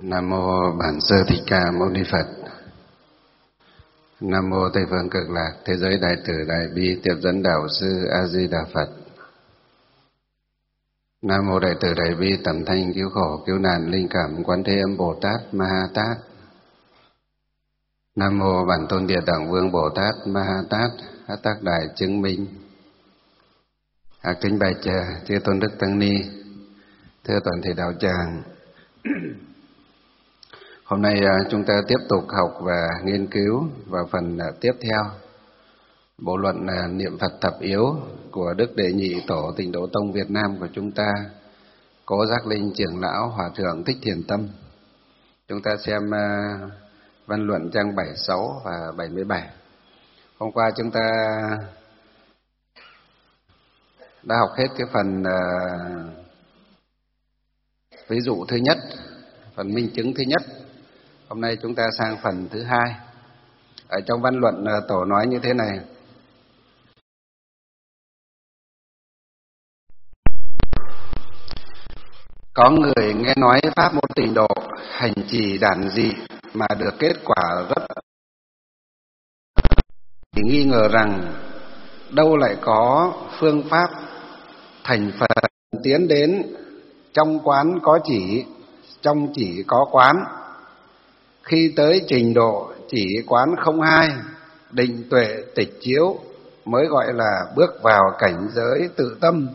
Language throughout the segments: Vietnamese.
Nam mô Bản Sư Thích Ca Mâu Ni Phật. Nam mô Tây phương Cực Lạc Thế giới Đại Từ Đại Bi Tiếp dẫn Đạo Sư A Di Đà Phật. Nam mô Đại Từ Đại Bi Tầm Thanh Cứu Khổ Cứu Nạn Linh Cảm Quán Thế Âm Bồ Tát Ma Ha Tát. Nam mô Bản Tôn Địa Tạng Vương Bồ Tát Ma Ha Tát Tác Đại Chứng Minh. Kính bạch chư tôn đức tăng ni, thưa toàn thể đạo tràng. Hôm nay chúng ta tiếp tục học và nghiên cứu vào phần tiếp theo bộ luận niệm Phật thập yếu của Đức Đệ Nhị Tổ Tịnh Độ Tông Việt Nam của chúng ta, Cố Giác Linh Trưởng Lão Hòa Thượng Thích Thiền Tâm. Chúng ta xem văn luận trang 76 và 77. Hôm qua chúng ta đã học hết cái phần ví dụ thứ nhất, phần minh chứng thứ nhất. Hôm nay chúng ta sang phần thứ hai. Ở trong văn luận Tổ nói như thế này: có người nghe nói pháp môn tịnh độ hành trì giản dị mà được kết quả rất, thì nghi ngờ rằng đâu lại có phương pháp thành Phật tiến đến trong quán có chỉ, trong chỉ có quán. Khi tới trình độ chỉ quán không hai, định tuệ tịch chiếu mới gọi là bước vào cảnh giới tự tâm.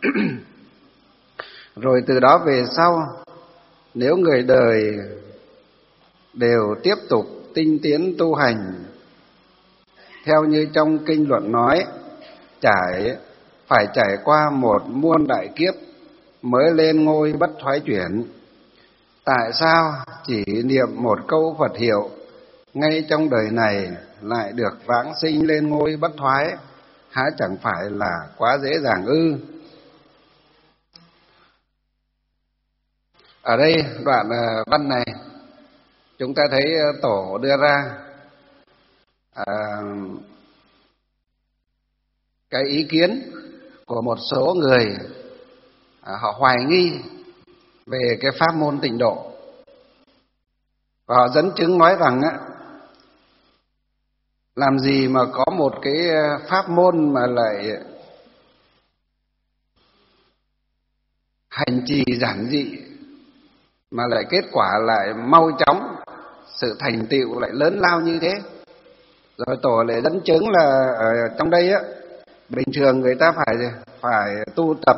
Rồi từ đó về sau, nếu người đời đều tiếp tục tinh tiến tu hành theo như trong kinh luận nói, phải trải qua một muôn đại kiếp mới lên ngôi bất thoái chuyển. Tại sao chỉ niệm một câu Phật hiệu ngay trong đời này lại được vãng sinh lên ngôi bất thoái? Há chẳng phải là quá dễ dàng ư? Ở đây đoạn văn này chúng ta thấy Tổ đưa ra cái ý kiến của một số người họ hoài nghi về cái pháp môn tịnh độ, và họ dẫn chứng nói rằng làm gì mà có một cái pháp môn mà lại hành trì giản dị mà lại kết quả lại mau chóng, sự thành tựu lại lớn lao như thế. Rồi Tổ lại dẫn chứng là ở trong đây bình thường người ta phải tu tập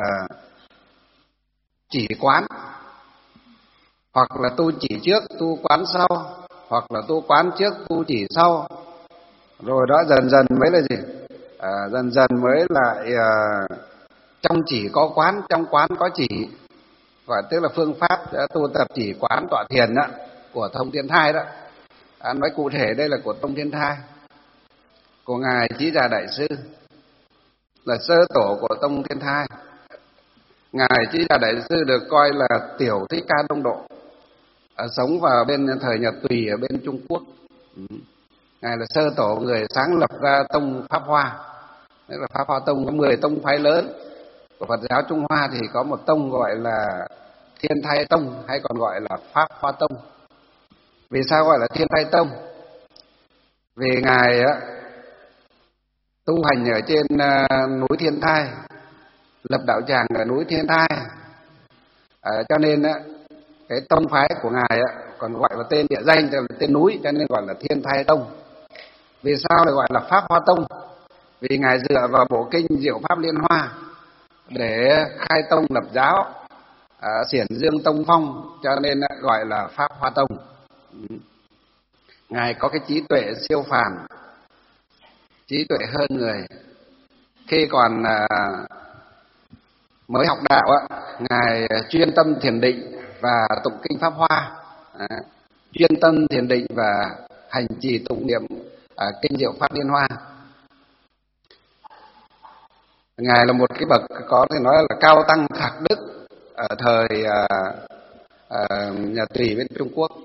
chỉ quán, hoặc là tu chỉ trước tu quán sau, hoặc là tu quán trước tu chỉ sau. Rồi đó dần dần mới là gì? Dần dần mới lại trong chỉ có quán, trong quán có chỉ. Và tức là phương pháp tu tập chỉ quán tọa thiền đó, của Thông Thiên Thai đó. Nói cụ thể đây là của Thông Thiên Thai, của Ngài Chí Đà Đại Sư, là sơ tổ của Thông Thiên Thai. Ngài Chí Đà Đại Sư được coi là tiểu Thích Ca Đông Độ, sống vào bên thời nhà Tùy ở bên Trung Quốc. Ngài là sơ tổ người sáng lập ra tông Pháp Hoa. Tức là Pháp Hoa Tông có 10 tông phái lớn của Phật giáo Trung Hoa, thì có một tông gọi là Thiên Thai Tông, hay còn gọi là Pháp Hoa Tông. Vì sao gọi là Thiên Thai Tông? Vì Ngài tu hành ở trên núi Thiên Thai, lập đạo tràng ở núi Thiên Thai, cho nên cái tông phái của Ngài còn gọi là tên địa danh, là tên núi, cho nên gọi là Thiên Thai Tông. Vì sao lại gọi là Pháp Hoa Tông? Vì Ngài dựa vào bộ kinh Diệu Pháp Liên Hoa để khai tông lập giáo, xiển dương tông phong, cho nên gọi là Pháp Hoa Tông. Ngài có cái trí tuệ siêu phàm, trí tuệ hơn người. Khi còn mới học đạo Ngài chuyên tâm thiền định và tụng kinh Pháp Hoa, chuyên tâm thiền định và hành trì tụng niệm kinh Diệu Pháp Liên Hoa. Ngài là một cái bậc có thể nói là cao tăng thạc đức ở thời nhà Tùy bên Trung Quốc.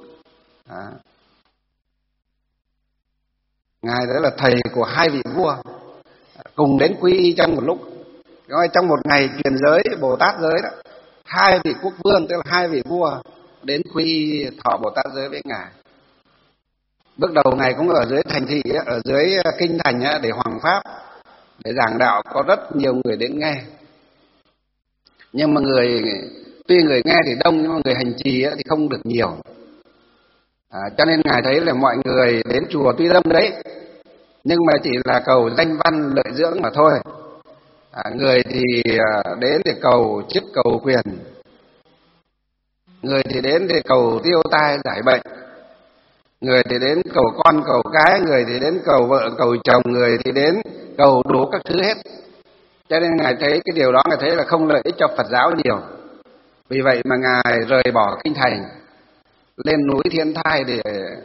Ngài đó là thầy của 2 vị vua cùng đến quy y trong một lúc. Trong một ngày truyền giới Bồ Tát giới đó, 2 vị quốc vương, tức là 2 vị vua đến quy thọ Bồ Tát giới với ngài. Bước đầu ngài cũng ở dưới thành thị, ở dưới kinh thành để hoằng pháp, để giảng đạo, có rất nhiều người đến nghe. Nhưng mà tuy người nghe thì đông, nhưng mà người hành trì thì không được nhiều. Cho nên ngài thấy là mọi người đến chùa tuy đông đấy, nhưng mà chỉ là cầu danh văn lợi dưỡng mà thôi. Người thì đến để cầu chức cầu quyền, người thì đến để cầu tiêu tai giải bệnh, người thì đến cầu con cầu cái, người thì đến cầu vợ cầu chồng, người thì đến cầu đủ các thứ hết. Cho nên ngài thấy cái điều đó, ngài thấy là không lợi ích cho Phật giáo nhiều. Vì vậy mà ngài rời bỏ kinh thành, lên núi Thiên Thai để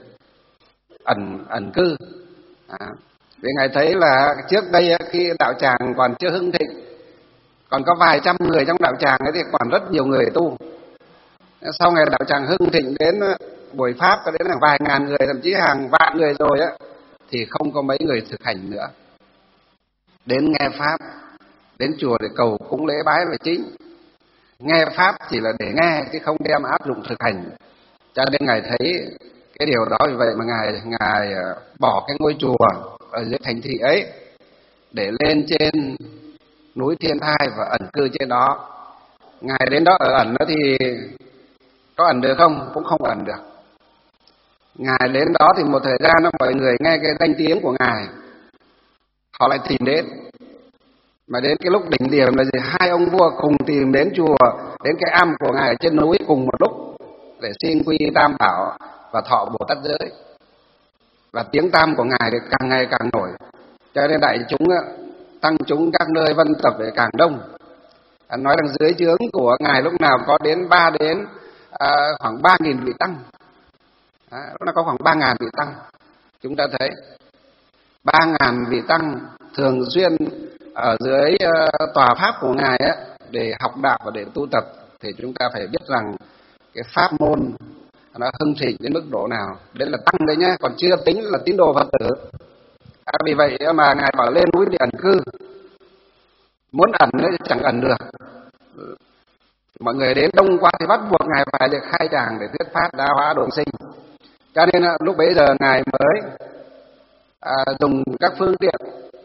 ẩn cư. Vì ngài thấy là trước đây khi đạo tràng còn chưa hưng thịnh, còn có vài trăm người trong đạo tràng ấy, thì còn rất nhiều người tu. Sau ngày đạo tràng hưng thịnh đến buổi pháp có đến là vài ngàn người, thậm chí hàng vạn người rồi thì không có mấy người thực hành nữa. Đến nghe pháp, đến chùa để cầu cúng lễ bái là chính. Nghe pháp chỉ là để nghe chứ không đem áp dụng thực hành. Cho nên ngài thấy cái điều đó, vì vậy mà ngài bỏ cái ngôi chùa ở dưới thành thị ấy để lên trên núi Thiên Thai và ẩn cư trên đó. Ngài đến đó ở ẩn đó thì có ẩn được không? Cũng không ẩn được. Ngài đến đó thì một thời gian mọi người nghe cái danh tiếng của ngài, họ lại tìm đến. Mà đến cái lúc đỉnh điểm là gì? Hai ông vua cùng tìm đến chùa, đến cái am của ngài trên núi cùng một lúc để xin quy Tam Bảo và thọ Bồ Tát giới. Và tiếng tam của ngài thì càng ngày càng nổi, cho nên đại chúng, tăng chúng các nơi vân tập để càng đông. Nói rằng dưới trướng của ngài lúc nào có đến khoảng 3.000 vị tăng. Lúc nào có khoảng 3.000 vị tăng. Chúng ta thấy 3.000 vị tăng thường xuyên ở dưới tòa pháp của ngài để học đạo và để tu tập, thì chúng ta phải biết rằng cái pháp môn nó hưng thịnh đến mức độ nào. Đấy là tăng đấy nhá, còn chưa tính là tín đồ Phật tử. Vì vậy mà ngài bảo lên núi để ẩn cư. Muốn ẩn thì chẳng ẩn được. Mọi người đến đông quá thì bắt buộc ngài phải được khai tràng để thuyết pháp đa hóa độ sinh. Cho nên lúc bấy giờ ngài mới dùng các phương tiện,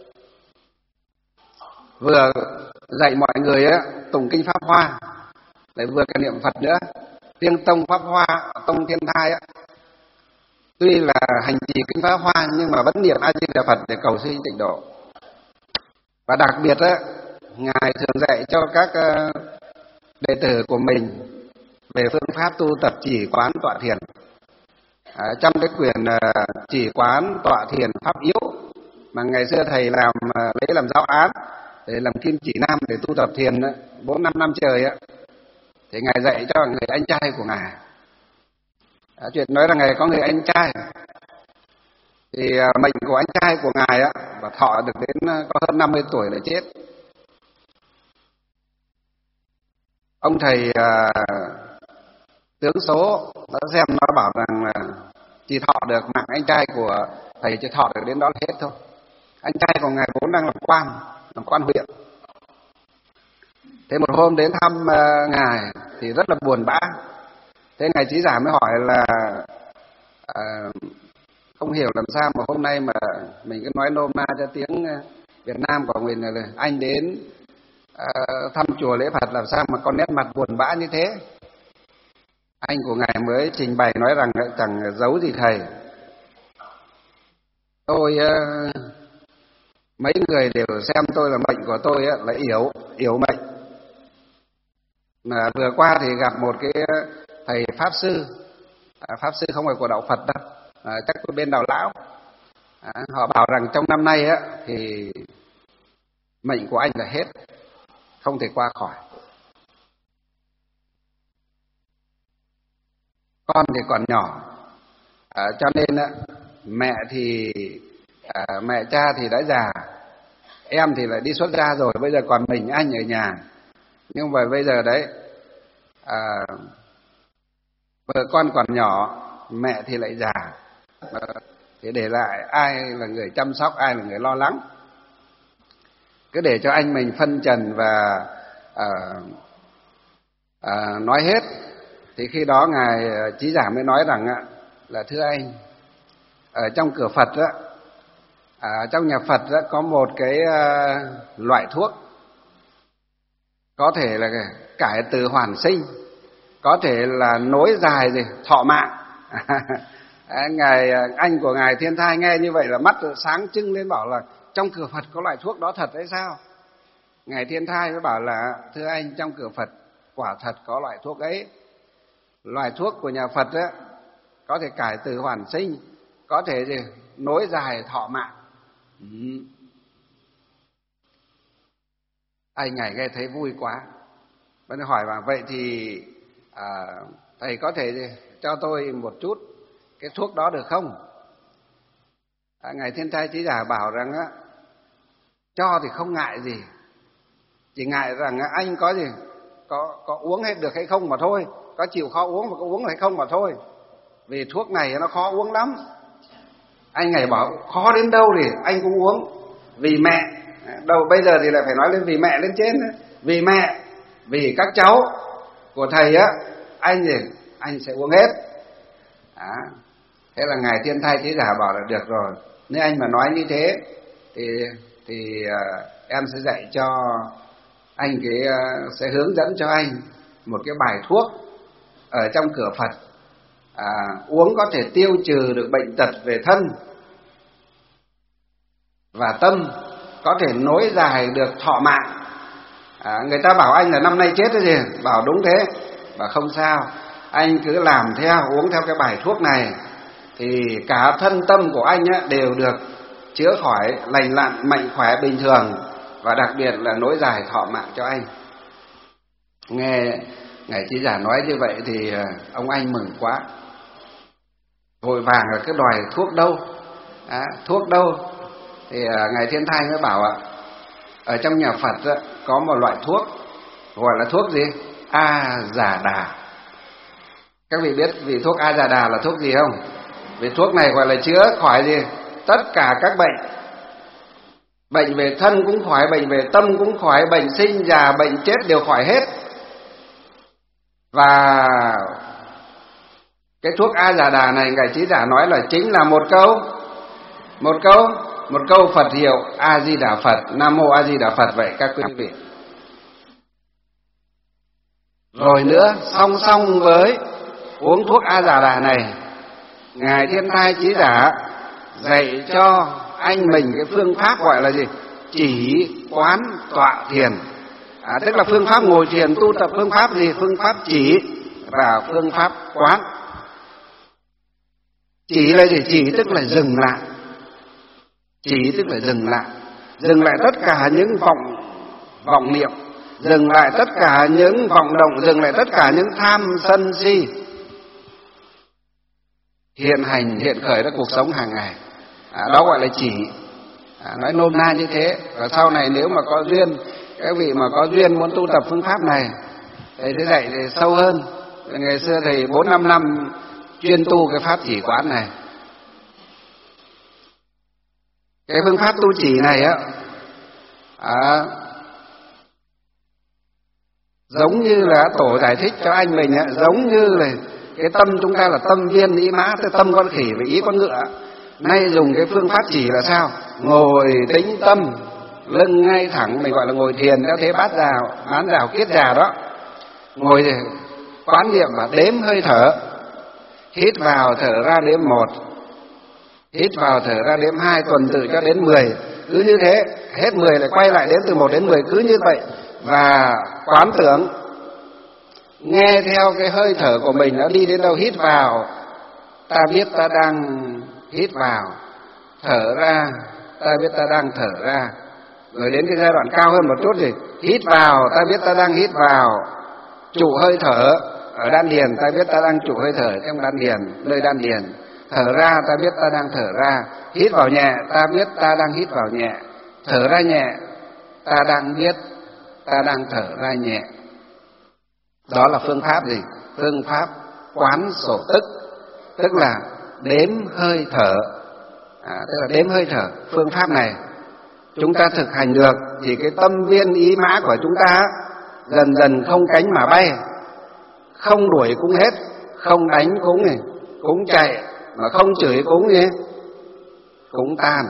vừa dạy mọi người tụng kinh Pháp Hoa, lại vừa cả niệm Phật nữa. Riêng tông Pháp Hoa, tông Thiên Thai tuy là hành trì kinh Pháp Hoa nhưng mà vẫn niệm A Di Đà Phật để cầu xin tịnh độ. Và đặc biệt ngài thường dạy cho các đệ tử của mình về phương pháp tu tập chỉ quán tọa thiền. Trong cái quyển chỉ quán tọa thiền pháp yếu mà ngày xưa thầy lấy làm giáo án để làm kim chỉ nam để tu tập thiền 4-5 năm trời thì ngài dạy cho người anh trai của ngài. Chuyện nói là ngài có người anh trai thì mệnh của anh trai của ngài và thọ được đến có hơn 50 tuổi là chết. Ông thầy tướng số đã xem, nó bảo rằng là chỉ thọ được mạng anh trai của thầy, chỉ thọ được đến đó là hết thôi. Anh trai của ngài vốn đang làm quan huyện. Thế một hôm đến thăm ngài thì rất là buồn bã. Thế ngài Trí Giả mới hỏi là không hiểu làm sao mà hôm nay mà mình cứ nói nôm na cho tiếng Việt Nam của mình là anh đến thăm chùa lễ Phật làm sao mà có nét mặt buồn bã như thế. Anh của ngài mới trình bày nói rằng chẳng giấu gì thầy. Tôi mấy người đều xem tôi là mệnh của tôi là yếu mệnh. Mà vừa qua thì gặp một cái thầy pháp sư, pháp sư không phải của đạo Phật đâu, chắc của bên đạo lão. Họ bảo rằng trong năm nay thì mệnh của anh là hết, không thể qua khỏi. Con thì còn nhỏ, cho nên mẹ cha thì đã già, em thì lại đi xuất gia rồi, bây giờ còn mình anh ở nhà. Nhưng mà bây giờ đấy vợ con còn nhỏ, mẹ thì lại già, thì để lại ai là người chăm sóc, ai là người lo lắng. Cứ để cho anh mình phân trần và nói hết Thì khi đó Ngài Chí Giả mới nói rằng là thưa anh, ở trong cửa Phật đó, trong nhà Phật đó có một cái loại thuốc có thể là cải từ hoàn sinh, có thể là nối dài gì thọ mạng. Anh của Ngài Thiên Thai nghe như vậy là mắt sáng trưng lên, bảo là trong cửa Phật có loại thuốc đó thật đấy sao? Ngài Thiên Thai mới bảo là thưa anh, trong cửa Phật quả thật có loại thuốc ấy. Loại thuốc của nhà Phật á có thể cải từ hoàn sinh, có thể gì nối dài thọ mạng. Anh Ngài nghe thấy vui quá, vẫn hỏi bà vậy thì thầy có thể cho tôi một chút cái thuốc đó được không? Ngài Thiên Thai Chí Giả bảo rằng cho thì không ngại gì, chỉ ngại rằng anh có gì có uống hết được hay không mà thôi, có chịu khó uống và có uống hay không mà thôi, vì thuốc này nó khó uống lắm. Anh Ngài bảo khó đến đâu thì anh cũng uống, vì mẹ. Đâu bây giờ thì lại phải nói lên vì mẹ lên trên, vì mẹ, vì các cháu của thầy anh sẽ uống hết. Thế là Ngài Thiên Thai Chí Giả bảo là được rồi, nếu anh mà nói như thế thì em sẽ dạy cho anh sẽ hướng dẫn cho anh một cái bài thuốc ở trong cửa Phật, uống có thể tiêu trừ được bệnh tật về thân và tâm, có thể nối dài được thọ mạng. Người ta bảo anh là năm nay chết cái gì, bảo đúng thế, bảo không sao, anh cứ làm theo, uống theo cái bài thuốc này thì cả thân tâm của anh đều được chữa khỏi, lành lặn, mạnh khỏe, bình thường, và đặc biệt là nối dài thọ mạng cho anh. Nghe Ngài Chí Giả nói như vậy thì ông anh mừng quá, vội vàng là cứ đòi thuốc đâu, thuốc đâu. Thì Ngài Thiên Thai mới bảo ở trong nhà Phật có một loại thuốc gọi là thuốc gì? A Già Đà. Các vị biết vị thuốc A Già Đà là thuốc gì không? Vì thuốc này gọi là chữa khỏi gì? Tất cả các bệnh. Bệnh về thân cũng khỏi, bệnh về tâm cũng khỏi, bệnh sinh già, bệnh chết đều khỏi hết. Và cái thuốc A Già Đà này Ngài Chí Giả nói là chính là một câu Phật hiệu A Di Đà Phật, Nam Mô A Di Đà Phật vậy các quý vị. Rồi nữa, song song với uống thuốc A Già Đà này, Ngài Thiên Thai Chí Giả dạy cho anh mình cái phương pháp gọi là gì? Chỉ quán tọa thiền. Tức là phương pháp ngồi thiền tu tập, phương pháp gì? Phương pháp chỉ và phương pháp quán. Chỉ là gì? Chỉ tức là dừng lại. Chỉ tức là dừng lại tất cả những vọng niệm, dừng lại tất cả những vọng động, dừng lại tất cả những tham sân si hiện khởi ra cuộc sống hàng ngày. Đó gọi là chỉ. Nói nôm na như thế. Và sau này nếu mà có duyên, các vị mà có duyên muốn tu tập phương pháp này, thầy sẽ dạy thì sâu hơn. Ngày xưa thầy 4-5 năm chuyên tu cái pháp chỉ quán này. Cái phương pháp tu chỉ này giống như là tổ giải thích cho anh mình giống như là cái tâm chúng ta là tâm viên ý mã, tức tâm con khỉ và ý con ngựa. Nay dùng cái phương pháp chỉ là sao? Ngồi tĩnh tâm, lưng ngay thẳng, mình gọi là ngồi thiền theo thế bát rào, bán rào kiết già đó. Ngồi thì quán niệm và đếm hơi thở, hít vào thở ra đếm 1, hít vào thở ra đếm 2, tuần tự cho đến 10. Cứ như thế, hết 10 lại quay lại đếm từ 1 đến 10, cứ như vậy. Và quán tưởng, nghe theo cái hơi thở của mình nó đi đến đâu. Hít vào, ta biết ta đang hít vào. Thở ra, ta biết ta đang thở ra. Rồi đến cái giai đoạn cao hơn một chút thì hít vào, ta biết ta đang hít vào. Trụ hơi thở ở đan điền, ta biết ta đang trụ hơi thở trong đan điền, nơi đan điền. Thở ra, ta biết ta đang thở ra. Hít vào nhẹ, ta biết ta đang hít vào nhẹ. Thở ra nhẹ, ta đang biết ta đang thở ra nhẹ. Đó là phương pháp gì? Phương pháp quán sổ tức, tức là đếm hơi thở. Tức là đếm hơi thở. Phương pháp này chúng ta thực hành được thì cái tâm viên ý mã của chúng ta dần dần không cánh mà bay, không đuổi cũng hết, không đánh cũng này, cũng chạy, mà không chửi cũng gì, cũng tan.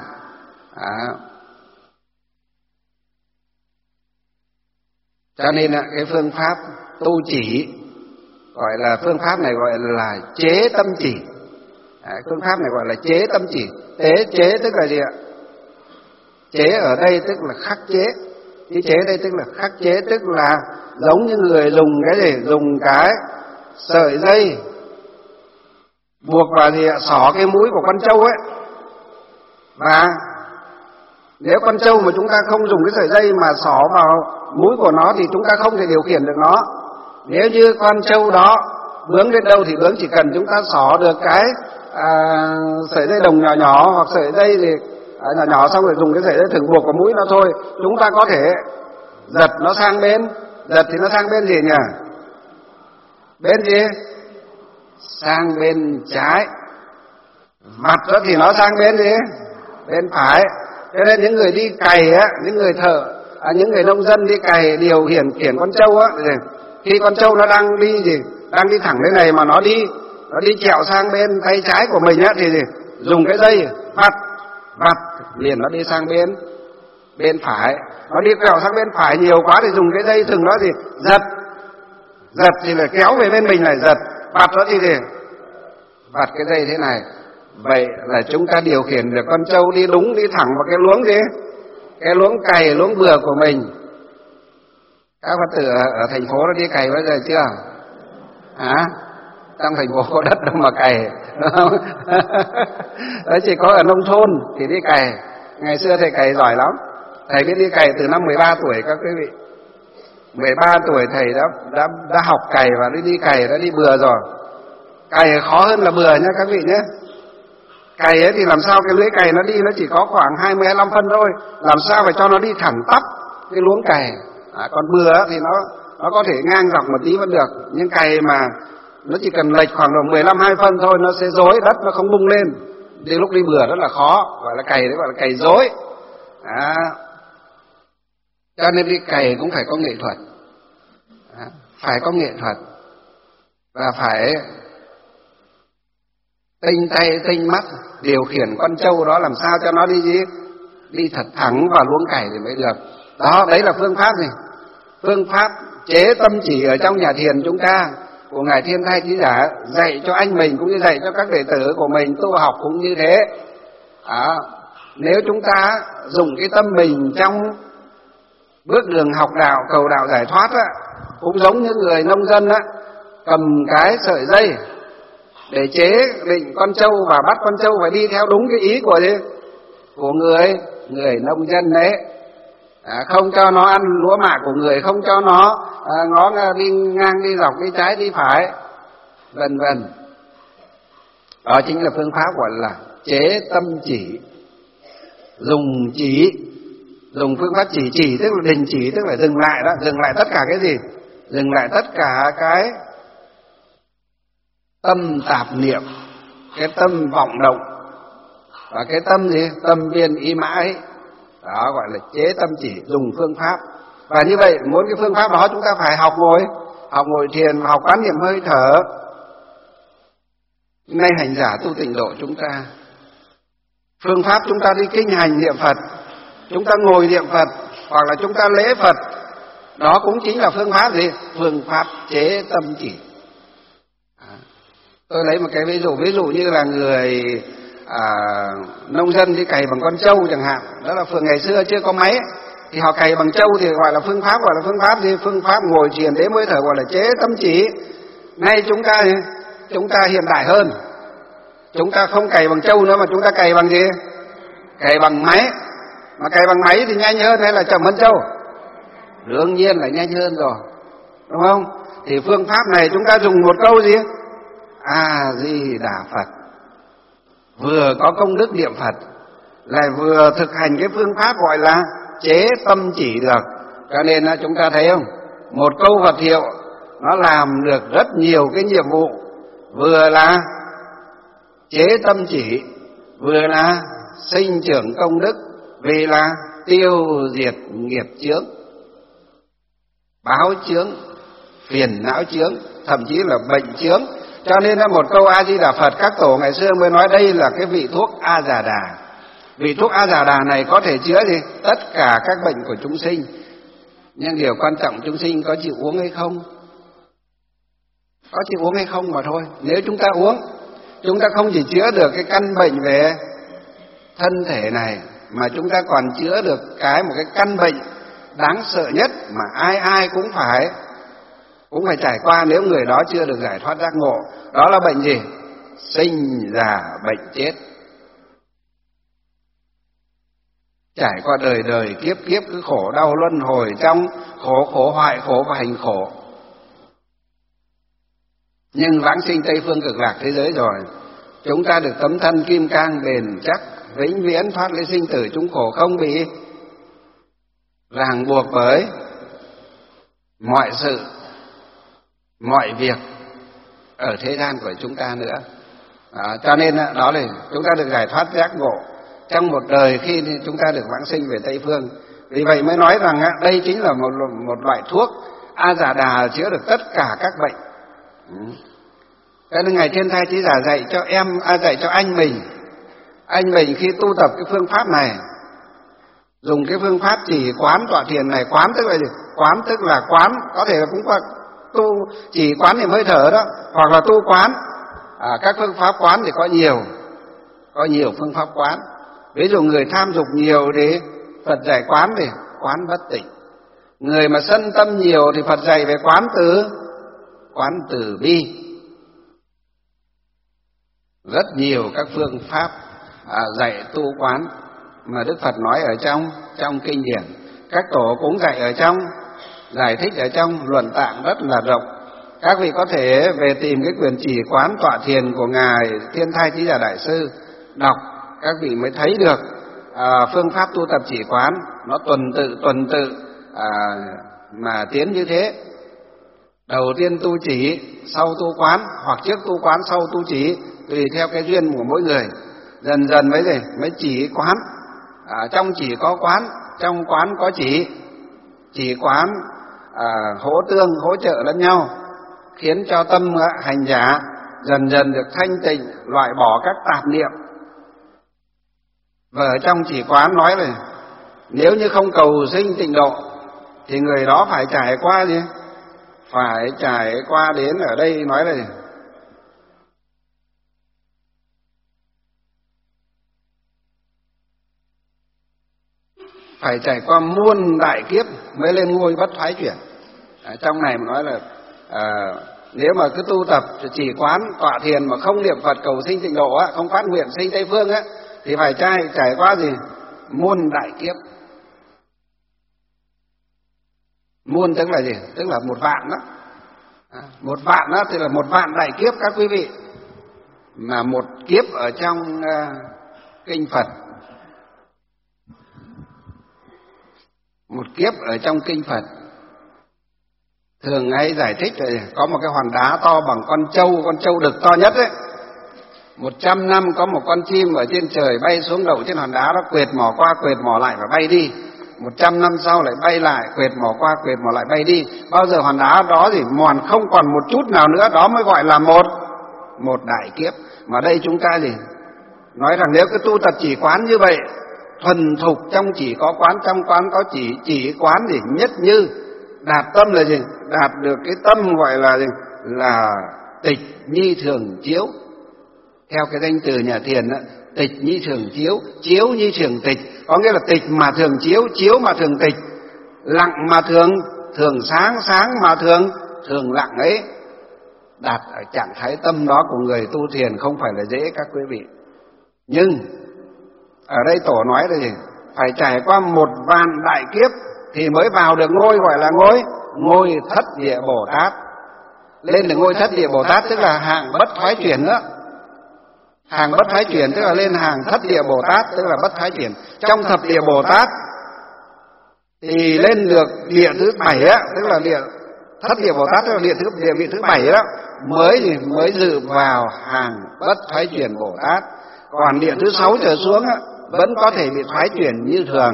Cho nên là cái phương pháp tu chỉ gọi là phương pháp này gọi là chế tâm chỉ. Phương pháp này gọi là chế tâm chỉ. Chế tức là gì ạ? Chế ở đây tức là khắc chế. Cái chế đây tức là khắc chế, tức là giống như người dùng cái gì? Dùng cái sợi dây buộc vào gì ạ? Xỏ cái mũi của con trâu ấy. Và nếu con trâu mà chúng ta không dùng cái sợi dây mà xỏ vào mũi của nó thì chúng ta không thể điều khiển được nó. Nếu như con trâu đó bướng đến đâu thì bướng, chỉ cần chúng ta xỏ được cái sợi dây đồng nhỏ nhỏ hoặc sợi dây thì nhỏ nhỏ, xong rồi dùng cái sợi dây thừng buộc vào mũi nó thôi, chúng ta có thể giật nó sang bên. Giật thì nó sang bên gì nhỉ? Bên gì? Sang bên trái. Mặt đó thì nó sang bên gì? Bên phải. Cho nên những người đi cày á, những người thợ, những người nông dân đi cày điều khiển con trâu á, khi con trâu nó đang đi gì, đang đi thẳng thế này mà nó đi chẹo sang bên tay trái của mình á thì gì, dùng cái dây vặt liền nó đi sang bên phải. Nó đi quẹo sang bên phải nhiều quá thì dùng cái dây thừng đó gì, giật thì là kéo về bên mình, lại giật, vặt đó thì vặt cái dây thế này. Vậy là chúng ta điều khiển được con trâu đi đúng, đi thẳng vào cái luống gì, cái luống cày, luống bừa của mình. Các Phật tử ở thành phố nó đi cày bao giờ chưa? Trong thành phố có đất đâu mà cày, đúng không? Đấy, chỉ có ở nông thôn thì đi cày. Ngày xưa thầy cày giỏi lắm. Thầy biết đi cày từ năm 13 tuổi các quý vị. 13 tuổi thầy đã học cày và đi cày, đã đi bừa rồi. Cày khó hơn là bừa nhé các vị nhé. Cày ấy thì làm sao cái lưỡi cày nó đi nó chỉ có khoảng 25 phân thôi, làm sao phải cho nó đi thẳng tắp cái luống cày. Còn bừa thì nó có thể ngang dọc một tí vẫn được, nhưng cày mà nó chỉ cần lệch khoảng độ 15-20 phân thôi nó sẽ rối, đất nó không bung lên. Đến lúc đi bừa rất là khó, gọi là cày đấy, gọi là cày rối. Cho nên đi cày cũng phải có nghệ thuật. Phải có nghệ thuật và phải tinh tay tinh mắt điều khiển con trâu đó làm sao cho nó đi gì, đi thật thẳng vào luống cày thì mới được. Đó, đấy là phương pháp gì? Phương pháp chế tâm chỉ ở trong nhà thiền chúng ta của ngài Thiên Thai Trí Giả dạy cho anh mình cũng như dạy cho các đệ tử của mình tu học cũng như thế. Nếu chúng ta dùng cái tâm mình trong bước đường học đạo, cầu đạo giải thoát á, cũng giống như người nông dân á, cầm cái sợi dây để chế định con trâu và bắt con trâu phải đi theo đúng cái ý của người nông dân đấy. Không cho nó ăn lúa mạ của người, không cho nó ngó đi ngang đi dọc đi trái đi phải, vân vân. Đó chính là phương pháp gọi là chế tâm chỉ. Dùng phương pháp chỉ tức là đình chỉ, tức là dừng lại đó, dừng lại tất cả cái gì? Dừng lại tất cả cái tâm tạp niệm, cái tâm vọng động và cái tâm gì? Tâm viên ý mãi. Đó gọi là chế tâm chỉ, dùng phương pháp. Và như vậy muốn cái phương pháp đó chúng ta phải học ngồi thiền, học quán niệm hơi thở. Nay hành giả tu tịnh độ chúng ta, phương pháp chúng ta đi kinh hành niệm Phật, chúng ta ngồi niệm Phật hoặc là chúng ta lễ Phật, đó cũng chính là phương pháp gì? Phương pháp chế tâm chỉ. Tôi lấy một cái ví dụ như là người nông dân đi cày bằng con trâu chẳng hạn, đó là ngày xưa chưa có máy thì họ cày bằng trâu thì gọi là phương pháp gì? Phương pháp ngồi thiền đếm hơi thở gọi là chế tâm chỉ. Nay chúng ta hiện đại hơn, chúng ta không cày bằng trâu nữa mà chúng ta cày bằng gì? Cày bằng máy. Mà cày bằng máy thì nhanh hơn hay là chậm hơn trâu? Đương nhiên là nhanh hơn rồi, đúng không? Thì phương pháp này chúng ta dùng một câu gì? A Di Đà Phật. Vừa có công đức niệm Phật, lại vừa thực hành cái phương pháp gọi là chế tâm chỉ được. Cho nên chúng ta thấy không? Một câu Phật hiệu nó làm được rất nhiều cái nhiệm vụ, vừa là chế tâm chỉ, vừa là sinh trưởng công đức, vì là tiêu diệt nghiệp chướng, báo chướng, phiền não chướng. thậm chí là bệnh chướng. Cho nên là một câu A Di Đà Phật các tổ ngày xưa mới nói đây là cái vị thuốc A Già Đà. Vị thuốc A Già Đà này có thể chữa gì? Tất cả các bệnh của chúng sinh. Nhưng điều quan trọng chúng sinh có chịu uống hay không? Có chịu uống hay không mà thôi. Nếu chúng ta uống, chúng ta không chỉ chữa được cái căn bệnh về thân thể này, mà chúng ta còn chữa được một cái căn bệnh đáng sợ nhất mà ai ai cũng phải trải qua nếu người đó chưa được giải thoát giác ngộ. Đó là bệnh gì? Sinh già bệnh chết. Trải qua đời đời kiếp kiếp cứ khổ đau luân hồi trong khổ hoại khổ và hành khổ. Nhưng vãng sinh Tây Phương Cực Lạc thế giới rồi, chúng ta được tấm thân kim cang bền chắc, vĩnh viễn thoát ly sinh tử chúng khổ, không bị ràng buộc bởi mọi sự, mọi việc ở thế gian của chúng ta nữa. Cho nên đó là chúng ta được giải thoát giác ngộ trong một đời khi chúng ta được vãng sinh về Tây Phương. Vì vậy mới nói rằng đây chính là một loại thuốc A Già Đà chữa được tất cả các bệnh. Cho nên Ngài Thiên Thai Chí Giả dạy cho dạy cho anh mình khi tu tập cái phương pháp này, dùng cái phương pháp chỉ quán tọa thiền này. Quán tức là gì? Quán tức là quán, có thể là cũng có tu chỉ quán niệm hơi thở đó, hoặc là tu quán. Các phương pháp quán thì có nhiều phương pháp quán. Ví dụ người tham dục nhiều thì Phật dạy quán thì quán bất tịnh. Người mà sân tâm nhiều thì Phật dạy về quán từ bi. Rất nhiều các phương pháp dạy tu quán mà Đức Phật nói ở trong kinh điển. Các tổ cũng dạy ở trong, giải thích ở trong luận tạng rất là rộng. Các vị có thể về tìm cái quyển chỉ quán tọa thiền của Ngài Thiên Thai Chí Giả Đại Sư đọc, các vị mới thấy được phương pháp tu tập chỉ quán nó tuần tự mà tiến như thế. Đầu tiên tu chỉ, sau tu quán, hoặc trước tu quán sau tu chỉ, tùy theo cái duyên của mỗi người. Dần dần mới chỉ quán. Trong chỉ có quán, trong quán có chỉ quán hỗ trợ lẫn nhau, khiến cho tâm hành giả dần dần được thanh tịnh, loại bỏ các tạp niệm. Và ở trong chỉ quán nói là nếu như không cầu sinh tịnh độ thì người đó phải trải qua gì? Phải trải qua đến, ở đây nói là phải trải qua muôn đại kiếp mới lên ngôi bất thoái chuyển. Trong này mà nói là nếu mà cứ tu tập chỉ quán tọa thiền mà không niệm Phật cầu sinh tịnh độ không phát nguyện sinh Tây Phương thì phải trải qua gì? Muôn đại kiếp. Muôn tức là gì? Tức là 1.000.000 đó. 1.000.000 đó thì là 1.000.000 đại kiếp các quý vị. Mà một kiếp ở trong kinh Phật, một kiếp ở trong kinh Phật thường hay giải thích là có một cái hòn đá to bằng con trâu đực to nhất ấy. 100 năm có một con chim ở trên trời bay xuống đậu trên hòn đá đó, quệt mỏ qua quệt mỏ lại và bay đi. 100 năm sau lại bay lại, quệt mỏ qua quệt mỏ lại bay đi. Bao giờ hòn đá đó thì mòn không còn một chút nào nữa, đó mới gọi là một đại kiếp. Mà đây chúng ta gì? Nói rằng nếu cái tu tập chỉ quán như vậy, thuần thục trong chỉ có quán, trong quán có chỉ quán gì? Nhất như đạt tâm là gì? Đạt được cái tâm gọi là gì? Là tịch nhi thường chiếu. Theo cái danh từ nhà thiền đó, tịch nhi thường chiếu, chiếu nhi thường tịch, có nghĩa là tịch mà thường chiếu, chiếu mà thường tịch, lặng mà thường sáng, sáng mà thường lặng ấy. Đạt ở trạng thái tâm đó của người tu thiền không phải là dễ các quý vị. Nhưng ở đây tổ nói là gì? Phải trải qua 1.000.000 đại kiếp thì mới vào được ngôi gọi là ngôi Thất Địa Bồ Tát. Lên được ngôi Thất Địa Bồ Tát tức là hạng bất thoái chuyển nữa. Hàng bất thoái chuyển tức là lên hàng Thất Địa Bồ Tát, tức là bất thoái chuyển. Trong Thập Địa Bồ Tát thì lên được địa thứ 7 á, tức là Thất Địa Bồ Tát tức là địa vị thứ 7 đó, mới dự vào hàng bất thoái chuyển Bồ Tát. Còn địa thứ 6 trở xuống á, vẫn có thể bị thoái chuyển như thường.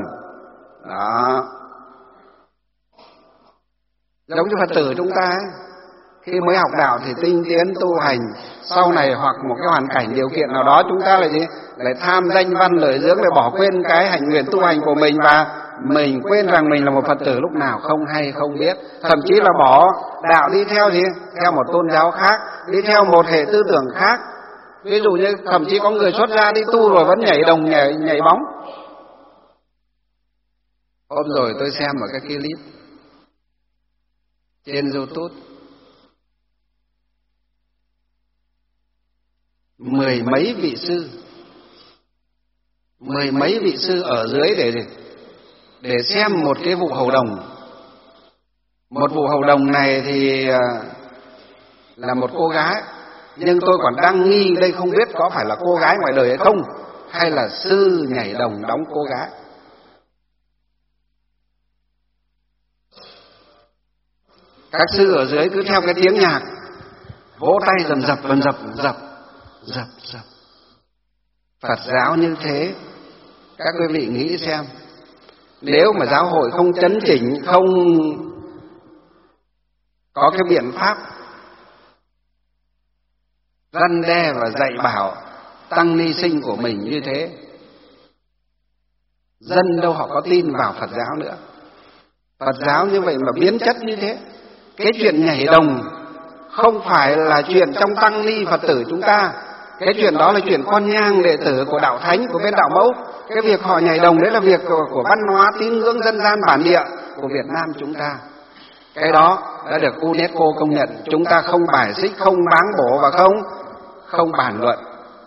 Đó. Giống như Phật tử chúng ta ấy, Khi mới học đạo thì tinh tiến tu hành, sau này hoặc một cái hoàn cảnh điều kiện nào đó chúng ta lại gì? Lại tham danh văn lợi dưỡng, để bỏ quên cái hạnh nguyện tu hành của mình, và mình quên rằng mình là một Phật tử lúc nào không hay không biết. Thậm chí là bỏ đạo đi theo gì? Theo một tôn giáo khác, đi theo một hệ tư tưởng khác. Ví dụ như thậm chí có người xuất gia đi tu rồi vẫn nhảy đồng nhảy bóng. Hôm rồi tôi xem một cái clip trên YouTube, mười mấy vị sư ở dưới để xem một cái vụ hầu đồng. Một vụ hầu đồng này thì là một cô gái, nhưng tôi còn đang nghi đây không biết có phải là cô gái ngoài đời hay không, hay là sư nhảy đồng đóng cô gái. Các sư ở dưới cứ theo cái tiếng nhạc vỗ tay rầm rập. Phật giáo như thế, các quý vị nghĩ xem, nếu mà giáo hội không chấn chỉnh, không có cái biện pháp răn đe và dạy bảo tăng ni sinh của mình như thế, dân đâu họ có tin vào Phật giáo nữa. Phật giáo như vậy mà biến chất như thế. Cái chuyện nhảy đồng không phải là chuyện trong tăng ni Phật tử chúng ta. Cái chuyện đó là chuyện con nhang đệ tử của đạo thánh, của bên đạo mẫu. Cái việc họ nhảy đồng đấy là việc của văn hóa tín ngưỡng dân gian bản địa của Việt Nam chúng ta. Cái đó đã được UNESCO công nhận. Chúng ta không bài xích, không báng bổ và không bàn luận.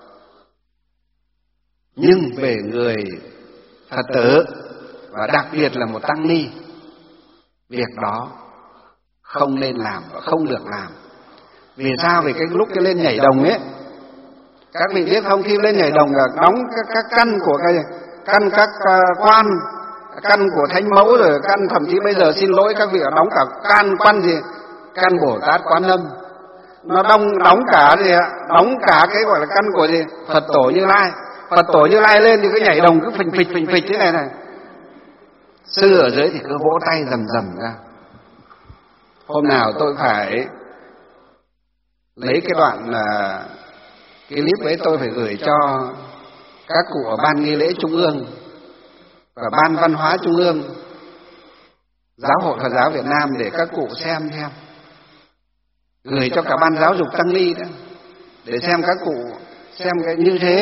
Nhưng về người Phật tử và đặc biệt là một tăng ni, việc đó không nên làm và không được làm. Vì sao? Vì cái lúc cái lên nhảy đồng ấy, các vị biết không, khi lên nhảy đồng là đóng các căn của các quan, căn của thánh mẫu, rồi căn thậm chí bây giờ xin lỗi các vị là đóng cả căn gì, căn Bồ Tát Quán Âm, nó đóng cả gì ạ, đóng cả cái gọi là căn của gì, Phật Tổ Như Lai. Phật Tổ Như Lai lên thì cái nhảy đồng cứ phình phịch thế này. Sư ở dưới thì cứ vỗ tay rầm ra. Hôm nào tôi phải lấy cái đoạn cái clip ấy, tôi phải gửi cho các cụ ở Ban Nghi lễ Trung ương và Ban Văn hóa Trung ương Giáo hội Phật giáo Việt Nam để các cụ xem. Gửi cho cả Ban Giáo dục Tăng ni nữa, để xem các cụ xem cái như thế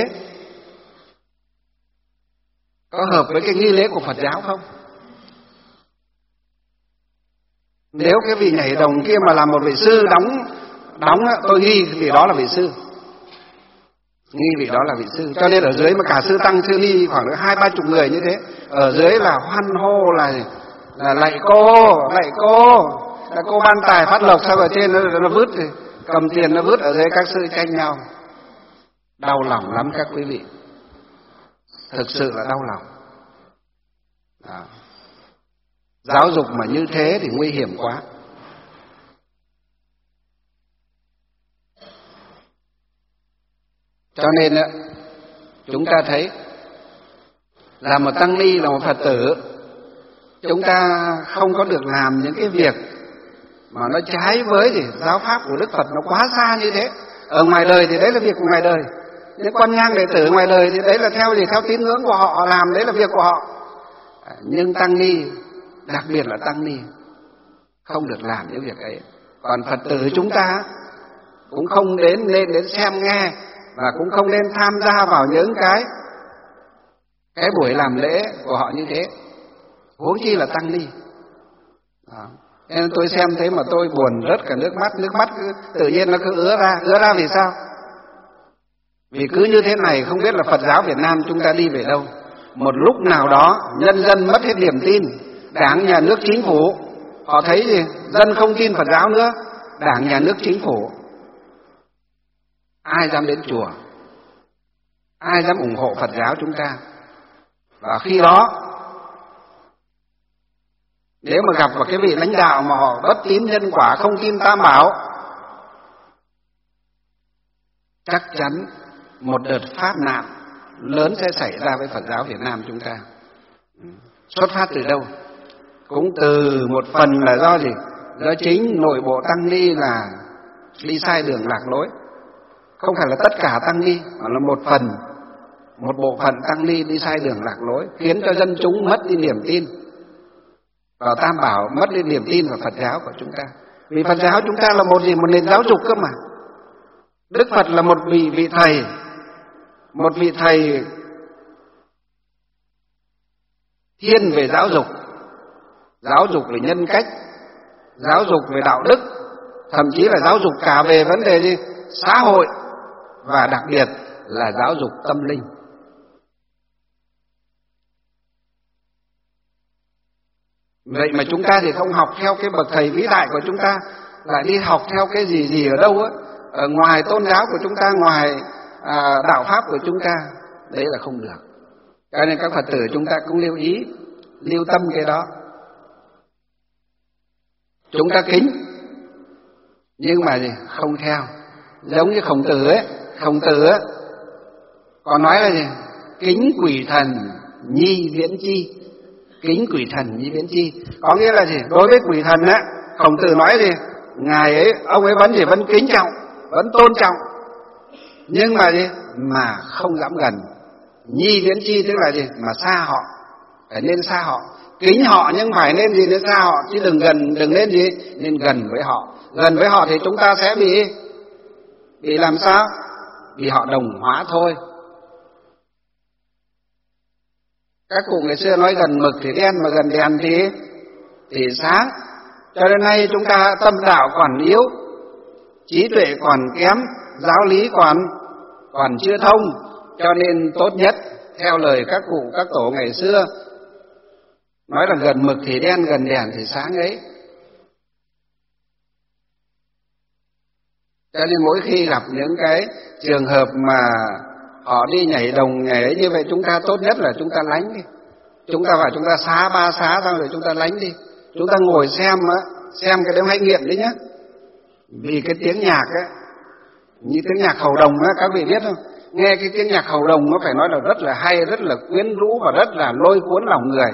có hợp với cái nghi lễ của Phật giáo không. Nếu cái vị nhảy đồng kia mà là một vị sư đóng tôi nghi vị đó là vị sư, cho nên ở dưới mà cả sư tăng sư ni khoảng 20-30 người như thế, ở dưới là hoan hô là lạy cô là cô ban tài phát lộc, sao ở trên nó vứt, cầm tiền nó vứt, ở dưới các sư tranh nhau. Đau lòng lắm các quý vị, thực sự là đau lòng. Giáo dục mà như thế thì nguy hiểm quá. Cho nên chúng ta thấy là một tăng ni, là một Phật tử, chúng ta không có được làm những cái việc mà nó trái với giáo pháp của Đức Phật, nó quá xa như thế. Ở ngoài đời thì đấy là việc của ngoài đời, những con nhang đệ tử ngoài đời thì đấy là theo tín ngưỡng của họ làm, đấy là việc của họ. Nhưng tăng ni, đặc biệt là tăng ni, không được làm những việc ấy. Còn Phật tử chúng ta cũng không nên đến xem nghe, và cũng không nên tham gia vào những cái buổi làm lễ của họ như thế, huống chi là tăng ni. Nên tôi xem thế mà tôi buồn rớt cả nước mắt tự nhiên nó cứ ứa ra. Vì sao? Vì cứ như thế này không biết là Phật giáo Việt Nam chúng ta đi về đâu. Một lúc nào đó nhân dân mất hết niềm tin, Đảng, Nhà nước, Chính phủ họ thấy gì? Dân không tin Phật giáo nữa, Đảng, Nhà nước, Chính phủ ai dám đến chùa, ai dám ủng hộ Phật giáo chúng ta. Và khi đó nếu mà gặp vào cái vị lãnh đạo mà họ bất tín nhân quả, không tin Tam Bảo, chắc chắn một đợt pháp nạn lớn sẽ xảy ra với Phật giáo Việt Nam chúng ta. Xuất phát từ đâu? Cũng từ một phần là do gì? Do chính nội bộ tăng ni là đi sai đường lạc lối. Không phải là tất cả tăng ni, mà là một bộ phận tăng ni đi sai đường lạc lối, khiến cho dân chúng mất đi niềm tin vào Tam Bảo, mất đi niềm tin vào Phật giáo của chúng ta. Vì Phật giáo chúng ta là một nền giáo dục cơ mà. Đức Phật là một vị thầy thiên về giáo dục về nhân cách, giáo dục về đạo đức, thậm chí là giáo dục cả về vấn đề gì? Xã hội, và đặc biệt là giáo dục tâm linh. Vậy mà chúng ta thì không học theo cái bậc thầy vĩ đại của chúng ta, lại đi học theo cái gì ở đâu á, ở ngoài tôn giáo của chúng ta, ngoài đạo pháp của chúng ta. Đấy là không được. Cho nên các Phật tử chúng ta cũng lưu ý, lưu tâm cái đó. Chúng ta kính, nhưng mà gì? Không theo. Giống như Khổng Tử ấy, còn nói là gì? Kính quỷ thần nhi viễn chi. Kính quỷ thần nhi viễn chi có nghĩa là gì? Đối với quỷ thần á, Khổng Tử nói gì? Ngài ấy, ông ấy vẫn kính trọng, vẫn tôn trọng, nhưng mà gì? Mà không dám gần. Nhi viễn chi tức là gì? Mà xa họ, phải nên xa họ. Kính họ nhưng phải nên gì? Nên xa họ, chứ đừng nên gì? Nên gần với họ. Gần với họ thì chúng ta sẽ bị làm sao? Bị họ đồng hóa thôi. Các cụ ngày xưa nói gần mực thì đen, mà gần đèn thì sáng. Cho nên nay chúng ta tâm đạo còn yếu, trí tuệ còn kém, giáo lý còn chưa thông. Cho nên tốt nhất theo lời các cụ các tổ ngày xưa nói là gần mực thì đen, gần đèn thì sáng ấy. Cho nên mỗi khi gặp những cái trường hợp mà họ đi nhảy đồng nhảy ấy như vậy, chúng ta tốt nhất là chúng ta lánh đi. Chúng ta vào chúng ta xá ba xá xong rồi chúng ta lánh đi. Chúng ta ngồi xem cái đêm hay nghiệm đấy nhá. Vì cái tiếng nhạc ấy, như tiếng nhạc hầu đồng á, các vị biết không? Nghe cái tiếng nhạc hầu đồng nó phải nói là rất là hay, rất là quyến rũ và rất là lôi cuốn lòng người.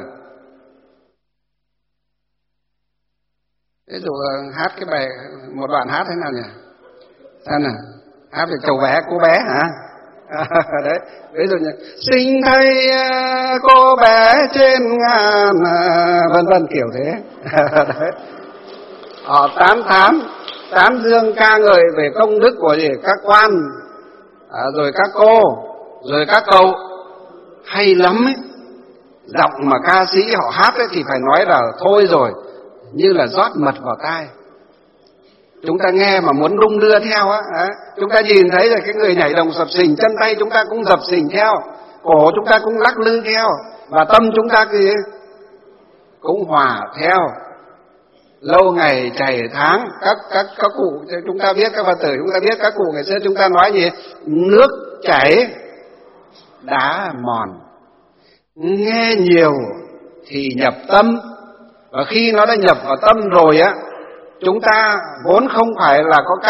Ví dụ hát cái bài, một đoạn hát thế nào nhỉ? Sao nào? Hát về cháu bé, cô bé hả? Đấy, ví dụ như sinh thay cô bé trên ngàn, vân vân kiểu thế. Đấy. Họ tán dương ca ngợi về công đức của các quan, rồi các cô, rồi các cậu, hay lắm ấy. Giọng mà ca sĩ họ hát ấy thì phải nói là thôi rồi, như là rót mật vào tai. Chúng ta nghe mà muốn đung đưa theo á, chúng ta nhìn thấy rồi cái người nhảy đồng sập sình, chân tay chúng ta cũng dập sình theo, cổ chúng ta cũng lắc lư theo, và tâm chúng ta cũng hòa theo. Lâu ngày chảy tháng, các cụ chúng ta biết, các Phật tử chúng ta biết, các cụ ngày xưa chúng ta nói gì? Nước chảy đá mòn. Nghe nhiều thì nhập tâm, và khi nó đã nhập vào tâm rồi á, chúng ta vốn không phải là có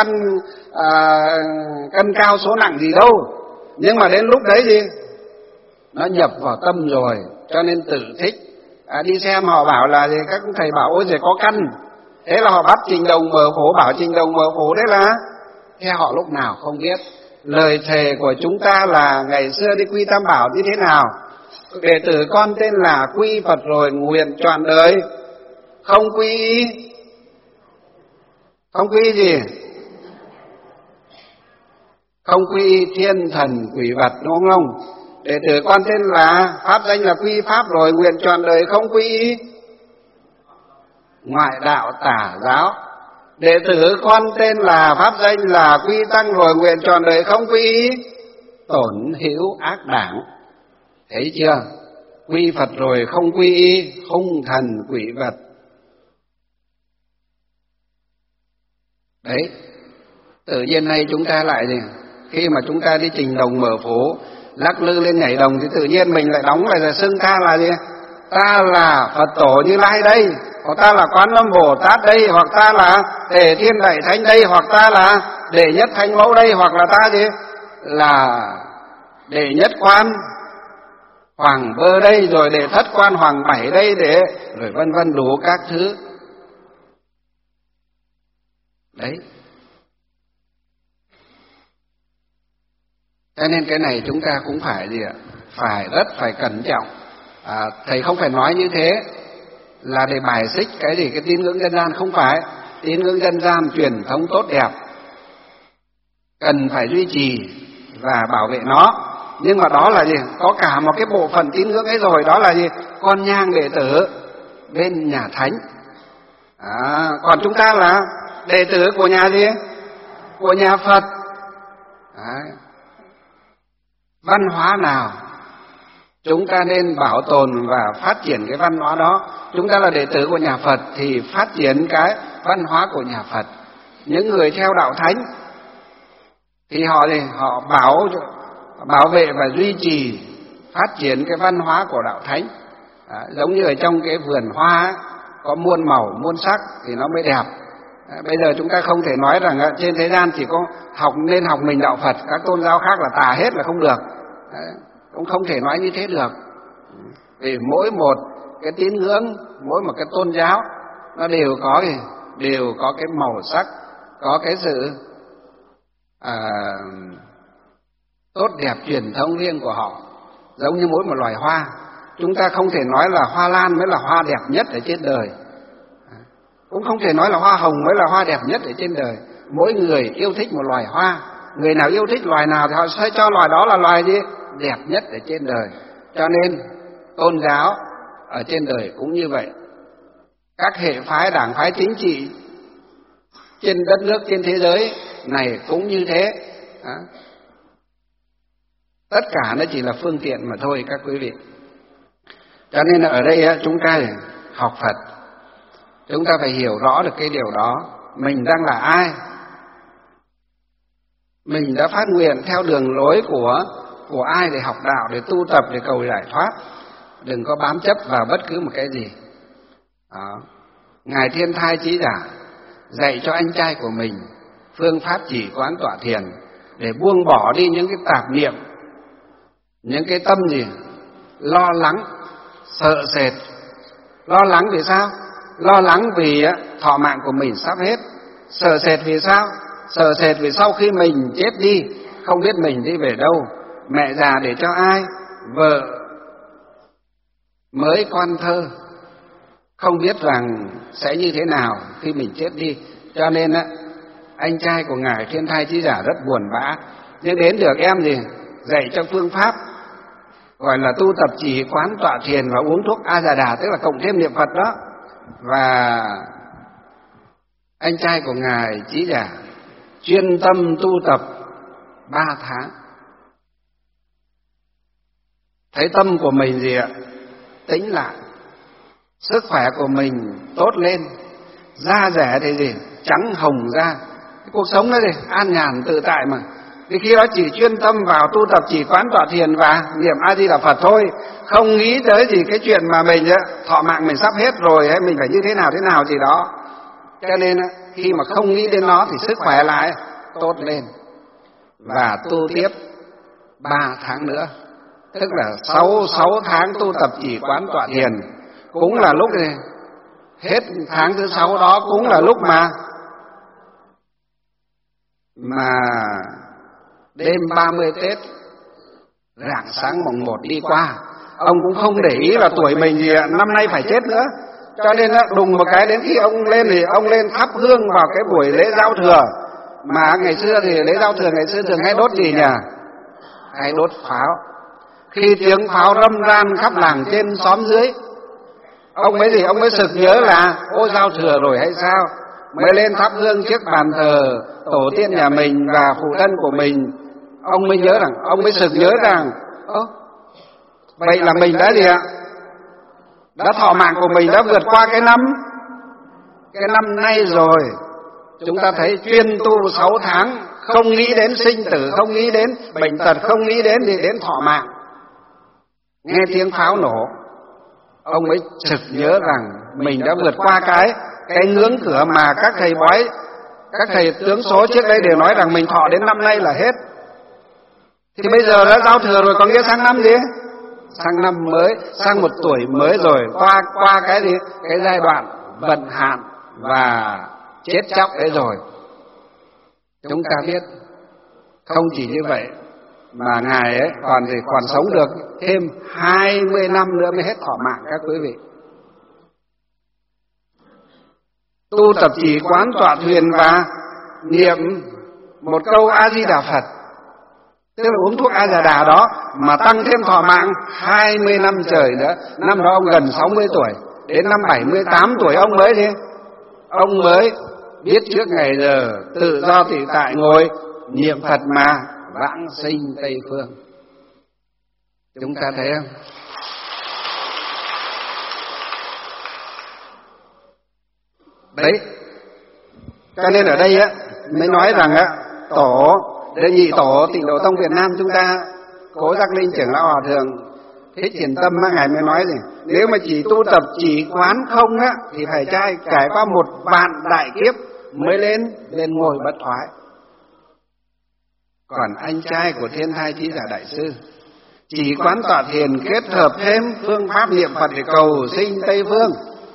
cân cao số nặng gì đâu, nhưng mà đến lúc đấy gì? Nó nhập vào tâm rồi, cho nên tự thích. Đi xem họ bảo là gì? Các thầy bảo ôi giời có căn. Thế là họ bắt Trình Đồng mở phổ, bảo Trình Đồng mở phổ, đấy là theo họ lúc nào không biết. Lời thề của chúng ta là ngày xưa đi quy Tam Bảo như thế nào? Đệ tử con tên là quy Phật rồi nguyện trọn đời không quy gì? Không quy thiên thần quỷ vật, đúng không? Đệ tử con tên là pháp danh là quy pháp rồi nguyện trọn đời không quy ngoại đạo tà giáo. Đệ tử con tên là pháp danh là quy tăng rồi nguyện trọn đời không quy tổn hữu ác đảng. Thấy chưa? Quy Phật rồi không quy hung thần quỷ vật. Đấy, tự nhiên nay chúng ta lại gì? Khi mà chúng ta đi Trình Đồng mở phố, lắc lư lên nhảy đồng thì tự nhiên mình lại đóng lại là xưng ta là gì? Ta là Phật tổ Như Lai đây, hoặc ta là Quán Âm Bồ Tát đây, hoặc ta là Tề Thiên Đại Thánh đây, hoặc ta là Đệ Nhất Thánh Mẫu đây, hoặc là ta gì? Là Đệ Nhất Quan Hoàng Bơ đây, rồi Đệ Thất Quan Hoàng Bảy đây, rồi vân vân đủ các thứ. Đấy, Cho nên cái này chúng ta cũng phải gì ạ? Phải cẩn trọng. Thầy không phải nói như thế là để bài xích cái gì, cái tín ngưỡng dân gian, không phải. Tín ngưỡng dân gian truyền thống tốt đẹp, cần phải duy trì và bảo vệ nó. Nhưng mà đó là gì? Có cả một cái bộ phận tín ngưỡng ấy rồi, đó là gì? Con nhang đệ tử bên nhà thánh. Còn chúng ta là đệ tử của nhà gì? Của nhà Phật. Văn hóa nào chúng ta nên bảo tồn và phát triển cái văn hóa đó. Chúng ta là đệ tử của nhà Phật thì phát triển cái văn hóa của nhà Phật. Những người theo đạo thánh thì họ bảo vệ và duy trì phát triển cái văn hóa của đạo thánh. Giống như ở trong cái vườn hoa ấy, có muôn màu muôn sắc thì nó mới đẹp. Bây giờ chúng ta không thể nói rằng trên thế gian chỉ có nên học mình đạo Phật, các tôn giáo khác là tà hết là không được. Cũng không thể nói như thế được. Vì mỗi một cái tín ngưỡng, mỗi một cái tôn giáo nó đều có cái màu sắc, có cái sự tốt đẹp truyền thống riêng của họ. Giống như mỗi một loài hoa, chúng ta không thể nói là hoa lan mới là hoa đẹp nhất ở trên đời, cũng không thể nói là hoa hồng mới là hoa đẹp nhất ở trên đời. Mỗi người yêu thích một loài hoa, người nào yêu thích loài nào thì họ sẽ cho loài đó là loài gì? Đẹp nhất ở trên đời. Cho nên tôn giáo ở trên đời cũng như vậy. Các hệ phái, đảng phái chính trị trên đất nước, trên thế giới này cũng như thế. Tất cả nó chỉ là phương tiện mà thôi các quý vị. Cho nên ở đây chúng ta học Phật, chúng ta phải hiểu rõ được cái điều đó. Mình đang là ai? Mình đã phát nguyện theo đường lối của ai để học đạo, để tu tập, để cầu giải thoát. Đừng có bám chấp vào bất cứ một cái gì. Ngài Thiên Thai Chí Giả dạy cho anh trai của mình phương pháp chỉ quán tọa thiền để buông bỏ đi những cái tạp niệm, những cái tâm gì? Lo lắng, sợ sệt. Lo lắng vì sao? Lo lắng vì thọ mạng của mình sắp hết. Sợ sệt vì sao? Sợ sệt vì sau khi mình chết đi không biết mình đi về đâu, mẹ già để cho ai, vợ mới con thơ không biết rằng sẽ như thế nào khi mình chết đi. Cho nên anh trai của Ngài Thiên Thai Chí Giả rất buồn bã. Nhưng đến được em gì? Dạy cho phương pháp gọi là tu tập chỉ quán tọa thiền và uống thuốc A Già Đà, tức là cộng thêm niệm Phật đó. Và anh trai của Ngài Chí Giả chuyên tâm tu tập 3 tháng. Thấy tâm của mình gì ạ? Tĩnh lại, sức khỏe của mình tốt lên, da rẻ thì gì? Trắng hồng ra. Cái cuộc sống đó gì? An nhàn tự tại mà. Thì khi đó chỉ chuyên tâm vào tu tập chỉ quán tọa thiền và niệm A Di Đà Phật thôi, không nghĩ tới gì cái chuyện mà mình thọ mạng mình sắp hết rồi hay mình phải như thế nào gì đó. Cho nên khi mà không nghĩ đến nó thì sức khỏe lại tốt lên. Và tu tiếp 3 tháng nữa, tức là 6 tháng tu tập chỉ quán tọa thiền. Cũng là lúc này hết tháng thứ 6 đó, cũng là lúc mà đêm 30 Tết rạng sáng mùng 1 đi qua, ông cũng không để ý là tuổi mình gì năm nay phải chết nữa. Cho nên đùng một cái đến khi ông lên thì ông lên thắp hương vào cái buổi lễ giao thừa. Mà ngày xưa thì lễ giao thừa ngày xưa thường hay đốt gì nhỉ? Hay đốt pháo. Khi tiếng pháo râm ran khắp làng trên xóm dưới, ông mới sực nhớ là ô giao thừa rồi hay sao, mới lên thắp hương trước bàn thờ tổ tiên nhà mình và phụ thân của mình. Ông mới nhớ rằng, ông mới sực nhớ rằng vậy là mình đã gì ạ? Đã thọ mạng của mình đã vượt qua cái năm nay rồi. Chúng ta thấy chuyên tu 6 tháng, không nghĩ đến sinh tử, không nghĩ đến bệnh tật, không nghĩ đến gì đến thọ mạng. Nghe tiếng pháo nổ, ông mới sực nhớ rằng mình đã vượt qua cái ngưỡng cửa mà các thầy bói, các thầy tướng số trước đây đều nói rằng mình thọ đến năm nay là hết. Thì bây giờ đã giao thừa rồi, còn nghĩa sang năm gì? Sang năm mới, sang một tuổi mới rồi, qua cái gì? Cái giai đoạn vận hạn và chết chóc đấy rồi. Chúng ta biết, không chỉ như vậy, mà ngài ấy còn sống được thêm 20 năm nữa mới hết thọ mạng các quý vị. Tu tập chỉ quán tọa thuyền và niệm một câu A Di Đà Phật, tức là uống thuốc A Di Đà đó mà tăng thêm thọ mạng 20 năm trời nữa. Năm đó ông gần 60 tuổi, đến năm 78 tuổi ông mới thế, ông mới biết trước ngày giờ tự do tự tại ngồi niệm Phật mà vãng sinh Tây Phương. Chúng ta thấy không? Đấy, cho nên ở đây á mới nói rằng á, tổ đệ nhị tổ Tịnh Độ Tông Việt Nam chúng ta, Cố Giác Linh trưởng lão Hòa thượng Thích Thiền Tâm á, ngài mới nói gì? Nếu mà chỉ tu tập chỉ quán không á thì phải trải qua 1.000 đại kiếp mới lên ngồi bất thoái. Còn anh trai của Thiên Thai Trí Giả Đại Sư chỉ quán tọa thiền kết hợp thêm phương pháp niệm Phật để cầu sinh Tây Phương,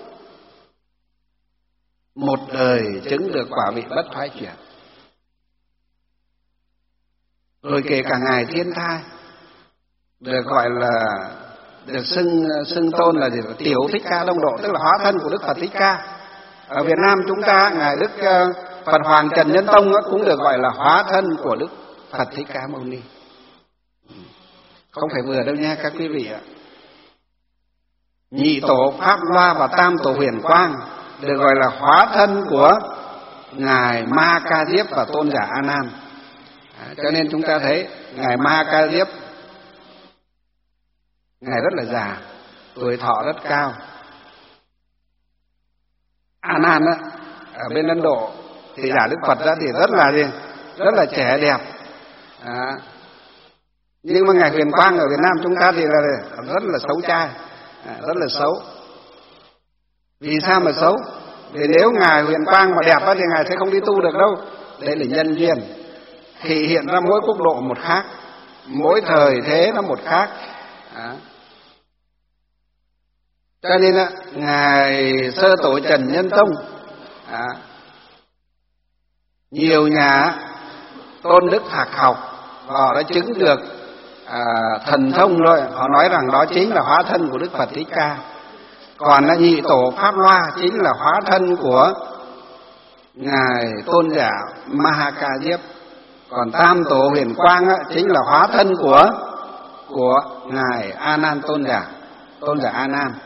một đời chứng được quả vị bất thoái chuyển. Rồi kể cả ngài Thiên Thai được gọi là được xưng tôn là gì? Tiểu Thích Ca Đông Độ, tức là hóa thân của Đức Phật Thích Ca. Ở Việt Nam chúng ta ngài Đức Phật Hoàng Trần Nhân Tông cũng được gọi là hóa thân của Đức Phật Thích Ca Mâu Ni. Không phải vừa đâu nha các quý vị ạ. Nhị tổ Pháp Loa và tam tổ Huyền Quang được gọi là hóa thân của ngài Ma Ca Diếp và tôn giả A Nan. Cho nên chúng ta thấy ngài Ma Ca Diếp, ngài rất là già, tuổi thọ rất cao. A Nan á, ở bên Ấn Độ thì giả Đức Phật ra thì rất là trẻ đẹp. Nhưng mà ngài Huyền Quang ở Việt Nam chúng ta thì là rất là xấu trai, rất là xấu. Vì sao mà xấu? Vì nếu ngài Huyền Quang mà đẹp thì ngài sẽ không đi tu được đâu. Đây là nhân duyên, thì hiện ra mỗi quốc độ một khác, mỗi thời thế nó một khác. Cho nên ngài sơ tổ Trần Nhân Tông, nhiều nhà tôn đức hạc học họ đã chứng được thần thông rồi, họ nói rằng đó chính là hóa thân của Đức Phật Thích Ca. Còn nhị tổ Pháp Loa chính là hóa thân của ngài tôn giả Ma Ca Diếp. Còn tam tổ Huyền Quang chính là hóa thân của ngài A Nan tôn giả A Nan.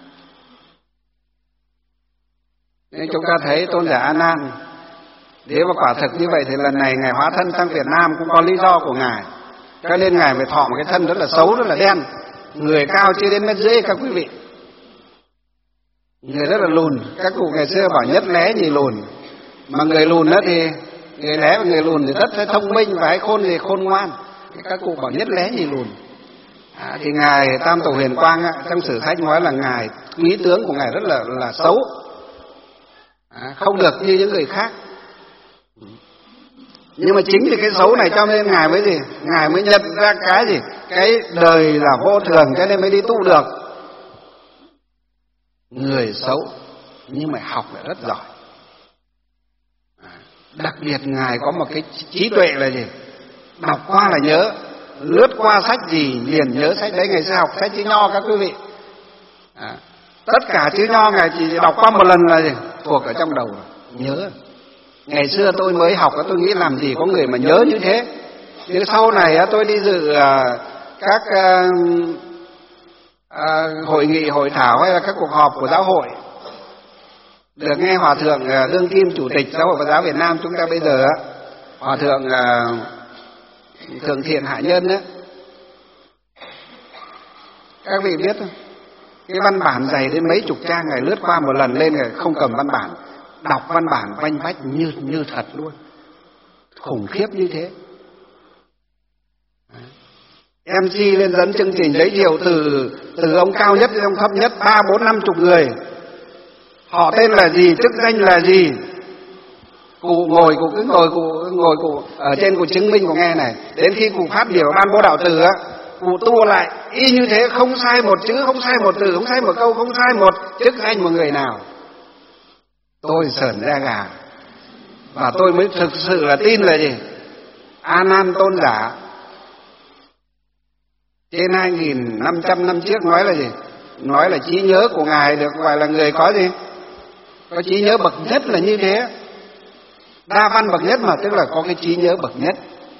Nên chúng ta thấy tôn giả A Nan, nếu mà quả thực như vậy thì lần này ngài hóa thân sang Việt Nam cũng có lý do của ngài. Cho nên ngài phải thọ một cái thân rất là xấu, rất là đen, người cao chưa đến 1,5 mét các quý vị, người rất là lùn. Các cụ ngày xưa bảo nhất lé nhì lùn, mà người lùn đó thì người lé và người lùn thì rất là thông minh và khôn thì khôn ngoan. Các cụ bảo nhất lé nhì lùn. Thì ngài tam tổ Huyền Quang trong sử sách nói là ngài quý tướng của ngài rất là xấu, không được như những người khác. Nhưng mà chính vì cái xấu này cho nên ngài mới gì? Ngài mới nhận ra cái gì? Cái đời là vô thường, cho nên mới đi tu được. Người xấu nhưng mà học lại rất giỏi. Đặc biệt ngài có một cái trí tuệ là gì? Đọc qua là nhớ, lướt qua sách gì liền nhớ sách đấy. Ngày xưa học sách chữ nho các quý vị, tất cả chữ nho ngài chỉ đọc qua một lần là gì? Thuộc ở trong đầu, nhớ. Ngày xưa tôi mới học tôi nghĩ làm gì có người mà nhớ như thế. Nhưng sau này tôi đi dự các hội nghị, hội thảo hay là các cuộc họp của giáo hội, được nghe Hòa thượng đương kim chủ tịch Giáo hội Phật giáo Việt Nam chúng ta bây giờ, Hòa thượng Thượng Thiện Hạ Nhân á, các vị biết không? Cái văn bản dày đến mấy chục trang, ngài lướt qua một lần lên ngài không cầm văn bản, đọc văn bản vanh vách như thật luôn, khủng khiếp như thế. MC lên dẫn chương trình giới thiệu từ ông cao nhất đến ông thấp nhất 30, 40, 50 người. Họ tên là gì, chức danh là gì. Cụ cứ ngồi ở trên cụ chứng minh cụ nghe này. Đến khi cụ phát biểu ban bố đạo từ cụ tua lại y như thế, không sai một chữ, không sai một từ, không sai một câu, không sai một chức danh một người nào. Tôi sởn da gà. Và tôi mới thực sự là tin là gì? A Nan tôn giả trên 2.500 năm trước nói là gì? Nói là trí nhớ của Ngài được gọi là người có gì? Có trí nhớ bậc nhất là như thế. Đa văn bậc nhất mà, tức là có cái trí nhớ bậc nhất.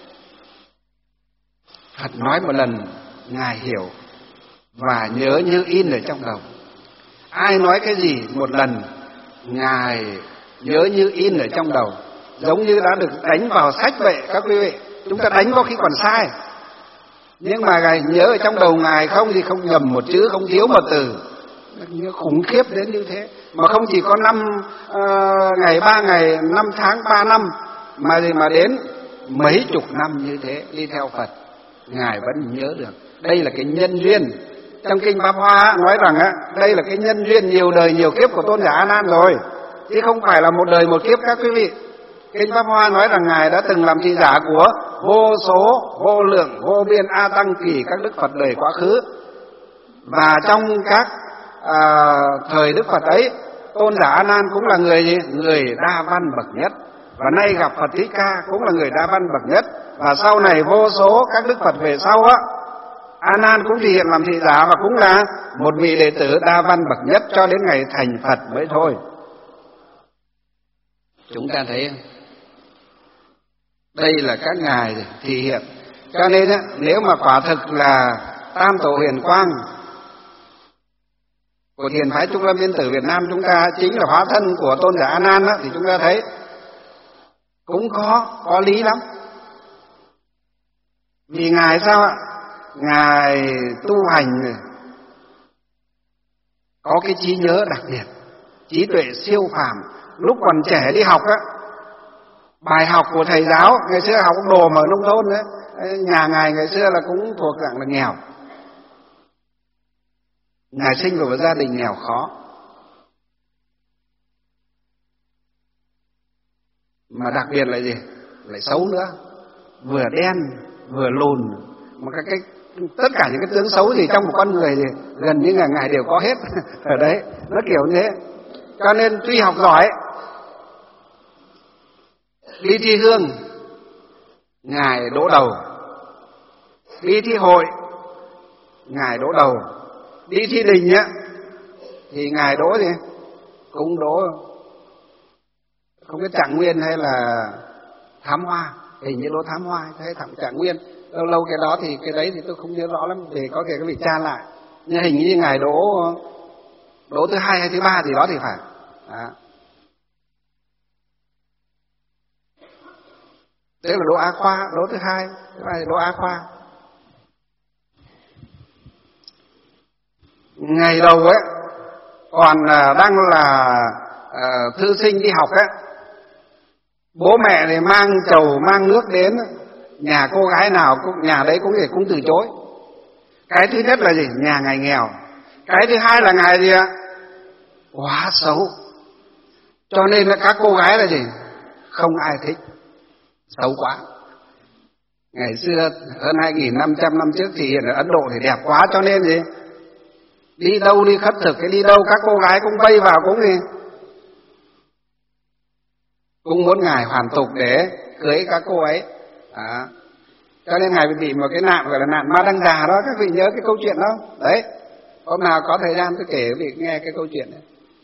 Phật nói một lần Ngài hiểu và nhớ như in ở trong đầu. Ai nói cái gì một lần Ngài nhớ như in ở trong đầu, giống như đã được đánh vào sách vậy các quý vị. Chúng ta đánh có khi còn sai, nhưng mà Ngài nhớ ở trong đầu Ngài không thì không nhầm một chữ, không thiếu một từ. Khủng khiếp đến như thế. Mà không chỉ có 5 ngày 3 ngày, 5 tháng 3 năm, mà đến mấy chục năm như thế đi theo Phật, Ngài vẫn nhớ được. Đây là cái nhân duyên. Trong kinh Pháp Hoa nói rằng đây là cái nhân duyên nhiều đời nhiều kiếp của tôn giả A Nan rồi, chứ không phải là một đời một kiếp các quý vị. Kinh Pháp Hoa nói rằng Ngài đã từng làm thị giả của vô số, vô lượng, vô biên A Tăng kỳ các đức Phật đời quá khứ. Và trong các thời đức Phật ấy, tôn giả A Nan cũng là người gì? Người đa văn bậc nhất. Và nay gặp Phật Thích Ca cũng là người đa văn bậc nhất. Và sau này vô số các đức Phật về sau A Nan cũng thể hiện làm thị giả và cũng là một vị đệ tử đa văn bậc nhất cho đến ngày thành Phật mới thôi. Chúng ta thấy không? Đây là các ngài thể hiện. Cho nên nếu mà quả thực là Tam Tổ Huyền Quang của Thiền phái Trung Lâm Yên Tử Việt Nam chúng ta chính là hóa thân của tôn giả A Nan thì chúng ta thấy cũng có lý lắm. Vì ngài sao ạ? Ngài tu hành có cái trí nhớ đặc biệt, trí tuệ siêu phàm. Lúc còn trẻ đi học bài học của thầy giáo ngày xưa học đồ mà nông thôn nhà ngài ngày xưa là cũng thuộc dạng là nghèo. Ngài sinh vào một gia đình nghèo khó, mà đặc biệt là gì? Lại xấu nữa, vừa đen vừa lùn, mà tất cả những cái tướng xấu gì trong một con người thì gần như là ngài đều có hết ở đấy, nó kiểu như thế. Cho nên tuy học giỏi, đi thi hương ngài đỗ đầu, đi thi hội ngài đỗ đầu, đi thi đình thì ngài đỗ gì? Cũng đỗ, không biết Trạng Nguyên hay là Thám Hoa, hình như đỗ Thám Hoa hay Trạng Nguyên. Lâu cái đó thì cái đấy thì tôi không nhớ rõ lắm, để có thể các vị tra lại. Nhưng hình như ngài đỗ thứ 2 hay thứ 3 gì đó thì phải. Đó. Đấy là đỗ Á Khoa, đỗ thứ 2, thứ 3 thì đỗ Á Khoa. Ngày đầu còn đang là thư sinh đi học bố mẹ thì mang trầu mang nước đến, nhà cô gái nào cũng nhà đấy cũng thể cũng từ chối. Cái thứ nhất là gì? Nhà ngài nghèo. Cái thứ hai là ngài gì ạ? Quá xấu. Cho nên là các cô gái là gì? Không ai thích, xấu quá. Ngày xưa hơn 2.500 năm trước thì hiện ở Ấn Độ thì đẹp quá, cho nên gì? Đi đâu đi khất thực cái đi đâu các cô gái cũng vây vào cũng gì? Cũng muốn ngài hoàn tục để cưới các cô ấy. Cho nên ngài bị một cái nạn gọi là nạn Ma Đăng Già đó, các vị nhớ cái câu chuyện đó. Đấy, hôm nào có thời gian tôi kể quý vị nghe cái câu chuyện này.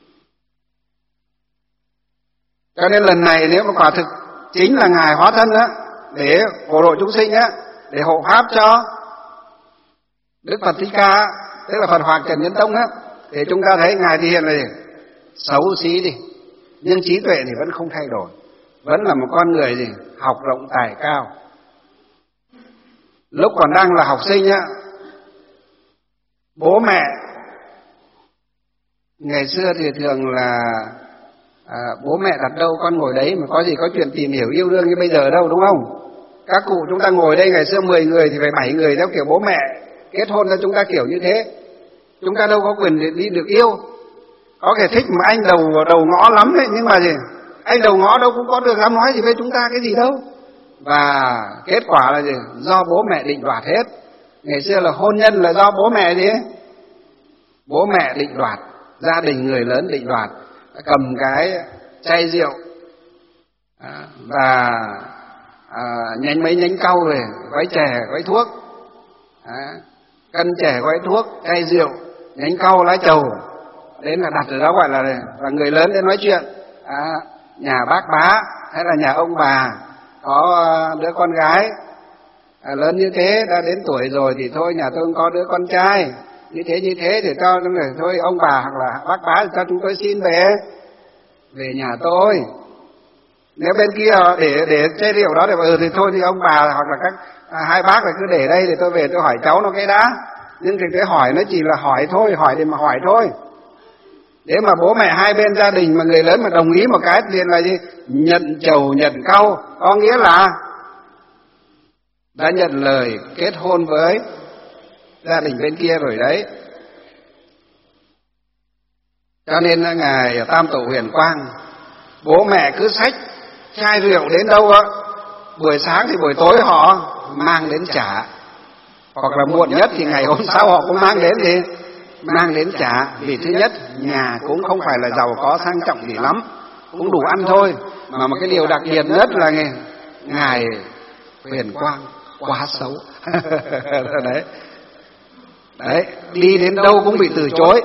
Cho nên lần này nếu mà quả thực chính là ngài hóa thân để phổ độ chúng sinh để hộ pháp cho Đức Phật Thích Ca, tức là Phật Hoàng Trần Nhân Tông thì chúng ta thấy ngài thể hiện là gì? Xấu xí đi, nhưng trí tuệ thì vẫn không thay đổi, vẫn là một con người gì? Học rộng tài cao. Lúc còn đang là học sinh bố mẹ ngày xưa thì thường là bố mẹ đặt đâu con ngồi đấy, mà có gì có chuyện tìm hiểu yêu đương như bây giờ đâu, đúng không? Các cụ chúng ta ngồi đây ngày xưa 10 người thì phải 7 người theo kiểu bố mẹ kết hôn cho chúng ta kiểu như thế. Chúng ta đâu có quyền đi được yêu. Có thể thích mà anh đầu ngõ lắm đấy, nhưng mà gì? Anh đầu ngõ đâu cũng có được dám nói gì với chúng ta cái gì đâu. Và kết quả là gì? Do bố mẹ định đoạt hết. Ngày xưa là hôn nhân là do bố mẹ gì ấy? Bố mẹ định đoạt, gia đình người lớn định đoạt, cầm cái chai rượu và nhánh mấy nhánh cau về gói chè gói thuốc cân chẻ gói thuốc, chai rượu, nhánh cau, lá trầu, đến là đặt ở đó gọi là người lớn đến nói chuyện. Nhà bác bá hay là nhà ông bà có đứa con gái lớn như thế, đã đến tuổi rồi thì thôi nhà tôi có đứa con trai như thế thì cho thôi ông bà hoặc là bác bá cho chúng tôi xin về nhà tôi. Nếu bên kia để chai rượu đó thì thôi thì ông bà hoặc là các hai bác là cứ để đây thì tôi về tôi hỏi cháu nó cái đã. Nhưng thì cái hỏi nó chỉ là hỏi thôi, hỏi để mà hỏi thôi. Nếu mà bố mẹ hai bên gia đình mà người lớn mà đồng ý một cái liền là gì? Nhận trầu nhận cau, có nghĩa là đã nhận lời kết hôn với gia đình bên kia rồi đấy. Cho nên là ngài Tam Tổ Huyền Quang, bố mẹ cứ xách chai rượu đến đâu á, buổi sáng thì buổi tối họ mang đến trả, hoặc là muộn nhất thì ngày hôm sau họ cũng mang đến gì? Mang đến trả. Vì thứ nhất, nhà cũng không phải là giàu có sang trọng gì lắm, cũng đủ ăn thôi. Mà một cái điều đặc biệt nhất là ngài Huyền Quang quá xấu. Đấy, đi đến đâu cũng bị từ chối.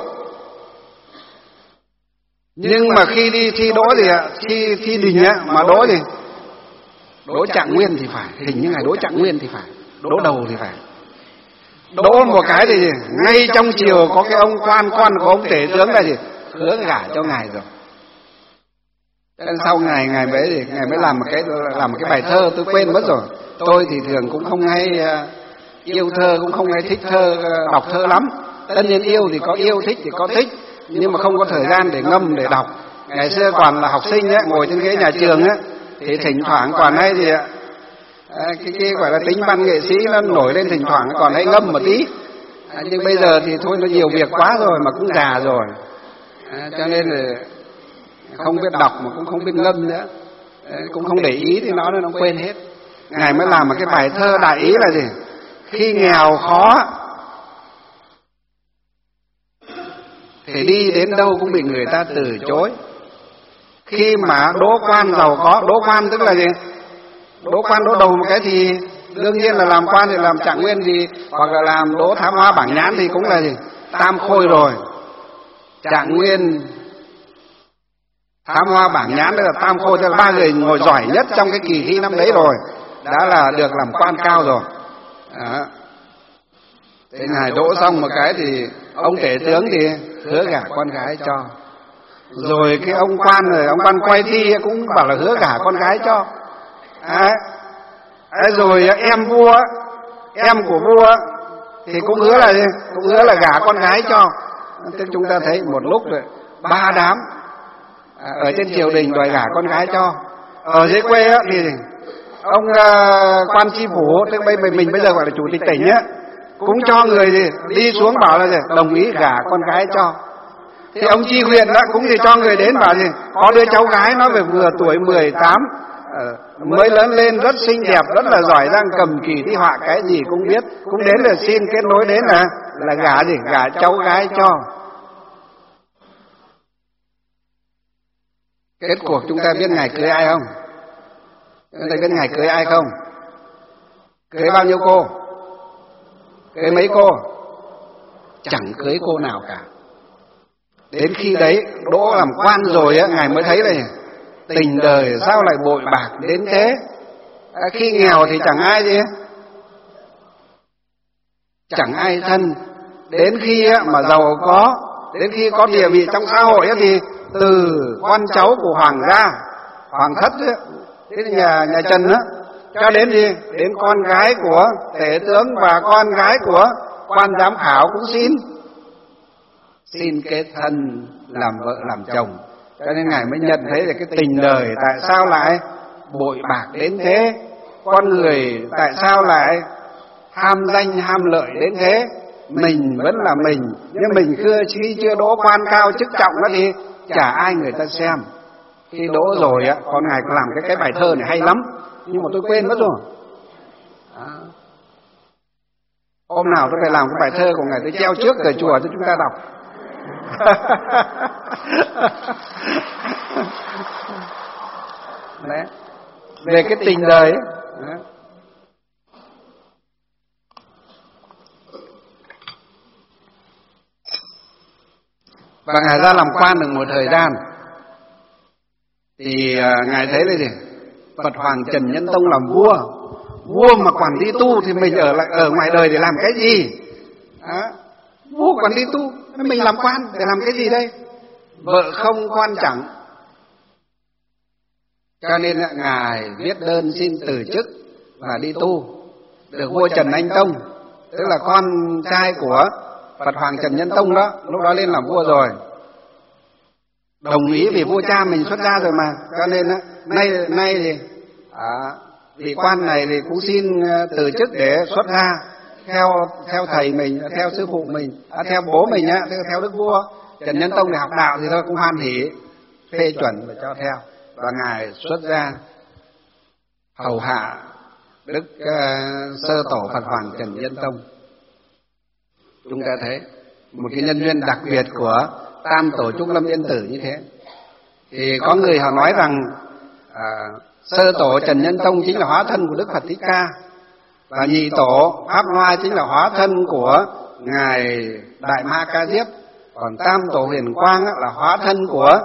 Nhưng mà khi đi thi đỗ thì thi đình á, mà đỗ thì đỗ Trạng Nguyên thì phải, hình như ngài đỗ Trạng Nguyên thì phải, đỗ đầu thì phải. Đỗ một cái thì ngay trong chiều có cái ông quan của ông tể tướng là gì? Hứa gả cho ngài rồi. Nên sau ngài mới làm một cái bài thơ, tôi quên mất rồi. Tôi thì thường cũng không hay yêu thơ, cũng không hay thích đọc thơ lắm. Tất nhiên yêu thì có yêu, thích thì có thích, nhưng mà không có thời gian để ngâm để đọc. Ngày xưa còn là học sinh á, ngồi trên ghế nhà trường á, thì thỉnh thoảng còn hay gì ạ, cái gọi là tính văn nghệ sĩ nó nổi lên, thỉnh thoảng còn hay ngâm một tí. Nhưng bây giờ thì thôi nó nhiều việc quá rồi, mà cũng già rồi, cho nên là không biết đọc mà cũng không biết ngâm nữa, cũng không để ý thì nó quên hết. Ngài mới làm một cái bài thơ đại ý là gì? Khi nghèo khó thì đi đến đâu cũng bị người ta từ chối. Khi mà đỗ quan giàu có, đỗ quan tức là gì? Đỗ quan đỗ đầu một cái thì đương nhiên là làm quan thì làm Trạng Nguyên gì, hoặc là làm đỗ Thám Hoa Bảng Nhãn thì cũng là gì? Tam khôi rồi. Trạng Nguyên, Thám Hoa Bảng Nhãn là tam khôi, tức là ba người ngồi giỏi nhất trong cái kỳ thi năm đấy rồi, đã là được làm quan cao rồi. Đó. Thế ngài đỗ xong một cái thì ông tể tướng thì hứa gả con gái cho. Rồi cái ông quan quay thi cũng bảo là hứa gả con gái cho. Rồi em vua, em của vua thì cũng hứa là gì? Cũng hứa là gả con gái cho. Tức chúng ta thấy một lúc rồi ba đám ở trên triều đình đòi gả con gái cho. Ở dưới quê á thì ông quan tri phủ, tức mình bây giờ gọi là chủ tịch tỉnh á, cũng cho người gì đi xuống bảo là gì? Đồng ý gả con gái cho. Thì ông tri huyện đó cũng thì cho người đến bảo gì? Có đứa cháu gái nó về vừa tuổi 18, mới lớn lên rất xinh đẹp, rất là giỏi, đang cầm kỳ thi họa cái gì cũng biết, cũng đến là xin kết nối đến là gả gì? Gả cháu gái cho. Kết cuộc chúng ta biết ngài cưới ai không? Chúng ta biết ngài cưới ai không? Cưới bao nhiêu cô? Cưới mấy cô? Chẳng cưới cô nào cả. Đến khi đấy đỗ làm quan rồi á, ngài mới thấy là tình đời sao lại bội bạc đến thế. Khi nghèo thì chẳng ai gì, chẳng ai thân. Đến khi mà giàu có, đến khi có địa vị trong xã hội thì từ con cháu của hoàng gia, hoàng thất ấy, đến nhà Trần á, cho đến gì? Đến con gái của tể tướng và con gái của quan giám khảo cũng xin kết thân làm vợ làm chồng. Cho nên ngài mới nhận thấy là cái tình đời tại sao lại bội bạc đến thế, con người tại sao lại ham danh ham lợi đến thế. Mình vẫn là mình, nhưng mình khi chưa đỗ quan cao chức trọng đó thì chả ai người ta xem. Khi đỗ rồi á, con ngài có làm cái bài thơ này hay lắm, nhưng mà tôi quên mất rồi. Hôm nào tôi phải làm cái bài thơ của ngài, tôi treo trước cửa chùa cho chúng ta đọc. Đấy. Về cái tình đời ấy. Và Ngài ra làm quan được một thời gian thì Ngài thấy là gì? Phật Hoàng Trần Nhân Tông làm vua, vua mà quản đi tu thì mình ở ngoài đời để làm cái gì? Vua quản đi tu, mình làm quan để làm cái gì đây? Vợ không con chẳng. Cho nên Ngài viết đơn xin từ chức và đi tu, được vua Trần Anh Tông, tức là con trai của Phật Hoàng Trần Nhân Tông đó, lúc đó lên làm vua rồi, đồng ý vì vua cha mình xuất gia rồi mà. Cho nên nay thì vị quan này thì cũng xin từ chức để xuất gia theo thầy mình, theo sư phụ mình, theo bố mình á, theo đức vua Trần Nhân Tông để học đạo, thì thôi cũng hoan hỉ phê chuẩn và cho theo. Và Ngài xuất gia hầu hạ đức sơ tổ Phật Hoàng Trần Nhân Tông. Chúng ta thấy một cái nhân duyên đặc biệt của tam tổ Trúc Lâm Yên Tử như thế. Thì có người họ nói rằng sơ tổ Trần Nhân Tông chính là hóa thân của Đức Phật Thích Ca, và nhị tổ Pháp Hoa chính là hóa thân của ngài Đại Ma Ca Diếp, còn tam tổ Huyền Quang là hóa thân của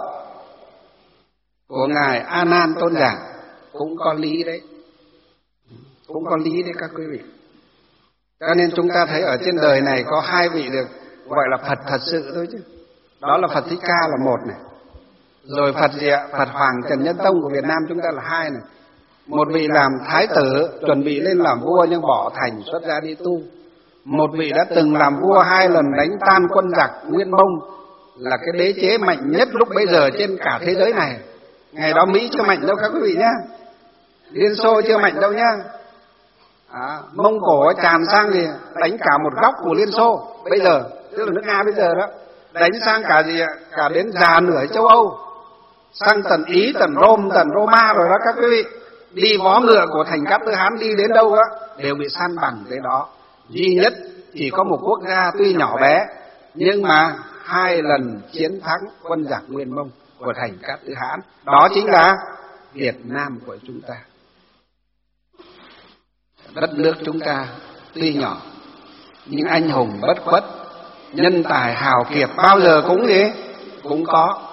ngài A Nan Tôn Giả. Cũng có lý đấy, cũng có lý đấy các quý vị. Cho nên chúng ta thấy ở trên đời này có hai vị được gọi là Phật thật sự thôi chứ. Đó là Phật Thích Ca là một này, rồi Phật Hoàng Trần Nhân Tông của Việt Nam chúng ta là hai này. Một vị làm thái tử chuẩn bị lên làm vua nhưng bỏ thành xuất gia đi tu. Một vị đã từng làm vua 2 lần đánh tan quân giặc Nguyên Mông, là cái đế chế mạnh nhất lúc bấy giờ trên cả thế giới này. Ngày đó Mỹ chưa mạnh đâu các quý vị nhá, Liên Xô chưa mạnh đâu nhá. Mông Cổ tràn sang thì đánh cả một góc của Liên Xô bây giờ, tức là nước Nga bây giờ đó, đánh sang cả đến già nửa châu Âu, sang tận Ý, tận Rome, tận Roma rồi đó các quý vị. Đi vó ngựa của thành Cát Tư Hán đi đến đâu đó đều bị san bằng cái đó. Duy nhất chỉ có một quốc gia tuy nhỏ bé nhưng mà 2 lần chiến thắng quân giặc Nguyên Mông của thành Cát Tư Hán, đó chính là Việt Nam của chúng ta. Đất nước chúng ta tuy nhỏ nhưng anh hùng bất khuất, nhân tài hào kiệt bao giờ cũng có.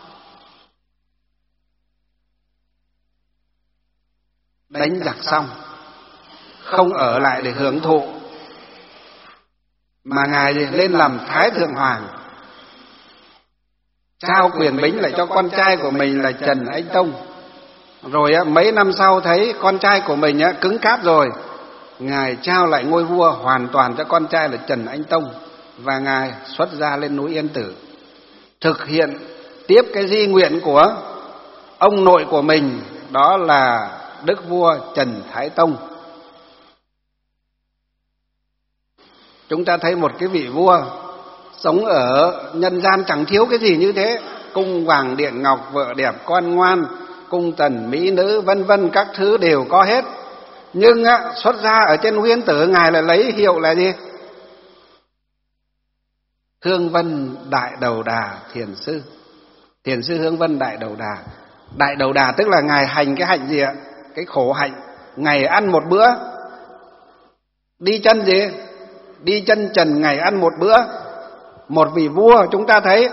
Đánh giặc xong không ở lại để hưởng thụ, mà ngài lên làm Thái Thượng Hoàng, trao quyền bính lại cho con trai của mình là Trần Anh Tông. Rồi mấy năm sau thấy con trai của mình cứng cáp rồi, ngài trao lại ngôi vua hoàn toàn cho con trai là Trần Anh Tông, và ngài xuất gia lên núi Yên Tử, thực hiện tiếp cái di nguyện của ông nội của mình, đó là đức vua Trần Thái Tông. Chúng ta thấy một cái vị vua sống ở nhân gian chẳng thiếu cái gì như thế, cung vàng điện ngọc, vợ đẹp con ngoan, cung tần mỹ nữ vân vân các thứ đều có hết. Nhưng xuất gia ở trên núi Yên Tử, ngài lại lấy hiệu là gì? Hương Vân Đại Đầu Đà Thiền Sư. Thiền Sư Hương Vân Đại Đầu Đà. Đại Đầu Đà tức là ngài hành cái hạnh gì ạ? Cái khổ hạnh, ngày ăn một bữa. Đi chân gì? Đi chân trần ngày ăn một bữa. Một vị vua chúng ta thấy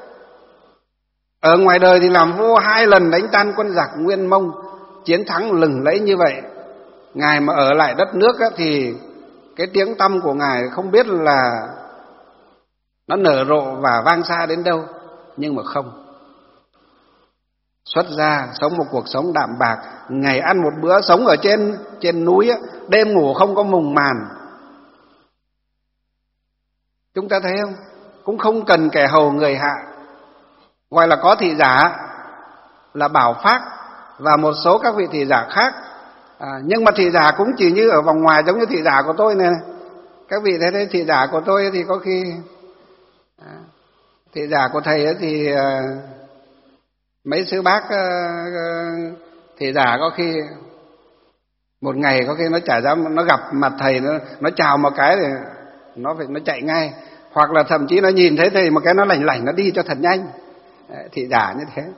ở ngoài đời thì làm vua 2 lần đánh tan quân giặc Nguyên Mông, chiến thắng lừng lẫy như vậy. Ngài mà ở lại đất nước thì cái tiếng tăm của ngài không biết là nó nở rộ và vang xa đến đâu. Nhưng mà không, xuất gia sống một cuộc sống đạm bạc, ngày ăn một bữa, sống ở trên núi, đêm ngủ không có mùng màn. Chúng ta thấy không? Cũng không cần kẻ hầu người hạ, gọi là có thị giả là Bảo Phác và một số các vị thị giả khác. Nhưng mà thị giả cũng chỉ như ở vòng ngoài, giống như thị giả của tôi này. Các vị thấy đấy, thị giả của tôi thì có khi thị giả của thầy thì mấy sư bác thị giả có khi một ngày có khi nó chả dám, nó gặp mặt thầy nó chào một cái thì nó chạy ngay, hoặc là thậm chí nó nhìn thấy thầy một cái nó lảnh lảnh nó đi cho thật nhanh. Thị giả như thế.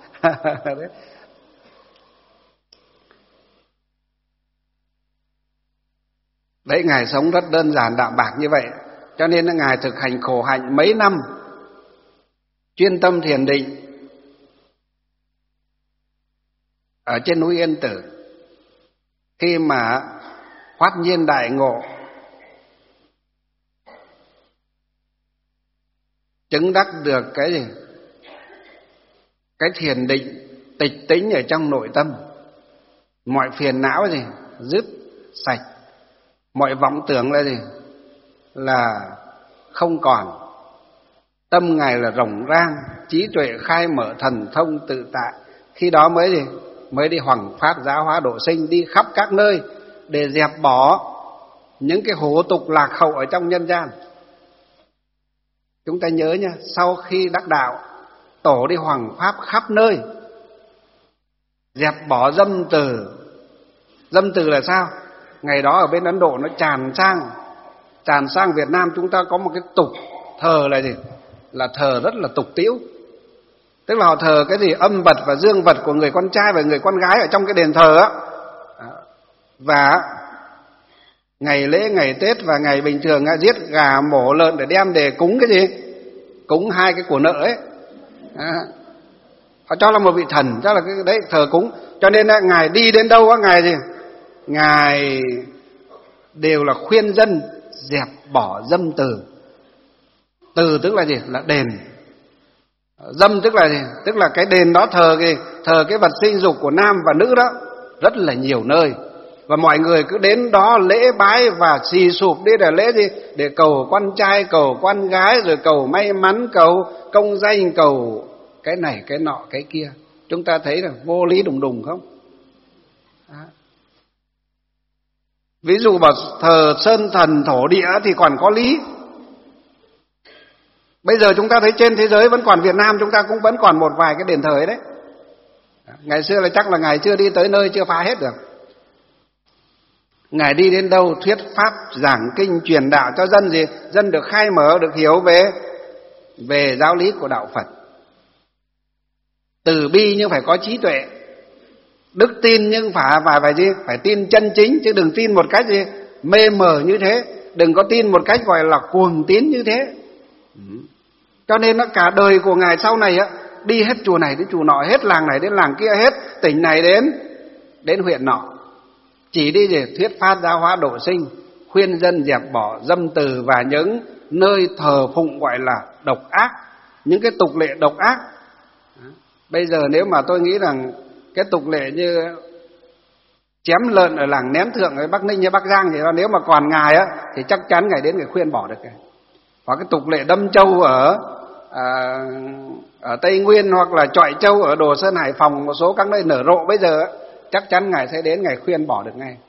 Đấy, ngài sống rất đơn giản đạm bạc như vậy, cho nên ngài thực hành khổ hạnh mấy năm. chuyên tâm thiền định ở trên núi Yên Tử. Khi mà hoát nhiên đại ngộ, chứng đắc được cái gì? Cái thiền định tịch tĩnh ở trong nội tâm. Mọi phiền não gì? Dứt sạch. Mọi vọng tưởng là gì? Là không còn. Tâm Ngài là rộng rang, trí tuệ khai mở, thần thông tự tại. Khi đó mới gì? Mới đi hoằng pháp giáo hóa độ sinh, đi khắp các nơi để dẹp bỏ những cái hổ tục lạc hậu ở trong nhân gian. Chúng ta nhớ nha, sau khi đắc đạo, Tổ đi hoằng pháp khắp nơi, dẹp bỏ dâm từ. Dâm từ là sao? Ngày đó ở bên Ấn Độ nó tràn sang Việt Nam. Chúng ta có một cái tục thờ là gì? Là thờ rất là tục tĩu. Tức là họ thờ cái gì? Âm vật và dương vật của người con trai và người con gái ở trong cái đền thờ á. Và ngày lễ, ngày Tết và ngày bình thường giết gà mổ lợn để đem để cúng cái gì? Cúng hai cái của nợ ấy. Họ cho là một vị thần, cho là cái đấy thờ cúng. Cho nên Ngài đi đến đâu á, Ngài gì? Ngài đều là khuyên dân dẹp bỏ dâm từ. Từ tức là gì? Là đền. Dâm tức là gì? Tức là cái đền đó thờ cái vật sinh dục của nam và nữ đó, rất là nhiều nơi. Và mọi người cứ đến đó lễ bái và xì sụp đi để lễ gì? Để cầu con trai, cầu con gái, rồi cầu may mắn, cầu công danh, cầu cái này, cái nọ, cái kia. Chúng ta thấy là vô lý đùng đùng không? Đó. Ví dụ bảo thờ sơn thần thổ địa thì còn có lý. Bây giờ chúng ta thấy trên thế giới vẫn còn, Việt Nam chúng ta cũng vẫn còn một vài cái đền thờ ấy đấy. Ngày xưa là chắc là Ngài chưa đi tới nơi, chưa phá hết được. Ngài đi đến đâu thuyết pháp giảng kinh truyền đạo cho dân gì? Dân được khai mở, được hiểu về giáo lý của đạo Phật. Từ bi nhưng phải có trí tuệ. Đức tin nhưng phải gì? Phải tin chân chính, chứ đừng tin một cách gì? Mê mờ như thế. Đừng có tin một cách gọi là cuồng tín như thế. Cho nên nó cả đời của Ngài sau này á, đi hết chùa này đến chùa nọ, hết làng này đến làng kia, hết tỉnh này đến huyện nọ. Chỉ đi để thuyết pháp giáo hóa độ sinh, khuyên dân dẹp bỏ dâm từ và những nơi thờ phụng gọi là độc ác, những cái tục lệ độc ác. Bây giờ nếu mà tôi nghĩ rằng cái tục lệ như chém lợn ở làng Nén Thượng ở Bắc Ninh hay Bắc Giang thì nếu mà còn Ngài á thì chắc chắn Ngài đến Ngài khuyên bỏ được. Hoặc cái tục lệ đâm trâu ở Tây Nguyên, hoặc là chọi trâu ở Đồ Sơn, Hải Phòng, một số các nơi nở rộ bây giờ, chắc chắn Ngài sẽ đến Ngài khuyên bỏ được ngay.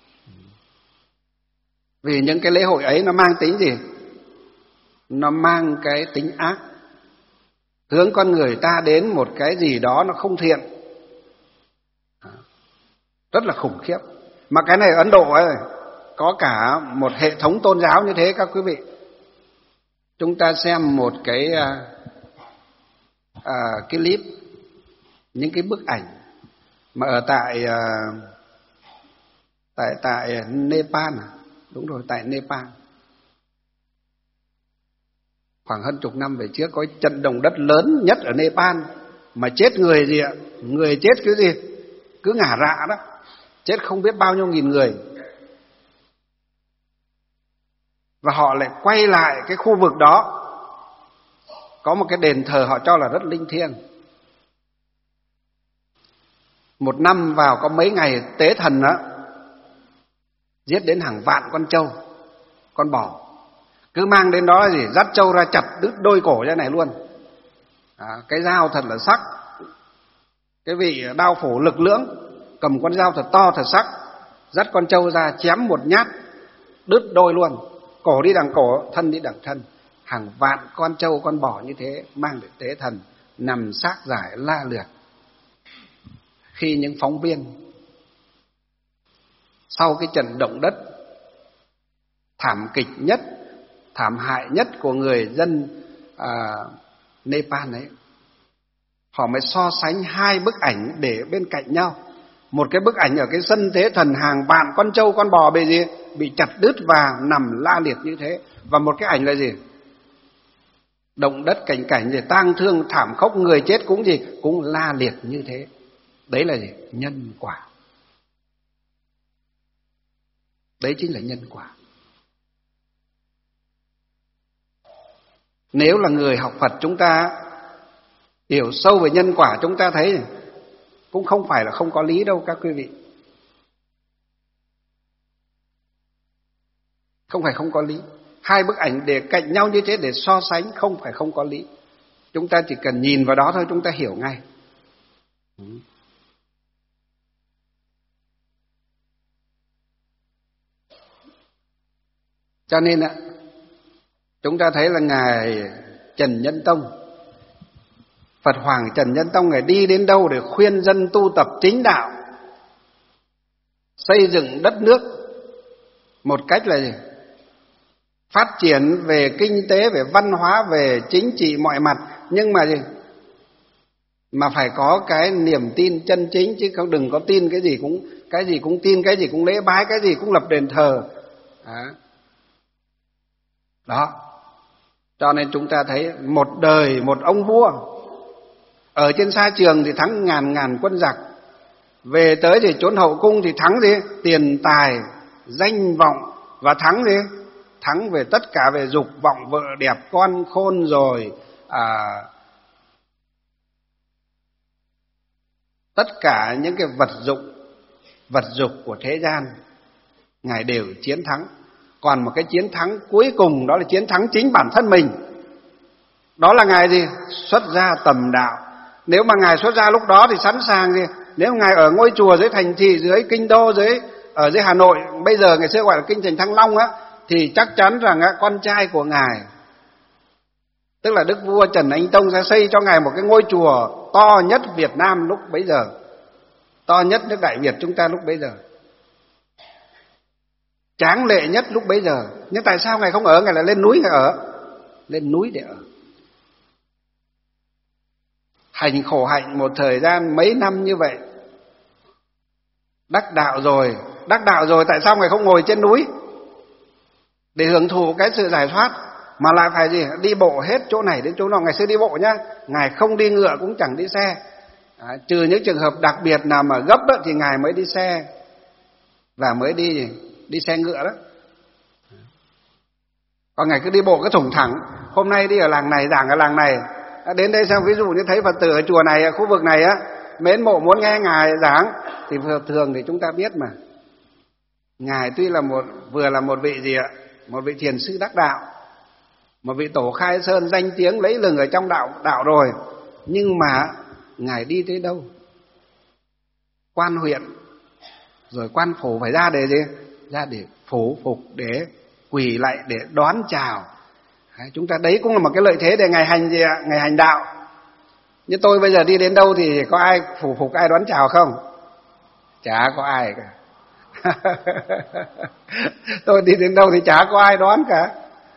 Vì những cái lễ hội ấy nó mang tính gì? Nó mang cái tính ác, hướng con người ta đến một cái gì đó nó không thiện, rất là khủng khiếp. Mà cái này ở Ấn Độ ấy, có cả một hệ thống tôn giáo như thế các quý vị. Chúng ta xem một cái clip, những cái bức ảnh mà ở tại Nepal, đúng rồi, tại Nepal. Khoảng hơn chục năm về trước có trận động đất lớn nhất ở Nepal mà chết người gì ạ? Người chết cái gì? Cứ ngả rạ đó, chết không biết bao nhiêu nghìn người. Và họ lại quay lại cái khu vực đó, có một cái đền thờ họ cho là rất linh thiêng. Một năm vào có mấy ngày tế thần đó, giết đến hàng vạn con trâu, con bò. Cứ mang đến đó là gì? Dắt trâu ra chặt đứt đôi cổ ra này luôn. Cái dao thật là sắc. Cái vị đao phủ lực lưỡng, cầm con dao thật to thật sắc, dắt con trâu ra chém một nhát, đứt đôi luôn. Cổ đi đằng cổ, thân đi đằng thân. Hàng vạn con trâu con bò như thế mang để tế thần, nằm xác giải la liệt. Khi những phóng viên sau cái trận động đất thảm kịch nhất, thảm hại nhất của người dân Nepal ấy, họ mới so sánh hai bức ảnh để bên cạnh nhau. Một cái bức ảnh ở cái sân tế thần, hàng vạn con trâu con bò bị chặt đứt và nằm la liệt như thế. Và một cái ảnh là gì? động đất cảnh cảnh gì, tang thương thảm khốc, người chết cũng gì, cũng la liệt như thế. Đấy là gì? Nhân quả. Đấy chính là nhân quả. Nếu là người học Phật, chúng ta hiểu sâu về nhân quả, chúng ta thấy cũng không phải là không có lý đâu các quý vị. Không phải không có lý. Hai bức ảnh để cạnh nhau như thế để so sánh không phải không có lý. Chúng ta chỉ cần nhìn vào đó thôi, chúng ta hiểu ngay. Cho nên chúng ta thấy là Ngài Trần Nhân Tông, Phật Hoàng Trần Nhân Tông, Ngài đi đến đâu để khuyên dân tu tập chính đạo, xây dựng đất nước một cách là gì? Phát triển về kinh tế, về văn hóa, về chính trị mọi mặt. Nhưng mà gì? Mà phải có cái niềm tin chân chính, chứ không đừng có tin cái gì cũng tin, cái gì cũng lễ bái, cái gì cũng lập đền thờ. Đó. Cho nên chúng ta thấy một đời một ông vua, ở trên sa trường thì thắng ngàn ngàn quân giặc, về tới thì chốn hậu cung thì thắng gì? Tiền tài, danh vọng, và thắng gì? Thắng về tất cả, về dục vọng, vợ đẹp, con khôn, rồi tất cả những cái vật dục của thế gian Ngài đều chiến thắng. Còn một cái chiến thắng cuối cùng, đó là chiến thắng chính bản thân mình. Đó là Ngài gì? Xuất gia tầm đạo. Nếu mà Ngài xuất gia lúc đó thì sẵn sàng gì? Nếu Ngài ở ngôi chùa dưới thành thị, dưới kinh đô, ở dưới Hà Nội, bây giờ ngày xưa gọi là kinh thành Thăng Long á, thì chắc chắn rằng con trai của Ngài, tức là Đức vua Trần Anh Tông, sẽ xây cho Ngài một cái ngôi chùa to nhất Việt Nam lúc bấy giờ, to nhất nước Đại Việt chúng ta lúc bấy giờ, tráng lệ nhất lúc bấy giờ. Nhưng tại sao Ngài không ở? Ngài lại lên núi Ngài ở. Lên núi để ở. Hành khổ hạnh một thời gian mấy năm như vậy, đắc đạo rồi tại sao Ngài không ngồi trên núi để hưởng thụ cái sự giải thoát, mà lại phải gì? Đi bộ hết chỗ này đến chỗ nọ. Ngày xưa đi bộ nhá, Ngài không đi ngựa cũng chẳng đi xe. Trừ những trường hợp đặc biệt nào mà gấp đó, thì Ngài mới đi xe, và mới đi xe ngựa đó. Còn Ngài cứ đi bộ cứ thủng thẳng. Hôm nay đi ở làng này, giảng ở làng này, đến đây xong ví dụ như thấy Phật tử ở chùa này, ở khu vực này mến mộ muốn nghe Ngài giảng, thì thường thì chúng ta biết mà, Ngài tuy là vừa là một vị gì ạ? Một vị thiền sư đắc đạo, một vị tổ khai sơn danh tiếng lấy lừng ở trong đạo rồi, nhưng mà Ngài đi tới đâu? Quan huyện rồi quan phủ phải ra để gì? Ra để phủ phục, để quỳ lại, để đón chào. Chúng ta đấy cũng là một cái lợi thế để Ngài hành gì ạ? Ngài hành đạo. Như tôi bây giờ đi đến đâu thì có ai phủ phục, ai đón chào không? Chả có ai cả. Tôi đi đến đâu thì chả có ai đón cả.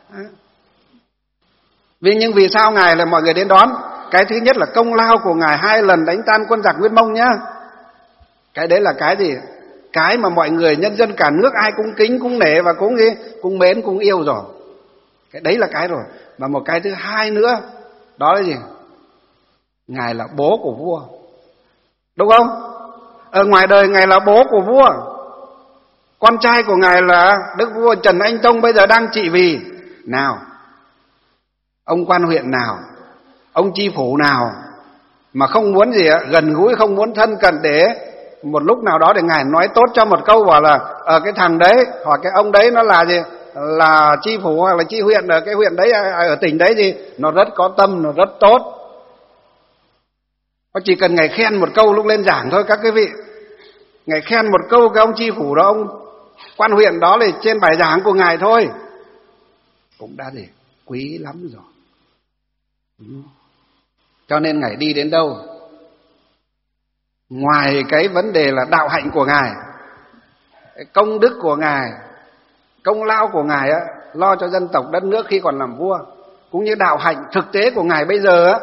Nhưng vì sao Ngài là mọi người đến đón? Cái thứ nhất là công lao của Ngài 2 lần đánh tan quân giặc Nguyên Mông nhá. Cái đấy là cái gì? Cái mà mọi người, nhân dân cả nước ai cũng kính, cũng nể và cũng gì? Cũng mến, cũng yêu rồi. Cái đấy là cái rồi. Và một cái thứ hai nữa, đó là gì? Ngài là bố của vua, đúng không? Ở ngoài đời Ngài là bố của vua. Con trai của Ngài là Đức vua Trần Anh Tông bây giờ đang trị vì. Nào, ông quan huyện nào, ông chi phủ nào mà không muốn gì ạ? Gần gũi, không muốn thân cận, để một lúc nào đó để Ngài nói tốt cho một câu, bảo là ở cái thằng đấy hoặc cái ông đấy nó là gì? Là chi phủ hoặc là chi huyện ở cái huyện đấy, ở tỉnh đấy gì? Nó rất có tâm, nó rất tốt. Chỉ cần Ngài khen một câu lúc lên giảng thôi các quý vị. Ngài khen một câu cái ông chi phủ đó, ông quan huyện đó là trên bài giảng của Ngài thôi, cũng đã gì? Quý lắm rồi. Cho nên Ngài đi đến đâu, ngoài cái vấn đề là đạo hạnh của Ngài, công đức của Ngài, công lao của Ngài lo cho dân tộc đất nước khi còn làm vua, cũng như đạo hạnh thực tế của Ngài bây giờ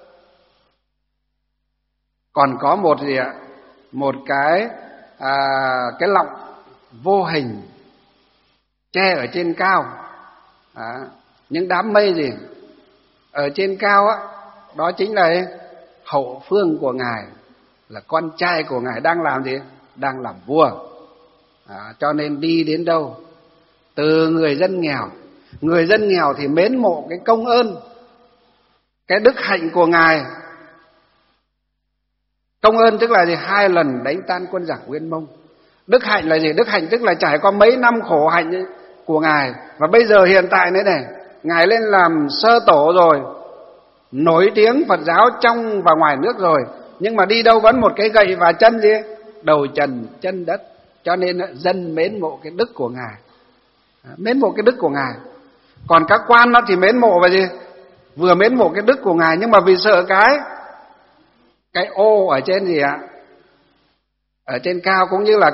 còn có một gì ạ? Một cái lọng vô hình che ở trên cao, những đám mây gì ở trên cao á, đó chính là hậu phương của Ngài, là con trai của Ngài đang làm gì? Đang làm vua. Cho nên đi đến đâu, từ người dân nghèo thì mến mộ cái công ơn, cái đức hạnh của Ngài. Công ơn tức là gì? 2 lần đánh tan quân giặc Nguyên Mông. Đức hạnh là gì? Đức hạnh tức là trải qua mấy năm khổ hạnh ấy của Ngài, và bây giờ hiện tại nữa này, Ngài lên làm sơ tổ rồi, nổi tiếng Phật giáo trong và ngoài nước rồi, nhưng mà đi đâu vẫn một cái gậy và chân gì? Đầu trần chân đất. Cho nên dân mến mộ cái đức của Ngài, mến mộ cái đức của Ngài. Còn các quan nó thì mến mộ về gì? Vừa mến mộ cái đức của Ngài, nhưng mà vì sợ cái ô ở trên gì ạ? Ở trên cao, cũng như là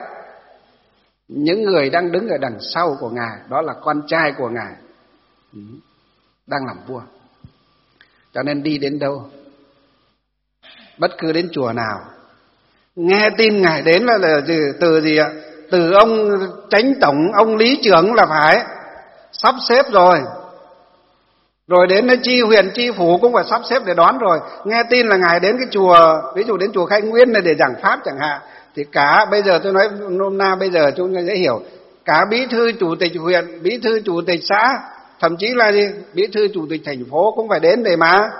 những người đang đứng ở đằng sau của Ngài, đó là con trai của Ngài đang làm vua. Cho nên đi đến đâu, bất cứ đến chùa nào, nghe tin Ngài đến là từ gì ạ? Từ ông chánh tổng, ông lý trưởng là phải sắp xếp rồi. Rồi đến chi huyện, chi phủ cũng phải sắp xếp để đón rồi. Nghe tin là Ngài đến cái chùa, ví dụ đến chùa Khai Nguyên này để giảng pháp chẳng hạn, thì cả, bây giờ tôi nói nôm na bây giờ chúng ta dễ hiểu, cả bí thư chủ tịch huyện, bí thư chủ tịch xã, thậm chí là gì? Bí thư chủ tịch thành phố cũng phải đến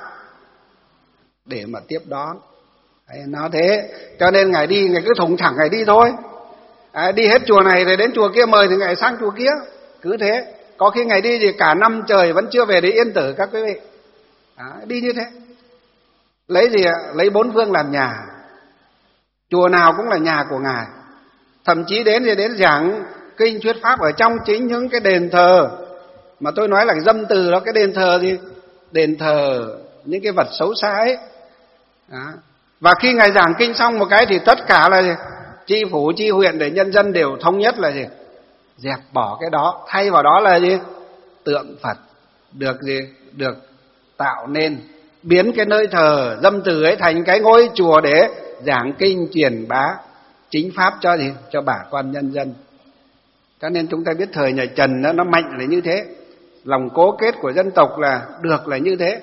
để mà tiếp đón. Đấy, nó thế. Cho nên Ngài đi, Ngài cứ thủng thẳng Ngài đi thôi. Đi hết chùa này rồi đến chùa kia mời thì Ngài sang chùa kia. Cứ thế. Có khi Ngài đi thì cả năm trời vẫn chưa về đến Yên Tử các quý vị. Đi như thế. Lấy gì ạ? Lấy 4 phương làm nhà. Chùa nào cũng là nhà của Ngài. Thậm chí đến giảng kinh thuyết pháp ở trong chính những cái đền thờ mà tôi nói là dâm từ đó. Cái đền thờ gì? Đền thờ những cái vật xấu xa ấy. Và khi Ngài giảng kinh xong một cái thì tất cả là gì? Chi phủ, chi huyện để nhân dân đều thống nhất là gì? Dẹp bỏ cái đó, thay vào đó là gì? Tượng Phật được gì? Được tạo nên, biến cái nơi thờ dâm từ ấy thành cái ngôi chùa để giảng kinh truyền bá chính pháp cho gì? Cho bà con nhân dân. Cho nên chúng ta biết thời nhà Trần nó mạnh là như thế, lòng cố kết của dân tộc là được là như thế,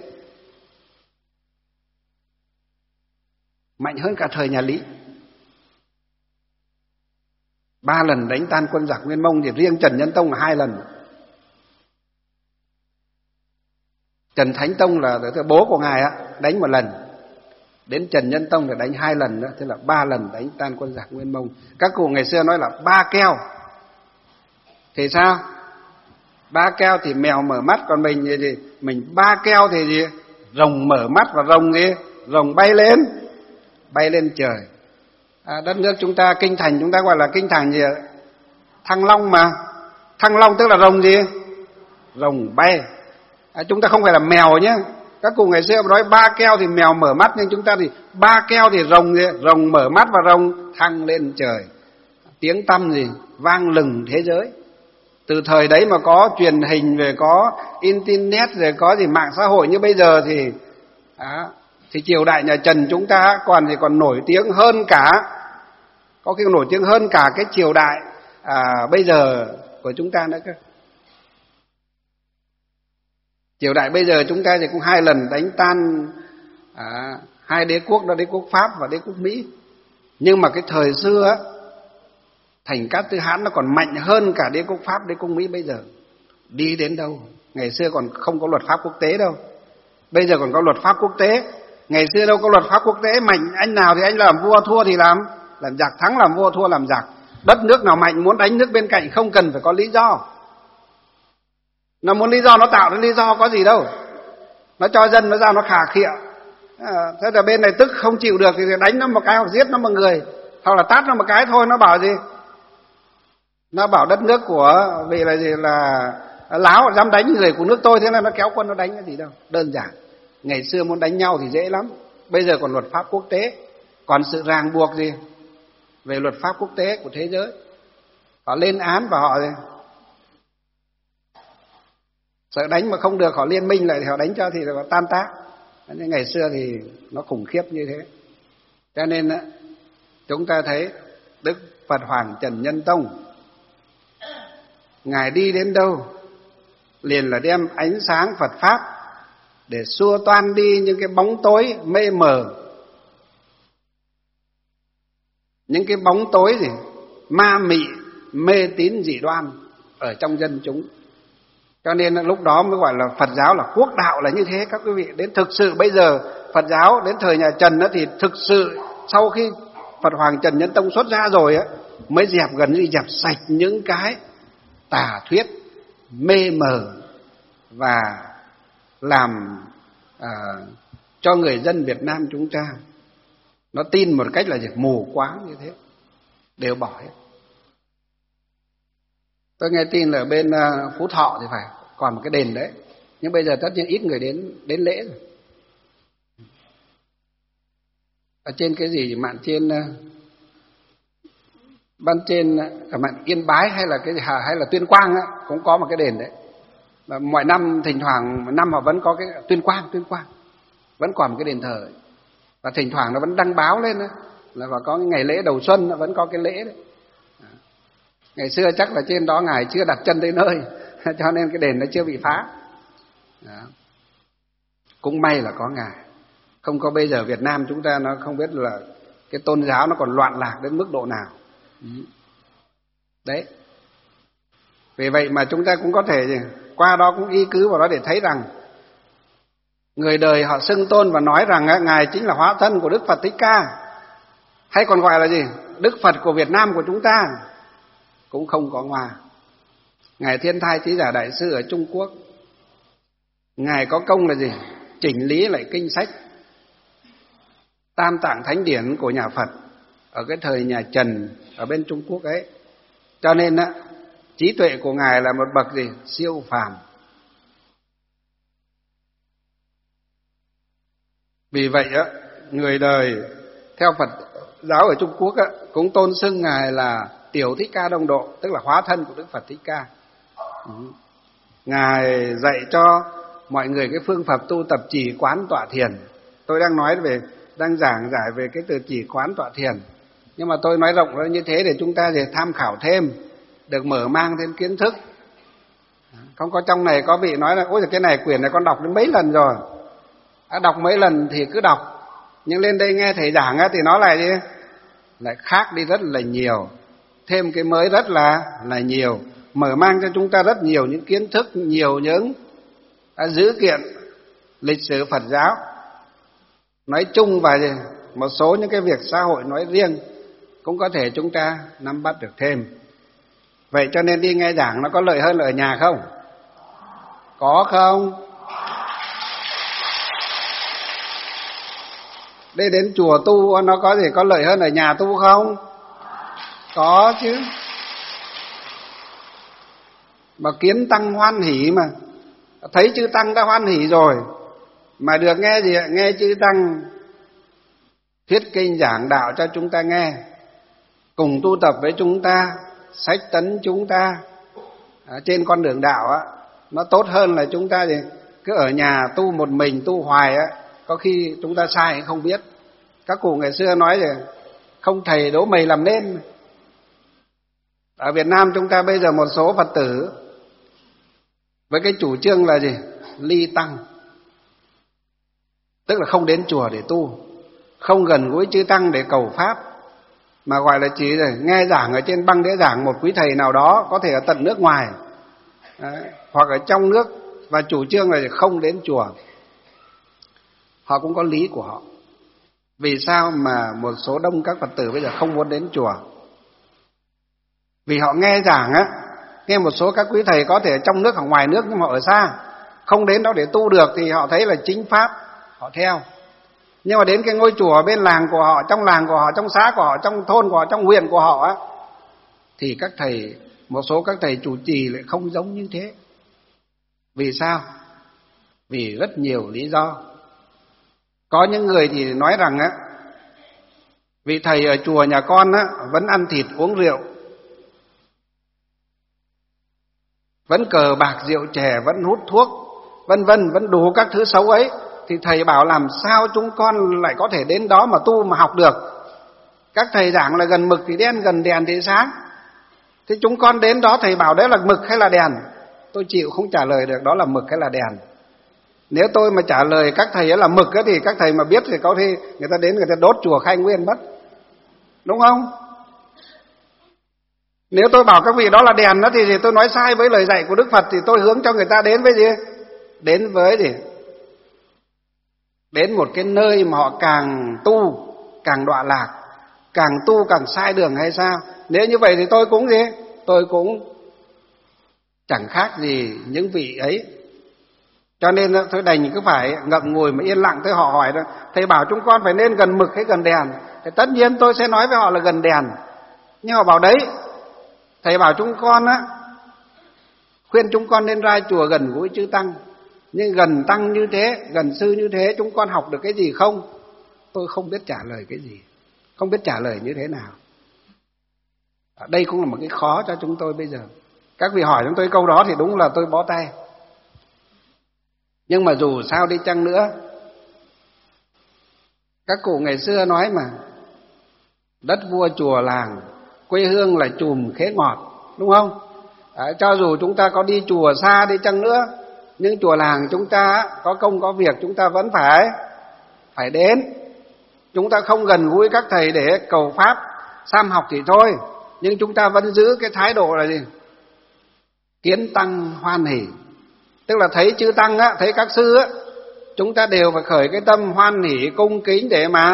mạnh hơn cả thời nhà Lý. 3 lần đánh tan quân giặc Nguyên Mông, thì riêng Trần Nhân Tông là 2 lần. Trần Thánh Tông là bố của Ngài đánh 1 lần, đến Trần Nhân Tông là đánh 2 lần nữa, thế là 3 lần đánh tan quân giặc Nguyên Mông. Các cụ ngày xưa nói là 3 keo. Thì sao? 3 keo thì mèo mở mắt, còn mình thì mình 3 keo thì gì? Rồng mở mắt, và rồng gì? Rồng bay lên trời. Đất nước chúng ta, kinh thành chúng ta gọi là kinh thành gì ạ? Thăng Long mà. Thăng Long tức là rồng gì? Rồng bay. Chúng ta không phải là mèo nhé. Các cụ ngày xưa nói 3 keo thì mèo mở mắt, nhưng chúng ta thì 3 keo thì rồng gì? Rồng mở mắt và rồng thăng lên trời. Tiếng tăm gì? Vang lừng thế giới. Từ thời đấy mà có truyền hình, về có internet, rồi có gì mạng xã hội như bây giờ thì triều đại nhà Trần chúng ta còn nổi tiếng hơn cả, có khi nổi tiếng hơn cả cái triều đại bây giờ của chúng ta nữa cơ. Triều đại bây giờ chúng ta thì cũng 2 lần đánh tan 2 đế quốc, đó đế quốc Pháp và đế quốc Mỹ. Nhưng mà cái thời xưa Thành Cát Tư Hãn nó còn mạnh hơn cả đế quốc Pháp, đế quốc Mỹ bây giờ. Đi đến đâu? Ngày xưa còn không có luật pháp quốc tế đâu, bây giờ còn có luật pháp quốc tế. Ngày xưa đâu có luật pháp quốc tế, mạnh anh nào thì anh làm vua, thua thì làm giặc, thắng làm vua, thua làm giặc. Đất nước nào mạnh muốn đánh nước bên cạnh không cần phải có lý do. Nó muốn lý do nó tạo ra lý do có gì đâu. Nó cho dân nó ra nó khà khịa. Thế là bên này tức không chịu được thì đánh nó một cái hoặc giết nó một người, hoặc là tát nó một cái thôi. Nó bảo gì? Nó bảo đất nước của vì là gì, là láo dám đánh người của nước tôi, thế là nó kéo quân nó đánh. Cái gì đâu, đơn giản. Ngày xưa muốn đánh nhau thì dễ lắm, bây giờ còn luật pháp quốc tế, còn sự ràng buộc gì về luật pháp quốc tế của thế giới. Họ lên án và họ sợ đánh mà không được, họ liên minh lại thì họ đánh cho thì họ tan tác. Nhưng ngày xưa thì nó khủng khiếp như thế. Cho nên chúng ta thấy Đức Phật Hoàng Trần Nhân Tông, Ngài đi đến đâu liền là đem ánh sáng Phật Pháp để xua toan đi những cái bóng tối mê mờ, những cái bóng tối gì ma mị, mê tín dị đoan ở trong dân chúng. Cho nên lúc đó mới gọi là Phật giáo là quốc đạo là như thế các quý vị. Đến thực sự bây giờ Phật giáo đến thời nhà Trần đó thì thực sự sau khi Phật Hoàng Trần Nhân Tông xuất ra rồi á, mới gần như dẹp sạch những cái tà thuyết mê mờ và làm cho người dân Việt Nam chúng ta nó tin một cách là mù quáng như thế, đều bỏ hết. Tôi nghe tin là bên Phú Thọ thì phải còn một cái đền đấy, nhưng bây giờ tất nhiên ít người đến lễ rồi. Ở trên cái gì mạn trên ban trên ở mạn Yên Bái hay là Tuyên Quang á, cũng có một cái đền đấy. Và mọi năm thỉnh thoảng năm họ vẫn có cái Tuyên Quang vẫn còn một cái đền thờ ấy. Và thỉnh thoảng nó vẫn đăng báo lên đó, là có cái ngày lễ đầu xuân nó vẫn có cái lễ đấy. Ngày xưa chắc là trên đó ngài chưa đặt chân tới nơi cho nên cái đền nó chưa bị phá. Đó. Cũng may là có ngài. Không có bây giờ Việt Nam chúng ta nó không biết là cái tôn giáo nó còn loạn lạc đến mức độ nào. Đấy. Vì vậy mà chúng ta cũng có thể qua đó cũng y cứ vào đó để thấy rằng người đời họ xưng tôn và nói rằng ngài chính là hóa thân của Đức Phật Thích Ca, hay còn gọi là gì? Đức Phật của Việt Nam của chúng ta. Cũng không có ngoa. Ngài Thiên Thai Trí Giả Đại Sư ở Trung Quốc, ngài có công là gì? Chỉnh lý lại kinh sách Tam Tạng Thánh Điển của nhà Phật ở cái thời nhà Trần ở bên Trung Quốc ấy. Cho nên trí tuệ của ngài là một bậc gì? Siêu phàm. Vì vậy người đời theo Phật giáo ở Trung Quốc cũng tôn xưng ngài là Tiểu Thích Ca Đông Độ, tức là hóa thân của Đức Phật Thích Ca. Ngài dạy cho mọi người cái phương pháp tu tập trì quán tọa thiền. Tôi đang giảng giải về cái từ trì quán tọa thiền, nhưng mà tôi nói rộng ra như thế để chúng ta để tham khảo thêm, được mở mang thêm kiến thức. Không có trong này có vị nói là ôi cái này quyển này con đọc đến mấy lần rồi. Đọc mấy lần thì cứ đọc, nhưng lên đây nghe thầy giảng thì nó lại khác đi rất là nhiều, thêm cái mới rất là nhiều, mở mang cho chúng ta rất nhiều những kiến thức, nhiều những dữ kiện lịch sử Phật giáo nói chung và một số những cái việc xã hội nói riêng cũng có thể chúng ta nắm bắt được thêm. Vậy cho nên đi nghe giảng nó có lợi hơn là ở nhà không? Có không? Đi đến chùa tu nó có gì có lợi hơn ở nhà tu không? Có chứ. Mà kiến tăng hoan hỷ mà. Thấy chư tăng đã hoan hỷ rồi, mà được nghe gì ạ? Nghe chư tăng thuyết kinh giảng đạo cho chúng ta nghe, cùng tu tập với chúng ta, sách tấn chúng ta trên con đường đạo nó tốt hơn là chúng ta cứ ở nhà tu một mình, tu hoài có khi chúng ta sai không biết. Các cụ ngày xưa nói không thầy đố mày làm nên. Ở Việt Nam chúng ta bây giờ một số Phật tử với cái chủ trương là gì? Ly tăng, tức là không đến chùa để tu, không gần gũi chư tăng để cầu pháp, mà gọi là chỉ nghe giảng ở trên băng đĩa giảng một quý thầy nào đó, có thể ở tận nước ngoài hoặc ở trong nước, và chủ trương là không đến chùa. Họ cũng có lý của họ. Vì sao mà một số đông các Phật tử bây giờ không muốn đến chùa? Vì họ nghe giảng nghe một số các quý thầy có thể ở trong nước hoặc ngoài nước, nhưng họ ở xa, không đến đó để tu được, thì họ thấy là chính pháp, họ theo. Nhưng mà đến cái ngôi chùa bên làng của họ, trong làng của họ, trong xã của họ, trong thôn của họ, trong huyện của họ thì các thầy, một số các thầy chủ trì lại không giống như thế. Vì sao? Vì rất nhiều lý do. Có những người thì nói rằng vị thầy ở chùa nhà con vẫn ăn thịt uống rượu, vẫn cờ bạc rượu chè, vẫn hút thuốc, vân vân, vẫn đủ các thứ xấu ấy, thì thầy bảo làm sao chúng con lại có thể đến đó mà tu mà học được? Các thầy giảng là gần mực thì đen, gần đèn thì sáng. Thế chúng con đến đó thầy bảo đấy là mực hay là đèn? Tôi chịu không trả lời được đó là mực hay là đèn. Nếu tôi mà trả lời các thầy ấy là mực ấy, thì các thầy mà biết thì có khi người ta đến người ta đốt chùa Khai Nguyên mất, đúng không? Nếu tôi bảo các vị đó là đèn đó thì tôi nói sai với lời dạy của Đức Phật, thì tôi hướng cho người ta đến với gì? Đến với gì? Đến một cái nơi mà họ càng tu càng đọa lạc, càng tu càng sai đường hay sao? Nếu như vậy thì tôi cũng gì? Tôi cũng chẳng khác gì những vị ấy. Cho nên tôi đành cứ phải ngậm ngùi mà yên lặng. Tôi họ hỏi đó, thầy bảo chúng con phải nên gần mực hay gần đèn? Thì tất nhiên tôi sẽ nói với họ là gần đèn. Nhưng họ bảo đấy, thầy bảo chúng con á, khuyên chúng con nên ra chùa gần gũi chư tăng. Nhưng gần tăng như thế, gần sư như thế, chúng con học được cái gì không? Tôi không biết trả lời cái gì, không biết trả lời như thế nào. Đây cũng là một cái khó cho chúng tôi bây giờ. Các vị hỏi chúng tôi câu đó thì đúng là tôi bó tay. Nhưng mà dù sao đi chăng nữa, các cụ ngày xưa nói mà, đất vua chùa làng, quê hương là chùm khế ngọt, đúng không? Cho dù chúng ta có đi chùa xa đi chăng nữa, nhưng chùa làng chúng ta có công có việc chúng ta vẫn phải đến. Chúng ta không gần gũi các thầy để cầu pháp sám học thì thôi, nhưng chúng ta vẫn giữ cái thái độ là gì? Kiến tăng hoan hỷ. Tức là thấy chư tăng á, thấy các sư á, chúng ta đều phải khởi cái tâm hoan hỷ cung kính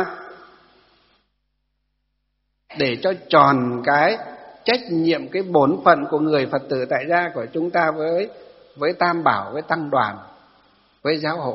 để cho tròn cái trách nhiệm, cái bổn phận của người Phật tử tại gia của chúng ta với Tam Bảo, với tăng đoàn, với giáo hội.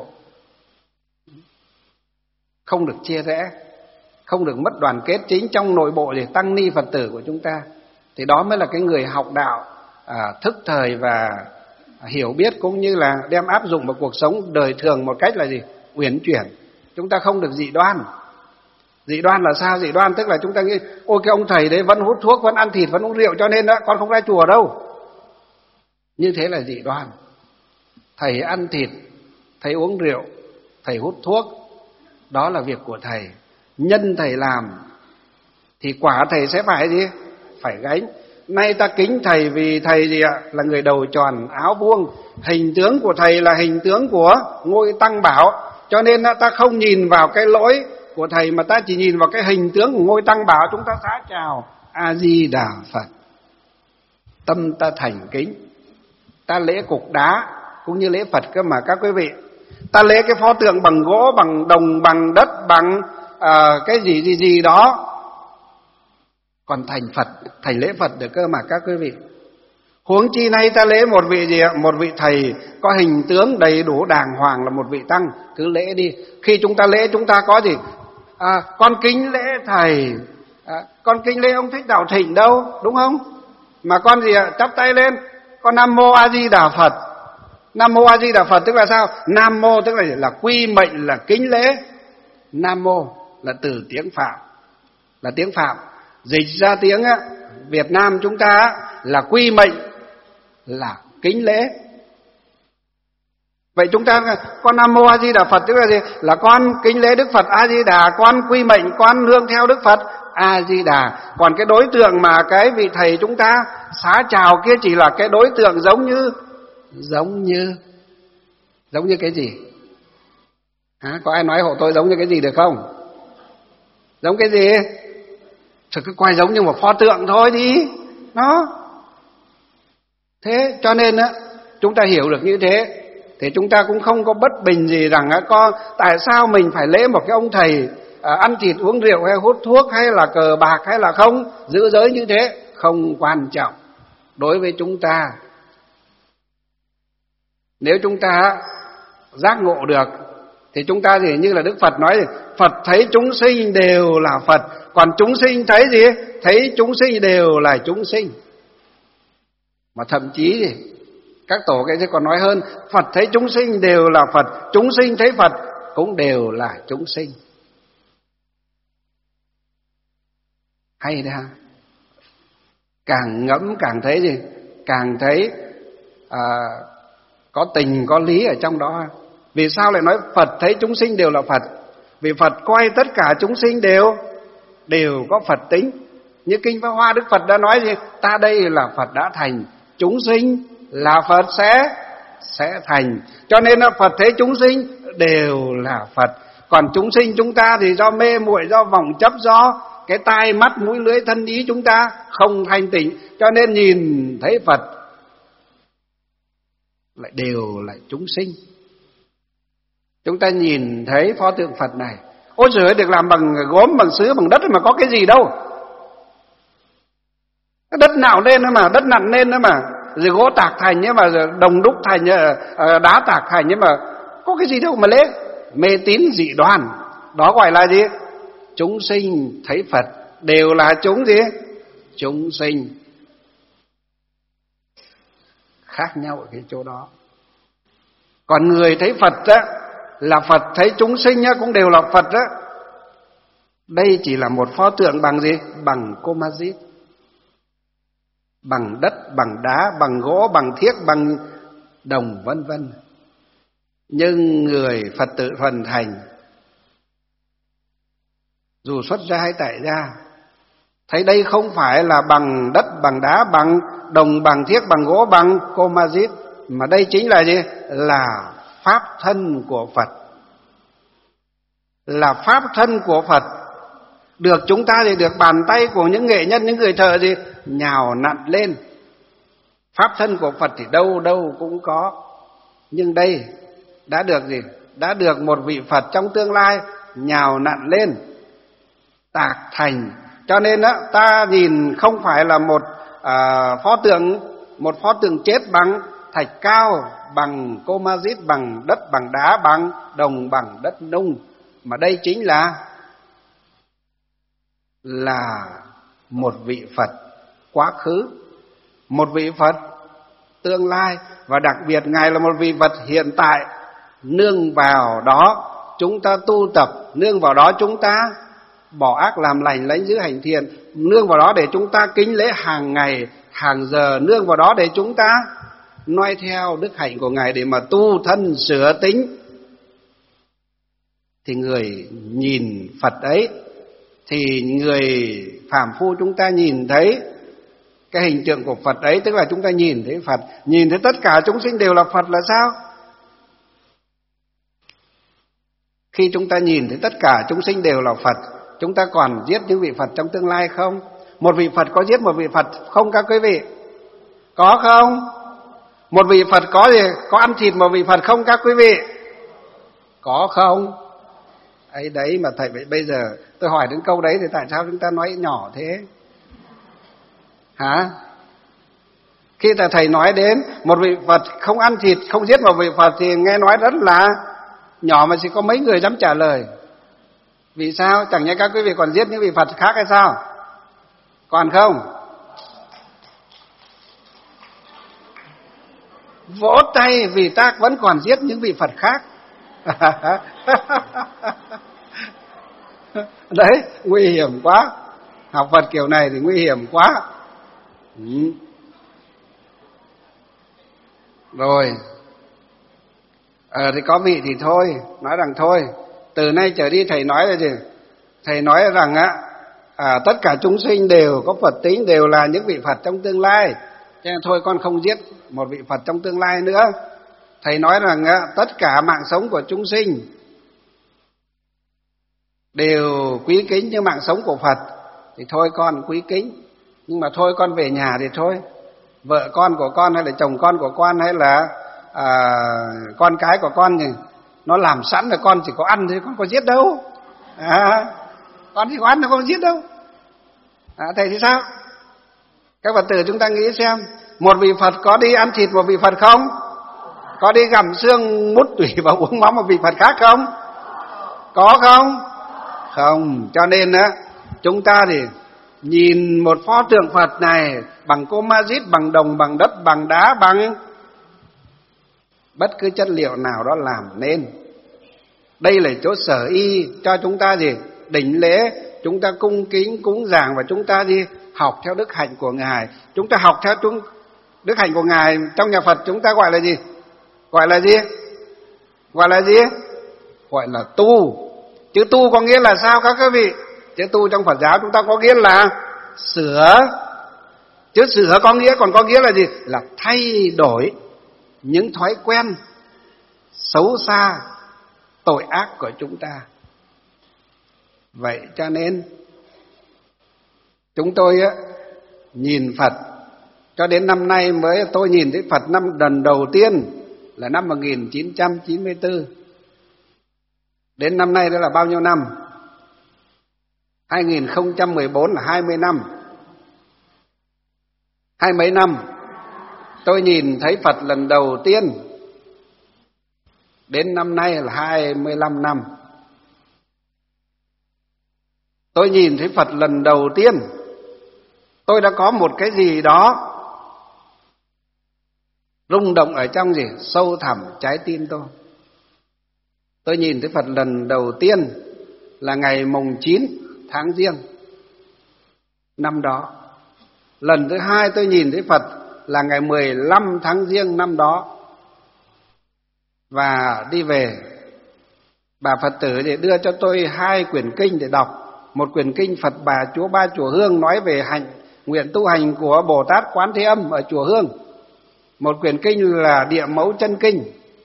Không được chia rẽ, không được mất đoàn kết chính trong nội bộ để tăng ni Phật tử của chúng ta. Thì đó mới là cái người học đạo thức thời và hiểu biết, cũng như là đem áp dụng vào cuộc sống đời thường một cách là gì? Uyển chuyển. Chúng ta không được dị đoan. Dị đoan là sao? Dị đoan tức là chúng ta nghĩ ôi cái ông thầy đấy vẫn hút thuốc, vẫn ăn thịt, vẫn uống rượu, cho nên đó con không ra chùa đâu. Như thế là dị đoan. Thầy ăn thịt, thầy uống rượu, thầy hút thuốc, đó là việc của thầy. Nhân thầy làm thì quả thầy sẽ phải gì? Phải gánh. Nay ta kính thầy vì thầy gì ạ? Là người đầu tròn áo buông. Hình tướng của thầy là hình tướng của ngôi Tăng Bảo. Cho nên ta không nhìn vào cái lỗi của thầy, mà ta chỉ nhìn vào cái hình tướng của ngôi Tăng Bảo. Chúng ta xá chào A-di-đà Phật, tâm ta thành kính. Ta lễ cục đá cũng như lễ Phật cơ mà các quý vị. Ta lễ cái pho tượng bằng gỗ, bằng đồng, bằng đất, bằng cái gì đó, còn thành Phật, thành lễ Phật được cơ mà các quý vị. Huống chi nay ta lễ một vị gì ạ? Một vị thầy có hình tướng đầy đủ đàng hoàng là một vị tăng, cứ lễ đi. Khi chúng ta lễ chúng ta có gì? Con kính lễ thầy, con kính lễ ông Thích Đạo Thịnh đâu, đúng không? Mà con gì ạ? Chắp tay lên, con Nam Mô A Di Đà Phật. Nam Mô A Di Đà Phật tức là sao? Nam Mô tức là quy mệnh, là kính lễ. Nam Mô là từ tiếng Phạm, là tiếng Phạm. Dịch ra tiếng á, Việt Nam chúng ta á, là quy mệnh, là kính lễ. Vậy chúng ta con Nam Mô A Di Đà Phật tức là gì? Là con kính lễ Đức Phật A Di Đà, con quy mệnh, con nương theo Đức Phật A Di Đà. Còn cái đối tượng mà cái vị thầy chúng ta xá chào kia chỉ là cái đối tượng giống như cái gì? Có ai nói hộ tôi giống như cái gì được không? Giống cái gì? Thôi cứ coi giống như một pho tượng thôi đi. Đó. Thế cho nên á, chúng ta hiểu được như thế thì chúng ta cũng không có bất bình gì rằng tại sao mình phải lễ một cái ông thầy ăn thịt uống rượu hay hút thuốc hay là cờ bạc hay là không, giữ giới như thế không quan trọng đối với chúng ta. Nếu chúng ta giác ngộ được thì chúng ta thì như là Đức Phật nói, Phật thấy chúng sinh đều là Phật, còn chúng sinh thấy gì? Thấy chúng sinh đều là chúng sinh. Mà thậm chí thì các tổ cái còn nói hơn, Phật thấy chúng sinh đều là Phật, chúng sinh thấy Phật cũng đều là chúng sinh. Hay đấy ha. Càng ngẫm càng thấy gì? Càng thấy có tình có lý ở trong đó. Vì sao lại nói Phật thấy chúng sinh đều là Phật? Vì Phật coi tất cả chúng sinh đều có Phật tính. Như Kinh Pháp Hoa Đức Phật đã nói gì? Ta đây là Phật đã thành, chúng sinh là Phật sẽ sẽ thành. Cho nên là Phật thấy chúng sinh đều là Phật. Còn chúng sinh chúng ta thì do mê muội, do vọng chấp, do cái tai mắt mũi lưỡi thân ý chúng ta không thanh tịnh, cho nên nhìn thấy Phật lại đều là chúng sinh. Chúng ta nhìn thấy pho tượng Phật này, ôi giời ơi, được làm bằng gốm, bằng sứ, bằng đất mà có cái gì đâu. Đất nạo lên đó mà, đất nặn lên đó mà, rồi gỗ tạc thành nhưng mà đồng đúc thành, đá tạc thành nhưng mà có cái gì đâu mà lễ. Mê tín dị đoan, đó gọi là gì? Chúng sinh thấy Phật đều là chúng gì? Chúng sinh. Khác nhau ở cái chỗ đó. Còn người thấy Phật á, là Phật, thấy chúng sinh á, cũng đều là Phật á. Đây chỉ là một pho tượng bằng gì? Bằng composite, bằng đất, bằng đá, bằng gỗ, bằng thiếc, bằng đồng vân vân. Nhưng người Phật tử thuần thành, dù xuất gia hay tại gia, thấy đây không phải là bằng đất, bằng đá, bằng đồng, bằng thiếc, bằng gỗ, bằng composite, mà đây chính là gì? Là pháp thân của Phật. Là pháp thân của Phật. Được chúng ta thì được bàn tay của những nghệ nhân, những người thợ gì? Nhào nặn lên. Pháp thân của Phật thì đâu đâu cũng có. Nhưng đây đã được gì? Đã được một vị Phật trong tương lai nhào nặn lên, tạc thành. Cho nên đó, ta nhìn không phải là một pho tượng chết bằng thạch cao, bằng composite, bằng đất, bằng đá, bằng đồng, bằng đất nung, mà đây chính là một vị Phật quá khứ, một vị Phật tương lai, và đặc biệt Ngài là một vị Phật hiện tại. Nương vào đó chúng ta tu tập, nương vào đó chúng ta bỏ ác làm lành, lãnh giữ hành thiện, nương vào đó để chúng ta kính lễ hàng ngày, hàng giờ, nương vào đó để chúng ta noi theo đức hạnh của Ngài để mà tu thân sửa tính. Thì người nhìn Phật ấy, thì người phàm phu chúng ta nhìn thấy cái hình tượng của Phật ấy, tức là chúng ta nhìn thấy Phật, nhìn thấy tất cả chúng sinh đều là Phật là sao? Khi chúng ta nhìn thấy tất cả chúng sinh đều là Phật, chúng ta còn giết những vị Phật trong tương lai không? Một vị Phật có giết một vị Phật không các quý vị? Có không? Một vị Phật có gì? Có ăn thịt một vị Phật không các quý vị? Có không? Ấy đấy mà thầy bây giờ tôi hỏi đến câu đấy thì tại sao chúng ta nói nhỏ thế? Hả? Khi thầy nói đến một vị Phật không ăn thịt, không giết một vị Phật thì nghe nói rất là nhỏ, mà chỉ có mấy người dám trả lời. Vì sao? Chẳng nhẽ các quý vị còn giết những vị Phật khác hay sao? Còn không? Vỗ tay vì ta vẫn còn giết những vị Phật khác. Đấy, nguy hiểm quá. Học Phật kiểu này thì nguy hiểm quá. Rồi thì có vị thì thôi, nói rằng thôi, từ nay trở đi thầy nói là gì? Thầy nói rằng tất cả chúng sinh đều có Phật tính, đều là những vị Phật trong tương lai, cho nên thôi con không giết một vị Phật trong tương lai nữa. Thầy nói rằng tất cả mạng sống của chúng sinh đều quý kính như mạng sống của Phật, thì thôi con quý kính, nhưng mà thôi con về nhà thì thôi, vợ con của con hay là chồng con của con hay là con cái của con thì nó làm sẵn là con chỉ có ăn thôi, con có giết đâu. Con chỉ có ăn, nó không giết đâu. Thầy thì sao? Các Phật tử chúng ta nghĩ xem, một vị Phật có đi ăn thịt một vị Phật không? Có đi gặm xương mút tủy và uống máu một vị Phật khác không? Có không? Không. Cho nên chúng ta thì nhìn một pho tượng Phật này bằng composite, bằng đồng, bằng đất, bằng đá, bằng bất cứ chất liệu nào đó làm nên. Đây là chỗ sở y cho chúng ta gì? Đảnh lễ, chúng ta cung kính, cúng dường, và chúng ta đi học theo đức hạnh của Ngài. Chúng ta học theo đức hạnh của Ngài trong nhà Phật chúng ta gọi là gì? Gọi là gì? Gọi là gì? Gọi là tu. Chữ tu có nghĩa là sao các quý vị? Chữ tu trong Phật giáo chúng ta có nghĩa là sửa. Chữ sửa có nghĩa, còn có nghĩa là gì? Là thay đổi. những thói quen xấu xa, tội ác của chúng ta. Vậy cho nên chúng tôi nhìn Phật cho đến năm nay mới tôi nhìn thấy Phật lần đầu tiên là năm 1994. Đến năm nay đó là bao nhiêu năm? 2014 là 20 năm. 20 mấy năm tôi nhìn thấy Phật lần đầu tiên. Đến năm nay là 25 năm. Tôi nhìn thấy Phật lần đầu tiên, tôi đã có một cái gì đó rung động ở trong sâu thẳm trái tim tôi. Tôi nhìn thấy Phật lần đầu tiên là ngày mùng 9 tháng Giêng năm đó. Lần thứ hai tôi nhìn thấy Phật là ngày 15 tháng Giêng năm đó. Và đi về, bà Phật tử để đưa cho tôi 2 quyển kinh để đọc. Một quyển kinh Phật Bà Chúa Ba Chùa Hương nói về nguyện tu hành của Bồ Tát Quán Thế Âm ở chùa Hương. Một quyển kinh là Địa Mẫu Chân Kinh.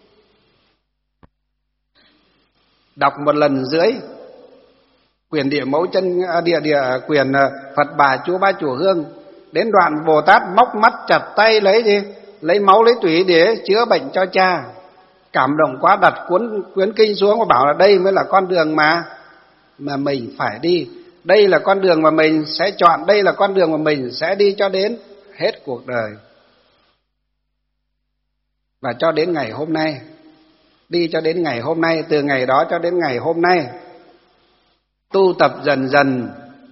Đọc 1 lần rưỡi quyển Địa Mẫu Chân quyển Phật Bà Chúa Ba Chùa Hương. Đến đoạn Bồ Tát móc mắt chặt tay lấy máu lấy tủy để chữa bệnh cho cha. Cảm động quá, đặt quyển kinh xuống và bảo là đây mới là con đường mà mình phải đi. Đây là con đường mà mình sẽ chọn, đây là con đường mà mình sẽ đi cho đến hết cuộc đời. Và cho đến ngày hôm nay, đi cho đến ngày hôm nay, từ ngày đó cho đến ngày hôm nay, tu tập dần dần.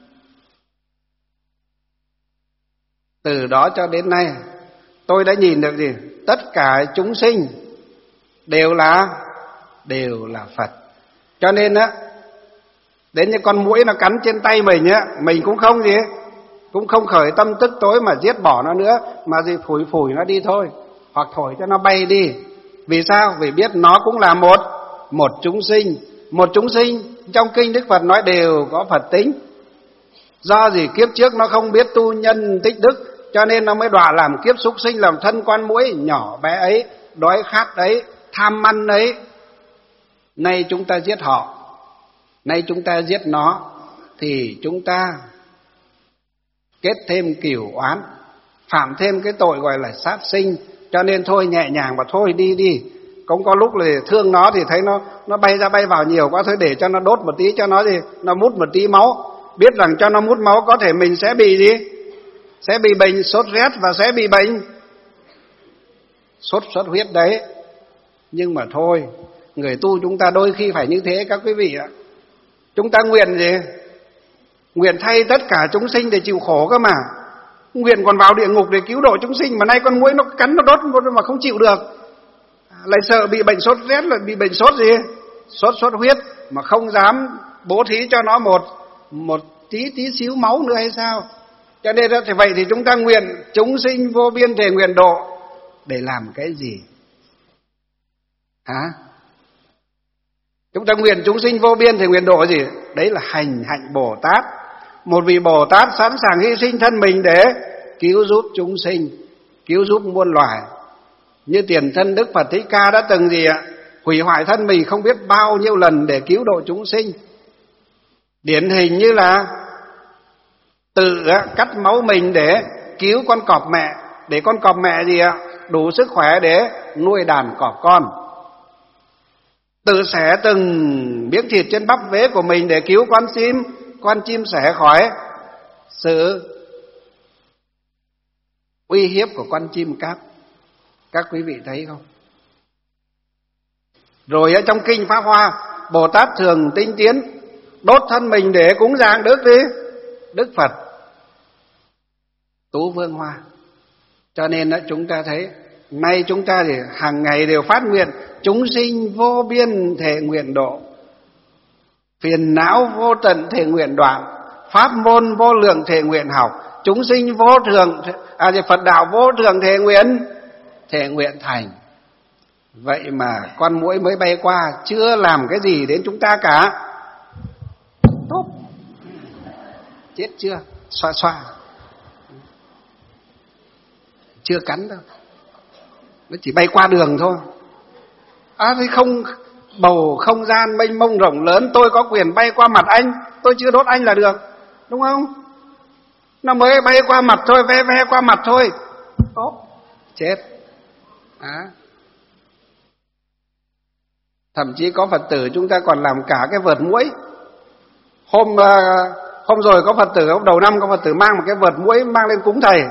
Từ đó cho đến nay, tôi đã nhìn được tất cả chúng sinh đều là Phật. Cho nên đến những con muỗi nó cắn trên tay mình mình cũng không khởi tâm tức tối mà giết bỏ nó nữa, mà phủi nó đi thôi, hoặc thổi cho nó bay đi. Vì sao? Vì biết nó cũng là một chúng sinh. Một chúng sinh trong kinh Đức Phật nói đều có Phật tính. Do kiếp trước nó không biết tu nhân tích đức, cho nên nó mới đọa làm kiếp súc sinh, làm thân con muỗi nhỏ bé ấy, đói khát ấy, tham ăn ấy. Nay chúng ta giết họ, nay chúng ta giết nó, thì chúng ta kết thêm cửu oán, phạm thêm cái tội gọi là sát sinh. Cho nên thôi nhẹ nhàng mà thôi đi. Cũng có lúc là thương nó thì thấy nó bay ra bay vào nhiều quá, thôi để cho nó đốt một tí, cho nó mút một tí máu. Biết rằng cho nó mút máu có thể mình sẽ bị sẽ bị bệnh sốt rét và sẽ bị bệnh sốt xuất huyết đấy. Nhưng mà thôi, người tu chúng ta đôi khi phải như thế các quý vị ạ. Chúng ta nguyện nguyện thay tất cả chúng sinh để chịu khổ cơ mà. Nguyện còn vào địa ngục để cứu độ chúng sinh, mà nay con muỗi nó cắn nó đốt mà không chịu được, lại sợ bị bệnh sốt rét, là bị bệnh sốt sốt xuất huyết, mà không dám bố thí cho nó một tí xíu máu nữa hay sao? Cho nên thì vậy thì chúng ta nguyện chúng sinh vô biên thể nguyện độ để làm cái gì? Chúng ta nguyện chúng sinh vô biên thể nguyện độ gì? Đấy là hành hạnh Bồ Tát. Một vị Bồ Tát sẵn sàng hy sinh thân mình để cứu giúp chúng sinh, cứu giúp muôn loài. Như tiền thân Đức Phật Thích Ca đã từng hủy hoại thân mình không biết bao nhiêu lần để cứu độ chúng sinh. Điển hình như là tự cắt máu mình để cứu con cọp mẹ, để con cọp mẹ đủ sức khỏe để nuôi đàn cọp con. Tự xẻ từng miếng thịt trên bắp vế của mình để cứu con chim sẻ khỏi sự uy hiếp của con chim cáp. Các quý vị thấy không? Rồi ở trong kinh Pháp Hoa, Bồ Tát thường tinh tiến đốt thân mình để cúng dường Đức Phật Tú Vương Hoa. Cho nên chúng ta thấy nay chúng ta thì hàng ngày đều phát nguyện chúng sinh vô biên thể nguyện độ, phiền não vô tận thể nguyện đoạn, pháp môn vô lượng thể nguyện học, chúng sinh vô thường Phật đạo vô thường thể nguyện thành. Vậy mà con muỗi mới bay qua, chưa làm cái gì đến chúng ta cả. Tốt, chết chưa? Xoa, chưa cắn đâu. nó chỉ bay qua đường thôi. Thì không, bầu không gian mênh mông rộng lớn, tôi có quyền bay qua mặt anh, tôi chưa đốt anh là được, đúng không? Nó mới bay qua mặt thôi, ve ve qua mặt thôi, chết. Thậm chí có Phật tử chúng ta còn làm cả cái vợt muỗi. Hôm rồi có Phật tử, hôm đầu năm có Phật tử mang một cái vợt muỗi mang lên cúng thầy.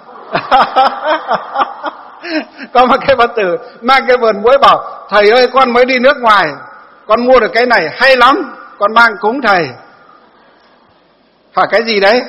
Có một cái Phật tử mang cái vợt muỗi bảo: thầy ơi, con mới đi nước ngoài, con mua được cái này hay lắm, con mang cúng thầy. Phải cái gì đấy?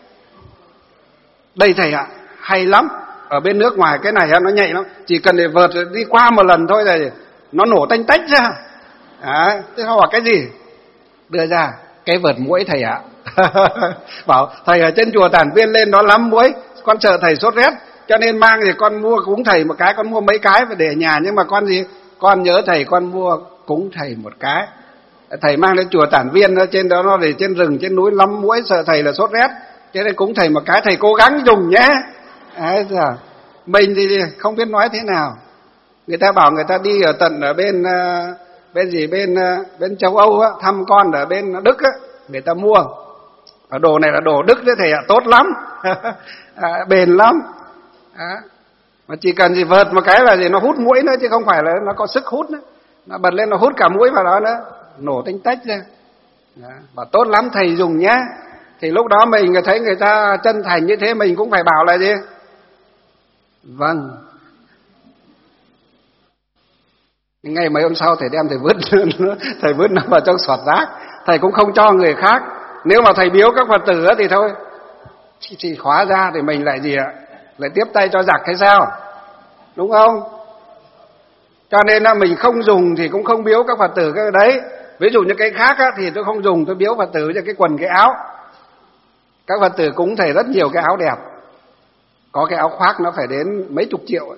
Đây thầy ạ, hay lắm. Ở bên nước ngoài cái này nó nhạy lắm, chỉ cần để vợt đi qua một lần thôi là nó nổ tanh tách ra. Thế họ bảo cái gì? Đưa ra cái vợt muỗi thầy ạ. Bảo thầy ở trên chùa Tản Viên lên đó lắm muỗi, con sợ thầy sốt rét, cho nên mang thì con mua cúng thầy một cái, con mua mấy cái và để ở nhà, nhưng mà con gì? Con nhớ thầy, con mua cúng thầy một cái. Thầy mang lên chùa Tản Viên, ở trên đó nó để trên rừng trên núi lắm muỗi, sợ thầy là sốt rét, cho nên cúng thầy một cái, thầy cố gắng dùng nhé. Mình thì không biết nói thế nào. Người ta bảo người ta đi ở tận ở bên bên châu Âu á, thăm con ở bên Đức á, người ta mua đồ này là đồ Đức đấy thầy ạ, tốt lắm. Bền lắm. Mà chỉ cần gì vợt một cái là gì nó hút muỗi nữa, chứ không phải là nó có sức hút nữa. Nó bật lên nó hút cả muỗi vào đó nữa, nổ tanh tách ra. Bảo tốt lắm thầy dùng nhé. Thì lúc đó mình thấy người ta chân thành như thế, mình cũng phải bảo là gì? Vâng. Ngày mấy hôm sau thầy đem thầy vứt nó vào trong xoạt rác. Thầy cũng không cho người khác. Nếu mà thầy biếu các Phật tử thì thôi, thì khóa ra thì mình lại gì ạ? Lại tiếp tay cho giặc hay sao? Đúng không? Cho nên là mình không dùng thì cũng không biếu các Phật tử cái đấy. Ví dụ như cái khác á, thì tôi không dùng, tôi biếu Phật tử cho cái quần cái áo. Các Phật tử cúng thầy rất nhiều cái áo đẹp. Có cái áo khoác nó phải đến mấy chục triệu.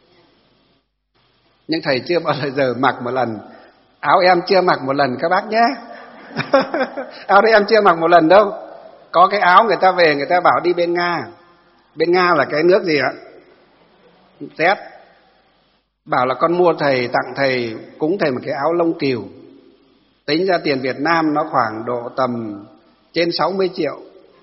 Nhưng thầy chưa bao giờ mặc một lần. Áo em chưa mặc một lần các bác nhé. Áo đấy em chưa mặc một lần đâu. Có cái áo người ta về người ta bảo đi bên Nga. Bên Nga là cái nước gì ạ? Rét. Bảo là con mua thầy, tặng thầy, cúng thầy một cái áo lông cừu. Tính ra tiền Việt Nam nó khoảng độ tầm trên 60 triệu.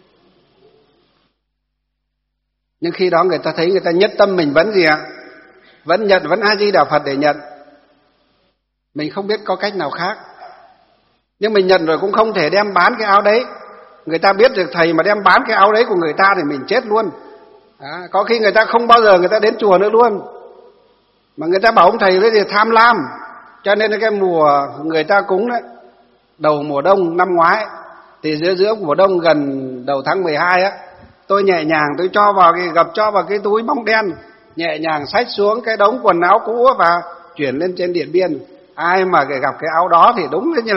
Nhưng khi đó người ta thấy người ta nhất tâm mình vẫn gì ạ? Vẫn nhận, vẫn A Di Đà Phật để nhận. Mình không biết có cách nào khác. Nhưng mình nhận rồi cũng không thể đem bán cái áo đấy. Người ta biết được thầy mà đem bán cái áo đấy của người ta thì mình chết luôn. Có khi người ta không bao giờ người ta đến chùa nữa luôn. Mà người ta bảo ông thầy đấy thì tham lam. Cho nên cái mùa người ta cúng đấy, đầu mùa đông năm ngoái, thì giữa mùa đông gần đầu tháng 12 á, tôi nhẹ nhàng tôi cho vào cái túi bóng đen, nhẹ nhàng xách xuống cái đống quần áo cũ và chuyển lên trên Điện Biên. Ai mà gặp cái áo đó thì đúng như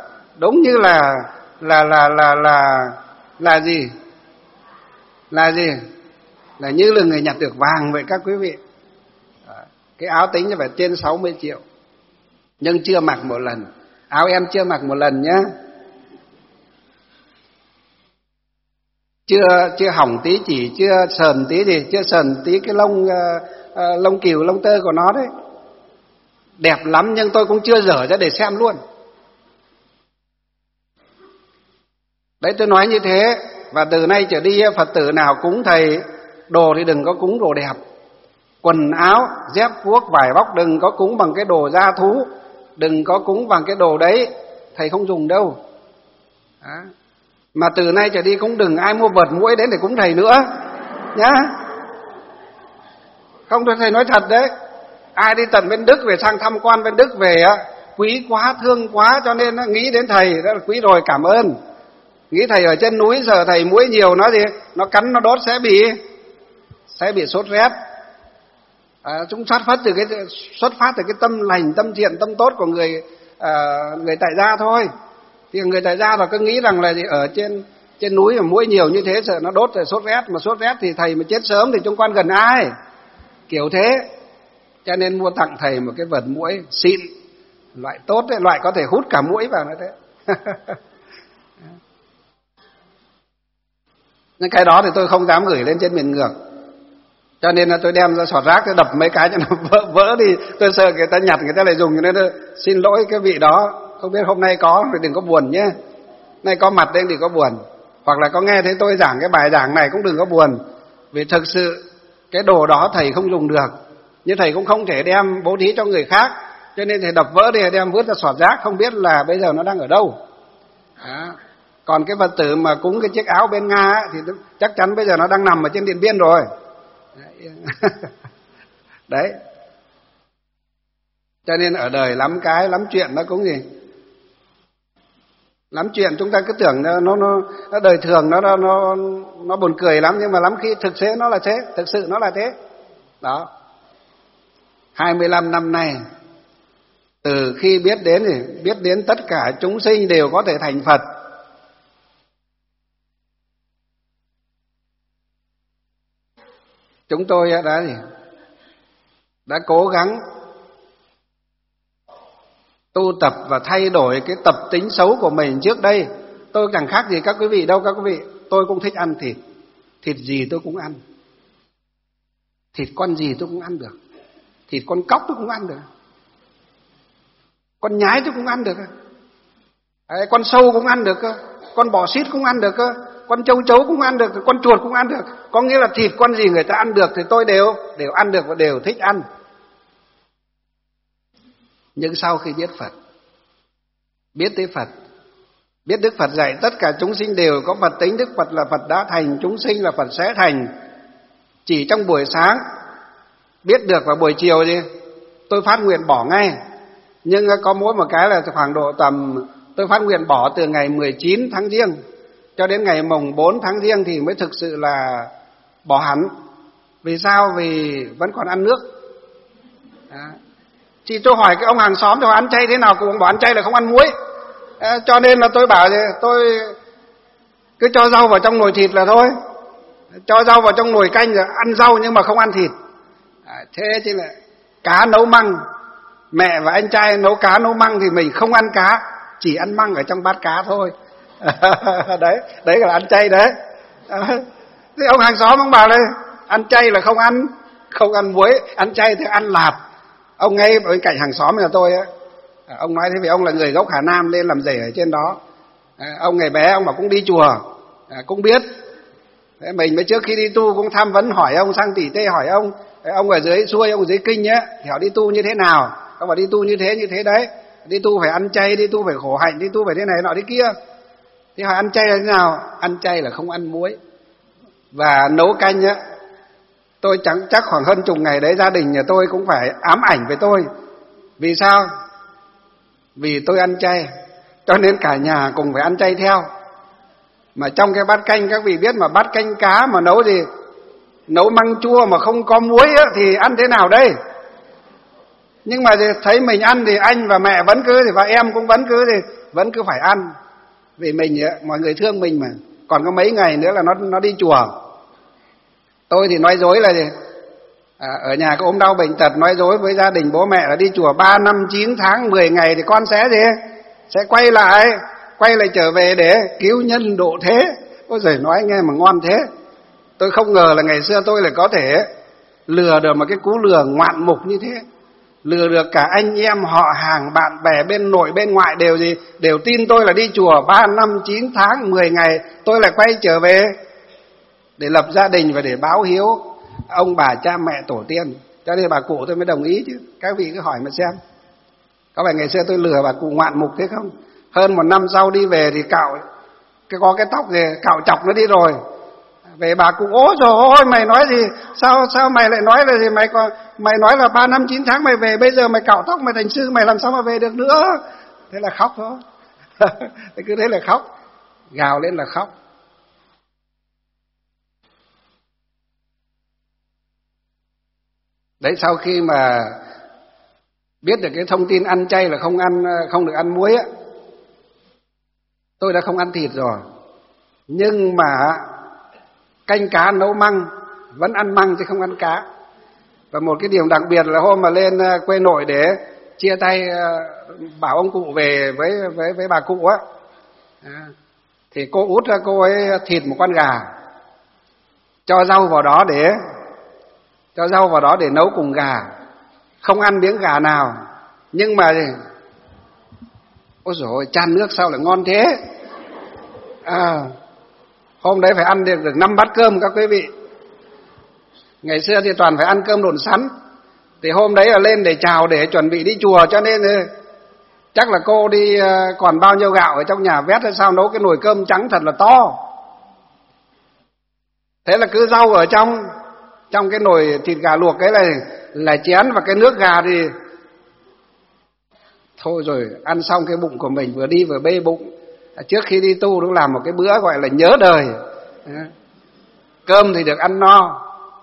là gì? Là gì? Là như là người nhặt được vàng vậy các quý vị. Cái áo tính là phải trên 60 triệu. Nhưng chưa mặc một lần. Áo em chưa mặc một lần nhé. Chưa hỏng tí, chỉ chưa sờn tí gì, chưa sờn tí cái lông cừu, lông tơ của nó đấy. Đẹp lắm nhưng tôi cũng chưa dở ra để xem luôn. Đấy tôi nói như thế. Và từ nay trở đi Phật tử nào cúng thầy đồ thì đừng có cúng đồ đẹp. Quần áo, dép guốc, vải vóc đừng có cúng bằng cái đồ da thú, đừng có cúng bằng cái đồ đấy, thầy không dùng đâu. Mà từ nay trở đi cũng đừng ai mua vợt muỗi đến để cúng thầy nữa nhá. Không, thầy nói thật đấy. Ai đi tận bên Đức về, sang thăm quan bên Đức về á, quý quá, thương quá, cho nên nghĩ đến thầy, đó là quý rồi, cảm ơn. Nghĩ thầy ở trên núi, giờ thầy muỗi nhiều nó gì, nó cắn nó đốt sẽ bị sốt rét. Chúng xuất phát từ cái tâm lành, tâm thiện, tâm tốt của người tại gia thôi. Thì người tại gia là cứ nghĩ rằng là gì, ở trên núi mà muỗi nhiều như thế sợ nó đốt rồi sốt rét, mà sốt rét thì thầy mà chết sớm thì chúng con gần ai, kiểu thế. Cho nên mua tặng thầy một cái vợt muỗi xịn, loại tốt đấy, loại có thể hút cả muỗi vào nữa thế. Nhưng cái đó thì tôi không dám gửi lên trên miền ngược. Cho nên là tôi đem ra sọt rác, tôi đập mấy cái cho nó vỡ đi. Tôi sợ người ta nhặt, người ta lại dùng, cho nên tôi xin lỗi cái vị đó. Không biết hôm nay có thì đừng có buồn nhé. Nay có mặt đây đừng có buồn. Hoặc là có nghe thấy tôi giảng cái bài giảng này cũng đừng có buồn. Vì thực sự cái đồ đó thầy không dùng được, nhưng thầy cũng không thể đem bố thí cho người khác. Cho nên thầy đập vỡ đi, đem vứt ra sọt rác, không biết là bây giờ nó đang ở đâu. Đó. Còn cái vật tử mà cúng cái chiếc áo bên Nga ấy, thì chắc chắn bây giờ nó đang nằm ở trên Điện Biên rồi. Đấy. Cho nên ở đời lắm cái, lắm chuyện, nó cũng gì, lắm chuyện chúng ta cứ tưởng nó đời thường, nó buồn cười lắm, nhưng mà lắm khi thực sự nó là thế, thực sự nó là thế. Đó. 25 năm nay, từ khi biết đến tất cả chúng sinh đều có thể thành Phật. Chúng tôi đã cố gắng tu tập và thay đổi cái tập tính xấu của mình. Trước đây tôi chẳng khác gì các quý vị đâu. Các quý vị, tôi cũng thích ăn thịt. Thịt gì tôi cũng ăn. Thịt con gì tôi cũng ăn được. Thịt con cóc tôi cũng ăn được. Con nhái tôi cũng ăn được. Đấy, con sâu cũng ăn được cơ. Con bò xít cũng ăn được cơ. Con châu chấu cũng ăn được, con chuột cũng ăn được. Có nghĩa là thịt con gì người ta ăn được thì tôi đều ăn được và đều thích ăn. Nhưng sau khi biết Phật, biết tới Phật, biết Đức Phật dạy tất cả chúng sinh đều có Phật tính, Đức Phật là Phật đã thành, chúng sinh là Phật sẽ thành. Chỉ trong buổi sáng biết được và buổi chiều gì tôi phát nguyện bỏ ngay. Nhưng có mỗi một cái là khoảng độ tầm tôi phát nguyện bỏ từ ngày 19 tháng Giêng cho đến ngày mùng 4 tháng Giêng thì mới thực sự là bỏ hẳn. Vì sao? Vì vẫn còn ăn nước. Chỉ tôi hỏi cái ông hàng xóm tôi ăn chay thế nào, cũng bảo ăn chay là không ăn muối. Cho nên là tôi bảo tôi cứ cho rau vào trong nồi thịt là thôi. Cho rau vào trong nồi canh rồi ăn rau nhưng mà không ăn thịt. Thế chứ là cá nấu măng, mẹ và anh trai nấu cá nấu măng thì mình không ăn cá, chỉ ăn măng ở trong bát cá thôi. Đấy là ăn chay đấy. Thế ông hàng xóm ông bảo đây ăn chay là không ăn muối, ăn chay thì ăn lạp. Ông ngay bên cạnh hàng xóm nhà tôi á, ông nói thế vì ông là người gốc Hà Nam lên làm rể ở trên đó. Ông ngày bé ông bảo cũng đi chùa, cũng biết. Thế mình mới trước khi đi tu cũng tham vấn hỏi ông, sang tỉ tê hỏi ông ở dưới xuôi, ông ở dưới kinh nhá, hiểu đi tu như thế nào. Ông bảo đi tu như thế đấy, đi tu phải ăn chay, đi tu phải khổ hạnh, đi tu phải thế này nọ thế kia. Thế hỏi ăn chay là thế nào? Ăn chay là không ăn muối. Và nấu canh á, tôi chắc khoảng hơn chục ngày đấy gia đình nhà tôi cũng phải ám ảnh với tôi. Vì sao? Vì tôi ăn chay, cho nên cả nhà cùng phải ăn chay theo. Mà trong cái bát canh các vị biết mà, bát canh cá mà nấu gì? Nấu măng chua mà không có muối á, thì ăn thế nào đây? Nhưng mà thấy mình ăn thì anh và mẹ vẫn cứ, và em cũng vẫn cứ phải ăn. Vì mình, mọi người thương mình mà. Còn có mấy ngày nữa là nó đi chùa. Tôi thì nói dối là gì? Ở nhà có ốm đau bệnh tật, nói dối với gia đình bố mẹ là đi chùa 3 năm 9 tháng 10 ngày thì con sẽ gì? Sẽ quay lại trở về để cứu nhân độ thế. Ôi giời, nói nghe mà ngon thế. Tôi không ngờ là ngày xưa tôi lại có thể lừa được một cái cú lừa ngoạn mục như thế. Lừa được cả anh em họ hàng bạn bè bên nội bên ngoại đều tin tôi là đi chùa 3 năm 9 tháng 10 ngày tôi lại quay trở về để lập gia đình và để báo hiếu ông bà cha mẹ tổ tiên. Cho nên bà cụ tôi mới đồng ý chứ. Các vị cứ hỏi mà xem, có phải ngày xưa tôi lừa bà cụ ngoạn mục thế không? Hơn 1 năm sau đi về thì có cái tóc gì cạo chọc nó đi rồi. Về bà cụ ố rồi ôi mày nói gì, sao mày lại nói là gì, mày nói là 3 năm 9 tháng mày về, bây giờ mày cạo tóc mày thành sư, mày làm sao mà về được nữa. Thế là khóc thôi. Cứ thế là khóc, gào lên là khóc. Đấy, sau khi mà biết được cái thông tin ăn chay là không được ăn muối á, tôi đã không ăn thịt rồi. Nhưng mà canh cá nấu măng, vẫn ăn măng chứ không ăn cá. Và một cái điểm đặc biệt là hôm mà lên quê nội để chia tay bảo ông cụ về với bà cụ á, thì cô út ra cô ấy thịt một con gà, cho rau vào đó cho rau vào đó để nấu cùng gà, không ăn miếng gà nào. Nhưng mà ôi dồi ôi, chan nước sao lại ngon thế. Hôm đấy phải ăn được 5 bát cơm các quý vị. Ngày xưa thì toàn phải ăn cơm độn sắn. Thì hôm đấy là lên để chào, để chuẩn bị đi chùa, cho nên chắc là cô đi còn bao nhiêu gạo ở trong nhà vét hay sao, nấu cái nồi cơm trắng thật là to. Thế là cứ rau ở trong cái nồi thịt gà luộc cái này là chén, và cái nước gà thì thôi rồi, ăn xong cái bụng của mình vừa đi vừa bê bụng. Trước khi đi tu nó làm một cái bữa gọi là nhớ đời. Cơm thì được ăn no,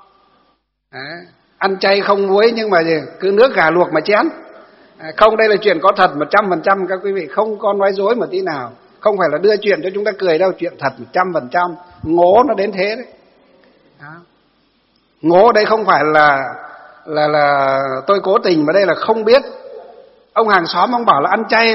ăn chay không muối, nhưng mà cứ nước gà luộc mà chén. Không, đây là chuyện có thật 100% các quý vị, không có nói dối một tí nào. Không phải là đưa chuyện cho chúng ta cười đâu, chuyện thật 100%. Ngố nó đến thế đấy. Ngố đây không phải là tôi cố tình, mà đây là không biết. Ông hàng xóm ông bảo là ăn chay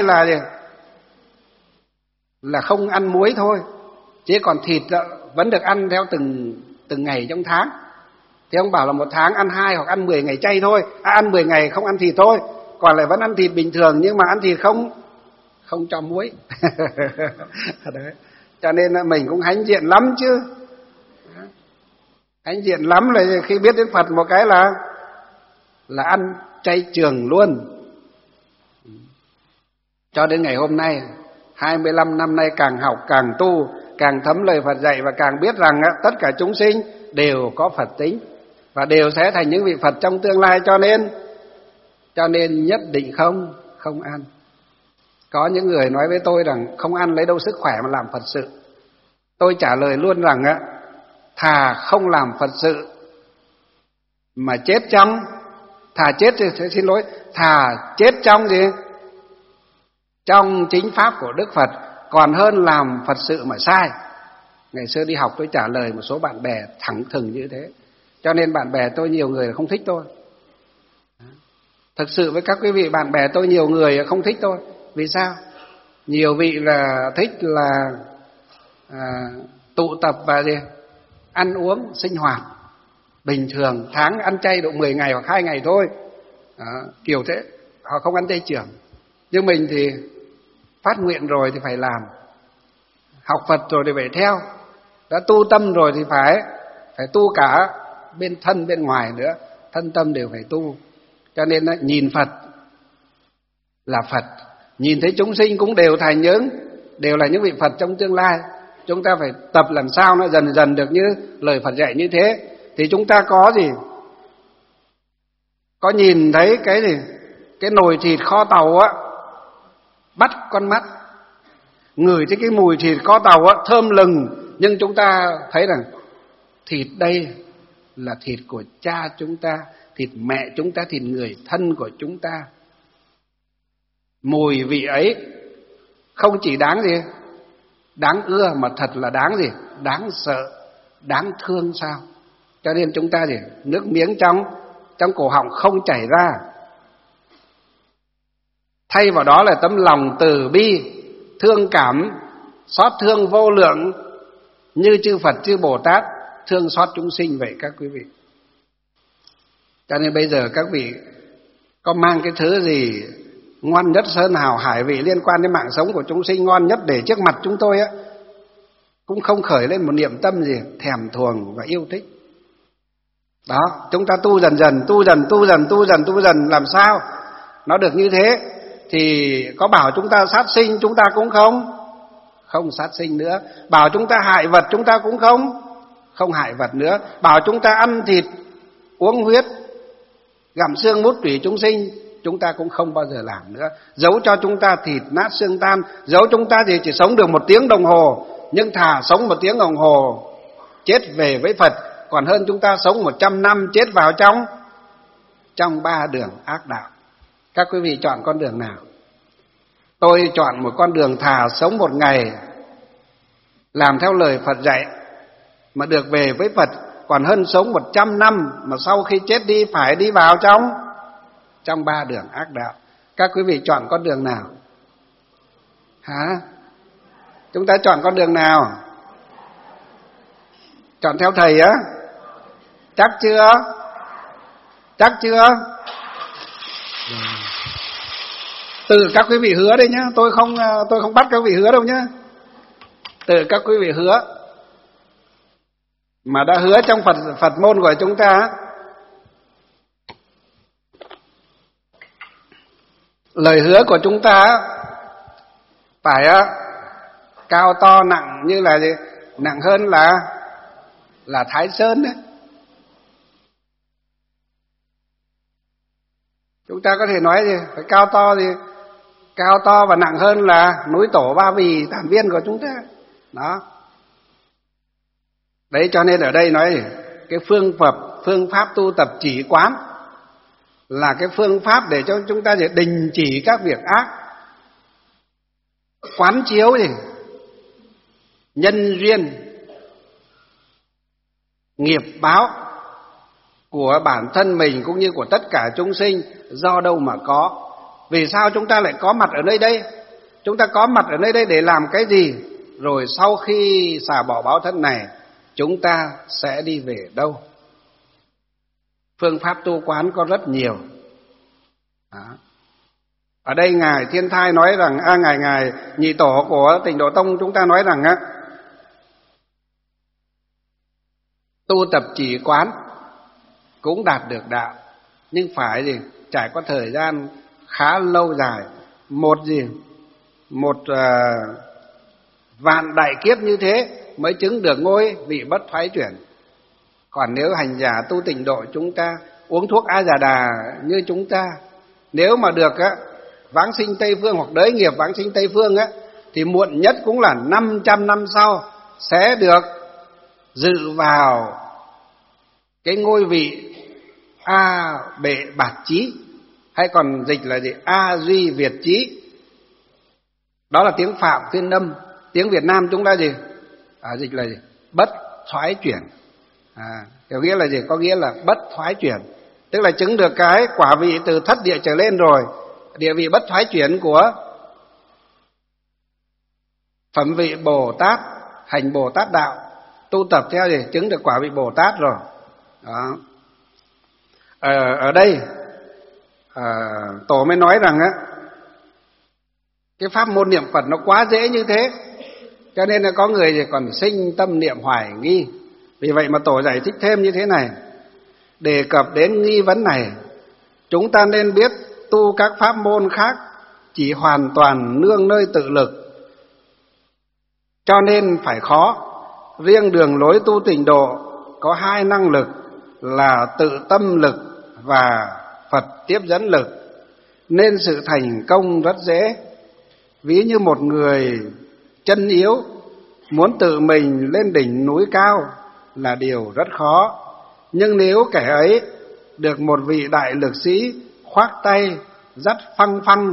là không ăn muối thôi, chứ còn thịt vẫn được ăn theo từng ngày trong tháng. Thì ông bảo là 1 tháng ăn 2 hoặc ăn 10 ngày chay thôi, ăn 10 ngày không ăn thịt thôi, còn lại vẫn ăn thịt bình thường, nhưng mà ăn thịt không cho muối. Đấy. Cho nên là mình cũng hãnh diện lắm chứ. Hãnh diện lắm là khi biết đến Phật một cái là ăn chay trường luôn. Cho đến ngày hôm nay 25 năm nay, càng học càng tu, càng thấm lời Phật dạy, và càng biết rằng tất cả chúng sinh đều có Phật tính và đều sẽ thành những vị Phật trong tương lai. Cho nên nhất định không ăn. Có những người nói với tôi rằng không ăn lấy đâu sức khỏe mà làm Phật sự. Tôi trả lời luôn rằng thà không làm Phật sự mà chết trong, thà chết trong gì? Trong chính pháp của Đức Phật, còn hơn làm Phật sự mà sai. Ngày xưa đi học tôi trả lời một số bạn bè thẳng thừng như thế. Cho nên bạn bè tôi nhiều người không thích tôi. Thực sự với các quý vị, bạn bè tôi nhiều người không thích tôi. Vì sao? Nhiều vị là thích là tụ tập và ăn uống sinh hoạt bình thường, tháng ăn chay độ 10 ngày hoặc 2 ngày thôi. Kiểu thế, họ không ăn chay trưởng. Nhưng mình thì phát nguyện rồi thì phải làm, học Phật rồi thì phải theo, đã tu tâm rồi thì phải tu cả bên thân bên ngoài nữa, thân tâm đều phải tu. Cho nên nhìn Phật là Phật, nhìn thấy chúng sinh cũng đều đều là những vị Phật trong tương lai. Chúng ta phải tập làm sao nó dần dần được như lời Phật dạy như thế, thì chúng ta có nhìn thấy cái nồi thịt kho tàu bắt con mắt, ngửi thấy cái mùi thịt kho tàu thơm lừng, nhưng chúng ta thấy rằng thịt đây là thịt của cha chúng ta, thịt mẹ chúng ta, thịt người thân của chúng ta. Mùi vị ấy không chỉ đáng ưa mà thật là đáng sợ, đáng thương sao. Cho nên chúng ta nước miếng trong cổ họng không chảy ra. Thay vào đó là tấm lòng từ bi, thương cảm, xót thương vô lượng, như chư Phật chư Bồ Tát thương xót chúng sinh vậy các quý vị. Cho nên bây giờ các vị có mang cái thứ gì ngon nhất, sơn hào hải vị liên quan đến mạng sống của chúng sinh ngon nhất để trước mặt chúng tôi cũng không khởi lên một niệm tâm thèm thuồng và yêu thích. Đó, chúng ta tu dần làm sao nó được như thế. Thì có bảo chúng ta sát sinh, chúng ta cũng không sát sinh nữa. Bảo chúng ta hại vật, chúng ta cũng không hại vật nữa. Bảo chúng ta ăn thịt, uống huyết, gặm xương mút tủy chúng sinh, chúng ta cũng không bao giờ làm nữa. Giấu cho chúng ta thịt nát xương tan, giấu chúng ta chỉ sống được 1 tiếng đồng hồ, nhưng thà sống 1 tiếng đồng hồ chết về với Phật, còn hơn chúng ta sống 100 năm chết vào trong 3 đường ác đạo. Các quý vị chọn con đường nào? Tôi chọn một con đường thà sống 1 ngày làm theo lời Phật dạy mà được về với Phật, còn hơn sống 100 năm mà sau khi chết đi phải đi vào trong 3 đường ác đạo. Các quý vị chọn con đường nào? Hả? Chúng ta chọn con đường nào? Chọn theo thầy á? Chắc chưa? Chắc chưa? Từ các quý vị hứa đây nhá, tôi không bắt các quý vị hứa đâu nhá. Từ các quý vị hứa mà đã hứa trong Phật môn của chúng ta, lời hứa của chúng ta phải cao to nặng như là gì? Nặng hơn là Thái Sơn đấy. Chúng ta có thể nói gì? Phải cao to gì? Cao to và nặng hơn là núi Tổ Ba Vì Tản Viên của chúng ta. Đó. Đấy, cho nên ở đây nói gì? Cái phương pháp tu tập chỉ quán là cái phương pháp để cho chúng ta đình chỉ các việc ác, quán chiếu gì? Nhân duyên, nghiệp báo của bản thân mình cũng như của tất cả chúng sinh do đâu mà có. Vì sao chúng ta lại có mặt ở nơi đây? Chúng ta có mặt ở nơi đây để làm cái gì? Rồi sau khi xả bỏ báo thân này, chúng ta sẽ đi về đâu? Phương pháp tu quán có rất nhiều. Đó. Ở đây Ngài Thiên Thai nói rằng, Ngài Nhị Tổ của Tịnh Độ Tông chúng ta nói rằng tu tập chỉ quán cũng đạt được đạo, nhưng phải gì? Trải qua thời gian khá lâu dài, một vạn đại kiếp như thế mới chứng được ngôi vị bất thoái chuyển. Còn nếu hành giả tu tịnh độ chúng ta uống thuốc A Già Đà như chúng ta, nếu mà được vãng sinh Tây Phương hoặc đới nghiệp vãng sinh Tây Phương thì muộn nhất cũng là 500 năm sau sẽ được dự vào cái ngôi vị A Bệ Bạt Chí, hay còn dịch là gì? A Duy Việt Chí. Đó là tiếng Phạm phiên âm. Tiếng Việt Nam chúng ta gì? Dịch là gì? Bất thoái chuyển. Hiểu nghĩa là gì? Có nghĩa là bất thoái chuyển, tức là chứng được cái quả vị từ thất địa trở lên rồi, địa vị bất thoái chuyển của phẩm vị Bồ Tát, hành Bồ Tát đạo, tu tập theo gì? Chứng được quả vị Bồ Tát rồi. Đó. Ở đây Tổ mới nói rằng cái pháp môn niệm Phật nó quá dễ như thế, cho nên là có người thì còn sinh tâm niệm hoài nghi. Vì vậy mà Tổ giải thích thêm như thế này. Đề cập đến nghi vấn này, chúng ta nên biết tu các pháp môn khác chỉ hoàn toàn nương nơi tự lực, cho nên phải khó. Riêng đường lối tu tịnh độ có hai năng lực là tự tâm lực và Phật tiếp dẫn lực, nên sự thành công rất dễ. Ví như một người chân yếu muốn tự mình lên đỉnh núi cao là điều rất khó, nhưng nếu kẻ ấy được một vị đại lực sĩ khoác tay dắt phăng phăng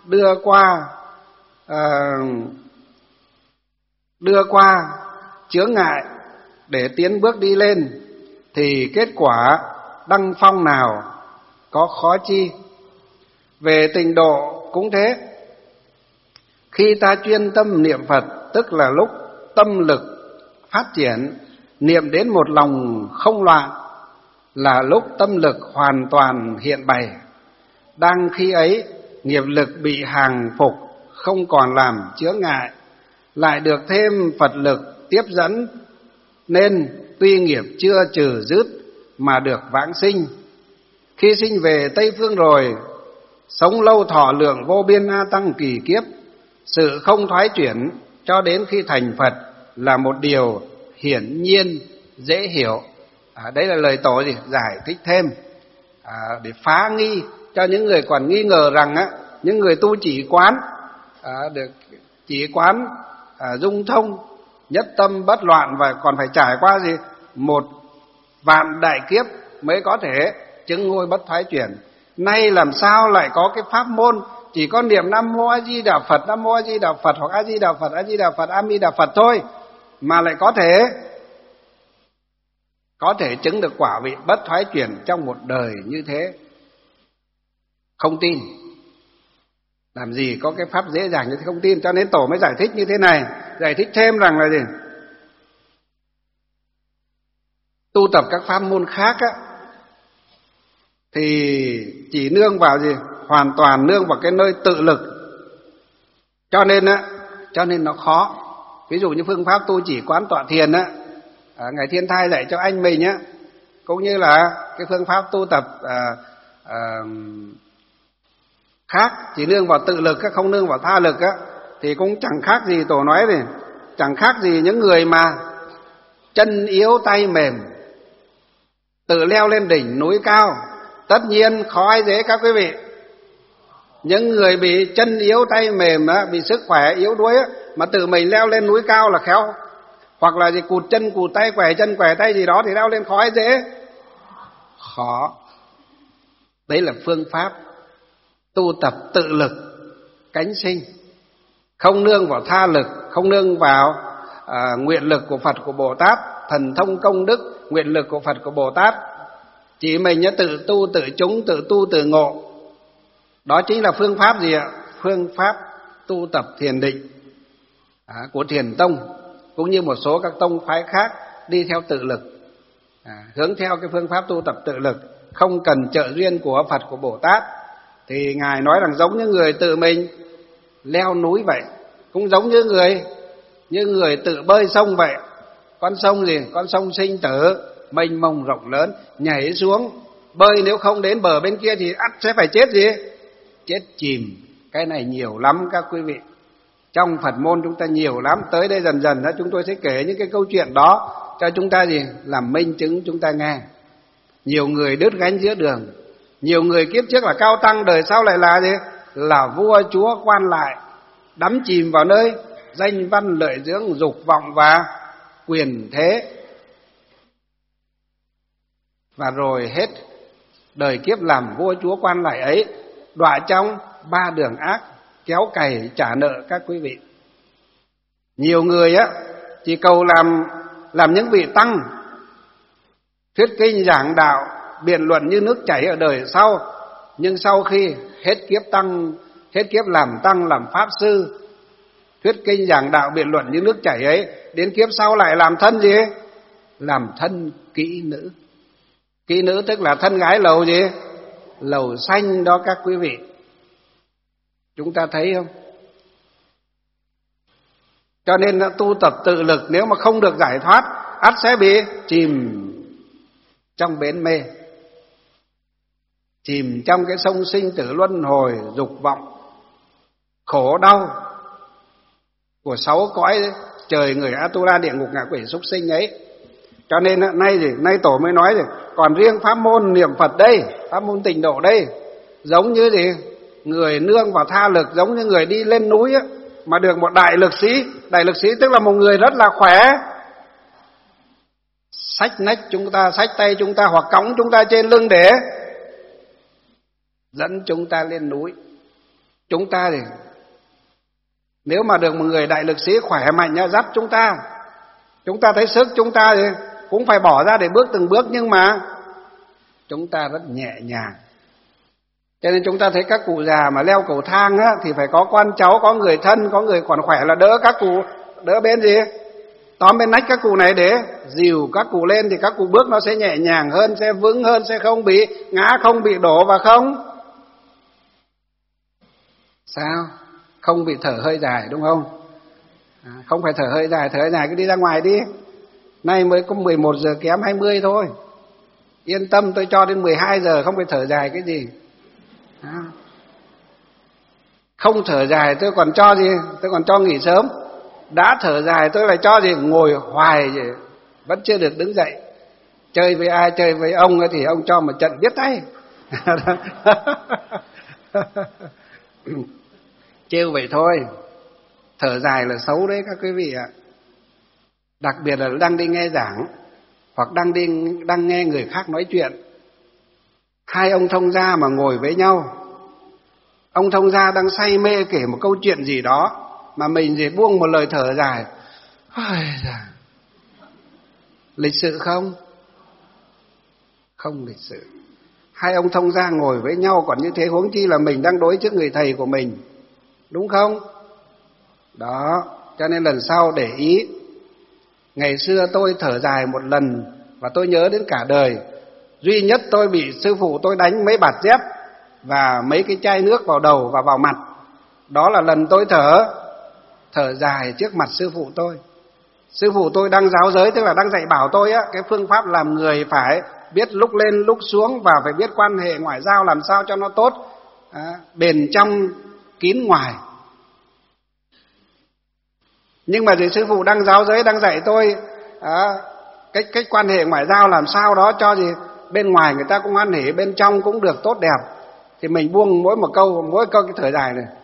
đưa qua chướng ngại để tiến bước đi lên, thì kết quả đăng phong nào có khó chi. Về tịnh độ cũng thế. Khi ta chuyên tâm niệm Phật, tức là lúc tâm lực phát triển, niệm đến một lòng không loạn, là lúc tâm lực hoàn toàn hiện bày. Đang khi ấy, nghiệp lực bị hàng phục, không còn làm chướng ngại, lại được thêm Phật lực tiếp dẫn, nên tuy nghiệp chưa trừ dứt mà được vãng sinh. Khi sinh về Tây Phương rồi, sống lâu thọ lượng vô biên A Tăng kỳ kiếp, sự không thoái chuyển cho đến khi thành Phật là một điều hiển nhiên dễ hiểu. Đấy là lời Tổ giải thích thêm để phá nghi cho những người còn nghi ngờ rằng những người tu chỉ quán được chỉ quán dung thông, nhất tâm bất loạn và còn phải trải qua gì? Một vạn đại kiếp mới có thể chứng ngôi bất thoái chuyển. Nay làm sao lại có cái pháp môn chỉ có niệm Nam Mô A Di Đà Phật, Nam Mô A Di Đà Phật hoặc A Di Đà Phật, A Di Đà Phật, A Mi Đà Phật thôi mà lại có thể chứng được quả vị bất thoái chuyển trong một đời như thế? Không tin. Làm gì có cái pháp dễ dàng như thế, không tin. Cho nên Tổ mới giải thích như thế này, giải thích thêm rằng là gì? Tu tập các pháp môn khác thì chỉ nương vào gì? Hoàn toàn nương vào cái nơi tự lực. Cho nên nó khó. Ví dụ như phương pháp tu chỉ quán tọa thiền á, Ngài Thiên Thai dạy cho anh mình á, cũng như là cái phương pháp tu tập khác chỉ nương vào tự lực, không nương vào tha lực á, thì cũng chẳng khác gì, Tổ nói thì chẳng khác gì những người mà chân yếu tay mềm tự leo lên đỉnh núi cao. Tất nhiên khó hay dễ các quý vị. Những người bị chân yếu tay mềm á, bị sức khỏe yếu đuối á, mà tự mình leo lên núi cao là khéo, hoặc là gì cụt chân cụt tay, quẻ chân quẻ tay gì đó thì leo lên khó hay dễ? Khó. Đấy là phương pháp tu tập tự lực cánh sinh, không nương vào tha lực, không nương vào nguyện lực của Phật, của Bồ Tát, thần thông công đức, nguyện lực của Phật, của Bồ Tát. Chỉ mình tự tu tự chúng, tự tu tự ngộ. Đó chính là phương pháp gì ạ? Phương pháp tu tập thiền định của Thiền Tông, cũng như một số các tông phái khác đi theo tự lực, hướng theo cái phương pháp tu tập tự lực, không cần trợ duyên của Phật, của Bồ Tát. Thì Ngài nói rằng giống như người tự mình leo núi vậy, cũng giống như người tự bơi sông vậy. Con sông gì? Con sông sinh tử mênh mông rộng lớn, nhảy xuống bơi, nếu không đến bờ bên kia thì ắt sẽ phải chết gì? Chết chìm. Cái này nhiều lắm các quý vị. Trong Phật môn chúng ta nhiều lắm. Tới đây dần dần chúng tôi sẽ kể những cái câu chuyện đó cho chúng ta gì? Làm minh chứng chúng ta nghe. Nhiều người đứt gánh giữa đường, nhiều người kiếp trước là cao tăng, đời sau lại là gì? Là vua chúa quan lại, đắm chìm vào nơi danh văn lợi dưỡng, dục vọng và quyền thế. Và rồi hết đời kiếp làm vua chúa quan lại ấy, đọa trong 3 đường ác, kéo cày trả nợ các quý vị. Nhiều người chỉ cầu làm những vị tăng, thuyết kinh giảng đạo, biện luận như nước chảy ở đời sau, nhưng sau khi hết kiếp làm tăng, làm pháp sư, thuyết kinh giảng đạo, biện luận như nước chảy ấy, đến kiếp sau lại làm thân gì? Làm thân kỹ nữ. Kỹ nữ tức là thân gái lầu gì? Lầu xanh đó các quý vị. Chúng ta thấy không? Cho nên tu tập tự lực nếu mà không được giải thoát, ắt sẽ bị chìm trong bến mê, chìm trong cái sông sinh tử luân hồi, dục vọng, khổ đau của 6 cõi trời, người Atula, địa ngục, ngạ quỷ, súc sinh ấy. Cho nên nay Tổ mới nói rồi, còn riêng pháp môn niệm Phật đây, pháp môn tịnh độ đây, giống như gì? Người nương vào tha lực, giống như người đi lên núi mà được một đại lực sĩ. Đại lực sĩ tức là một người rất là khỏe, xách nách chúng ta, xách tay chúng ta, hoặc cõng chúng ta trên lưng để dẫn chúng ta lên núi. Chúng ta thì nếu mà được một người đại lực sĩ khỏe mạnh dắt chúng ta thấy sức, chúng ta thì cũng phải bỏ ra để bước từng bước, nhưng mà chúng ta rất nhẹ nhàng. Cho nên chúng ta thấy các cụ già mà leo cầu thang thì phải có con cháu, có người thân, có người còn khỏe là đỡ các cụ, đỡ bên gì? Tóm bên nách các cụ này để dìu các cụ lên, thì các cụ bước nó sẽ nhẹ nhàng hơn, sẽ vững hơn, sẽ không bị ngã, không bị đổ, và không bị thở hơi dài, đúng không? Không phải thở hơi dài cứ đi ra ngoài đi. Nay mới có 11 giờ kém 20 thôi. Yên tâm, tôi cho đến 12 giờ không phải thở dài cái gì. Không thở dài tôi còn cho gì? Tôi còn cho nghỉ sớm. Đã thở dài tôi lại cho gì? Ngồi hoài gì? Vẫn chưa được đứng dậy. Chơi với ai? Chơi với ông thì ông cho một trận biết tay. Trêu vậy thôi. Thở dài là xấu đấy các quý vị ạ. Đặc biệt là đang đi nghe giảng, hoặc đang nghe người khác nói chuyện. Hai ông thông gia mà ngồi với nhau, ông thông gia đang say mê kể một câu chuyện gì đó, mà mình thì buông một lời thở dài. Lịch sự không? Không lịch sự. Hai ông thông gia ngồi với nhau còn như thế, huống chi là mình đang đối trước người thầy của mình, đúng không? Đó, cho nên lần sau để ý. Ngày xưa tôi thở dài một lần và tôi nhớ đến cả đời. Duy nhất tôi bị sư phụ tôi đánh mấy bạt dép và mấy cái chai nước vào đầu và vào mặt. Đó là lần tôi thở dài trước mặt sư phụ tôi. Sư phụ tôi đang giáo giới, tức là đang dạy bảo tôi á, cái phương pháp làm người phải biết lúc lên lúc xuống và phải biết quan hệ ngoại giao làm sao cho nó tốt, bền trong kín ngoài. Nhưng mà thì sư phụ đang giáo giới, đang dạy tôi cách quan hệ ngoại giao làm sao đó cho gì bên ngoài người ta cũng hoan hỉ, bên trong cũng được tốt đẹp. Thì mình buông mỗi câu cái thở dài này.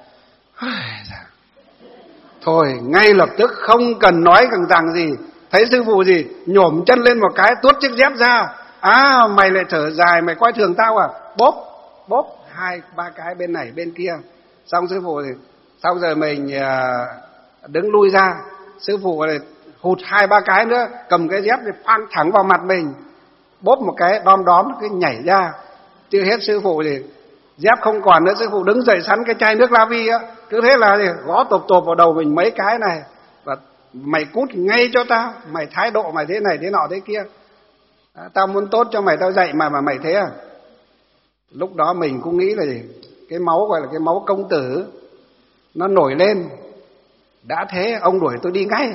Thôi ngay lập tức không cần nói rằng gì, thấy sư phụ gì nhổm chân lên một cái tuốt chiếc dép ra. Mày lại thở dài, mày coi thường tao à? Bóp 2-3 cái bên này bên kia. Xong sư phụ thì xong rồi mình đứng lui ra. Sư phụ lại hụt 2-3 cái nữa, cầm cái dép thì phang thẳng vào mặt mình, bóp một cái đom cái nhảy ra. Chưa hết sư phụ thì dép không còn nữa, sư phụ đứng dậy sắn cái chai nước La Vi á, cứ thế là gõ tộp vào đầu mình mấy cái này, và mày cút ngay cho tao, mày thái độ mày thế này thế nọ thế kia, tao muốn tốt cho mày tao dạy mà mày thế à? Lúc đó mình cũng nghĩ là gì, cái máu gọi là cái máu công tử nó nổi lên. Đã thế ông đuổi tôi đi ngay.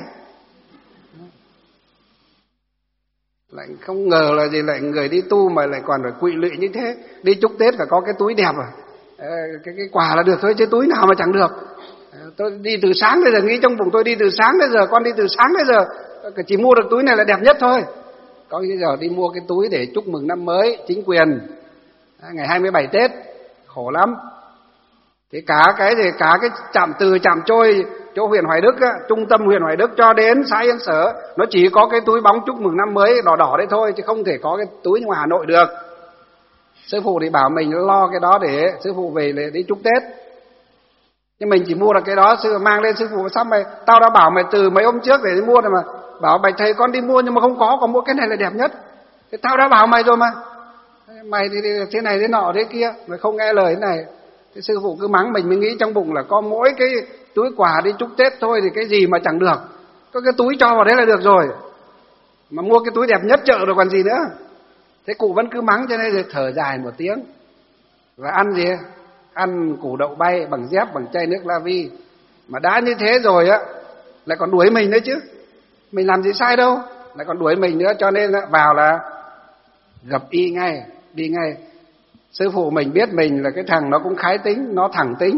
Lại không ngờ là gì, lại người đi tu mà lại còn phải quỵ lụy như thế. Đi chúc Tết phải có cái túi đẹp cái quà là được thôi, chứ túi nào mà chẳng được. Tôi đi từ sáng đến giờ, nghĩ trong bụng tôi đi từ sáng đến giờ, con đi từ sáng đến giờ chỉ mua được túi này là đẹp nhất thôi. Có bây giờ đi mua cái túi để chúc mừng năm mới chính quyền ngày 27 Tết, khổ lắm. Thế cả cái trạm từ trạm trôi chỗ huyện Hoài Đức á, trung tâm huyện Hoài Đức cho đến xã Yên Sở, nó chỉ có cái túi bóng chúc mừng năm mới đỏ đấy thôi, chứ không thể có cái túi ngoài Hà Nội được. Sư phụ thì bảo mình lo cái đó để sư phụ về để đi chúc Tết. Nhưng mình chỉ mua được cái đó, sư mang lên sư phụ, sao mày, tao đã bảo mày từ mấy hôm trước để đi mua rồi mà. Bảo mày thầy con đi mua nhưng mà không có, còn mua cái này là đẹp nhất. Thế tao đã bảo mày rồi mà. Mày thì thế này thế nọ thế kia, mày không nghe lời thế này. Thế sư phụ cứ mắng mình, mới nghĩ trong bụng là có mỗi cái túi quà đi chúc Tết thôi thì cái gì mà chẳng được. Có cái túi cho vào đấy là được rồi. Mà mua cái túi đẹp nhất chợ rồi còn gì nữa. Thế cụ vẫn cứ mắng, cho nên rồi thở dài một tiếng. Và ăn gì? Ăn củ đậu bay bằng dép, bằng chai nước La Vi. Mà đã như thế rồi á, lại còn đuổi mình nữa chứ. Mình làm gì sai đâu, lại còn đuổi mình nữa. Cho nên vào là gặp y ngay, đi ngay. Sư phụ mình biết mình là cái thằng nó cũng khái tính, nó thẳng tính.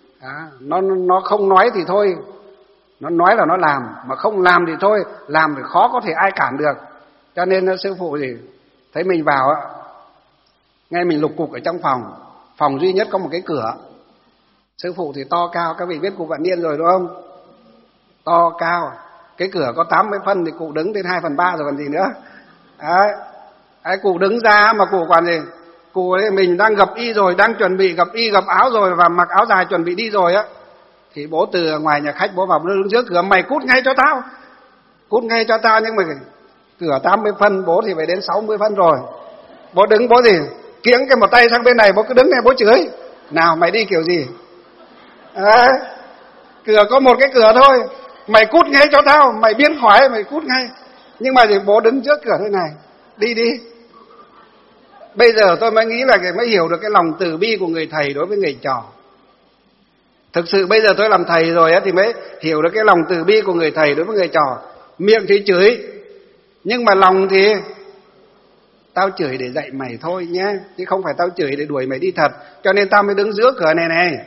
Nó không nói thì thôi, nó nói là nó làm, mà không làm thì thôi, làm thì khó có thể ai cản được. Cho nên sư phụ thì thấy mình vào á, ngay mình lục cục ở trong phòng duy nhất có một cái cửa. Sư phụ thì to cao, các vị biết cụ Vạn Niên rồi đúng không? To cao, cái cửa có 80 phân thì cụ đứng đến 2/3 rồi còn gì nữa. Đấy, cụ đứng ra mà cụ còn gì? Cụ ấy mình đang gặp y rồi, đang chuẩn bị gặp y gặp áo rồi và mặc áo dài chuẩn bị đi rồi á, thì bố từ ngoài nhà khách bố vào đứng trước cửa, mày cút ngay cho tao. Cút ngay cho tao, nhưng mà cửa 80 phân, bố thì phải đến 60 phân rồi. Bố đứng bố gì? Kiếng cái một tay sang bên này, bố cứ đứng này bố chửi. Nào mày đi kiểu gì? Cửa có một cái cửa thôi, mày cút ngay cho tao, mày biến khỏi mày cút ngay. Nhưng mà thì bố đứng trước cửa thế này, đi. Bây giờ tôi mới nghĩ là mới hiểu được cái lòng từ bi của người thầy đối với người trò. Thực sự bây giờ tôi làm thầy rồi thì mới hiểu được cái lòng từ bi của người thầy đối với người trò. Miệng thì chửi, nhưng mà lòng thì tao chửi để dạy mày thôi nhé, chứ không phải tao chửi để đuổi mày đi thật. Cho nên tao mới đứng giữa cửa này.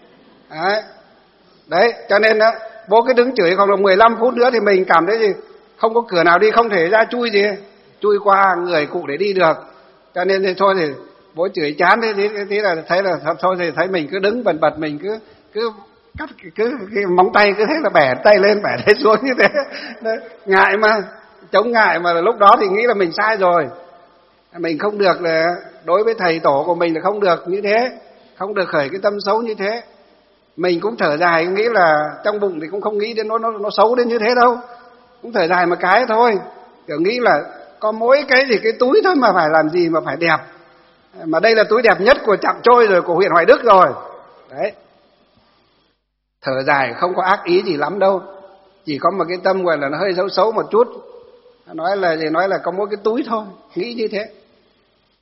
Đấy, cho nên đó, bố cứ đứng chửi khoảng 15 phút nữa thì mình cảm thấy gì, không có cửa nào đi, không thể ra chui qua người cụ để đi được. Cho nên thì thôi thì bố chửi chán thế là thấy là thôi thì thấy mình cứ đứng bật mình cứ cắt cứ cái móng tay cứ thế là bẻ tay lên bẻ tay xuống như thế. Đấy, ngại mà, chống ngại mà lúc đó thì nghĩ là mình sai rồi. Mình không được, là đối với thầy tổ của mình là không được như thế, không được khởi cái tâm xấu như thế. Mình cũng thở dài, nghĩ là trong bụng thì cũng không nghĩ đến nó xấu đến như thế đâu, cũng thở dài một cái thôi, kiểu nghĩ là có mỗi cái gì cái túi thôi mà phải làm gì mà phải đẹp, mà đây là túi đẹp nhất của trạm trôi rồi, của huyện Hoài Đức rồi. Đấy, thở dài không có ác ý gì lắm đâu, chỉ có một cái tâm gọi là nó hơi xấu một chút, nói là có mỗi cái túi thôi, nghĩ như thế.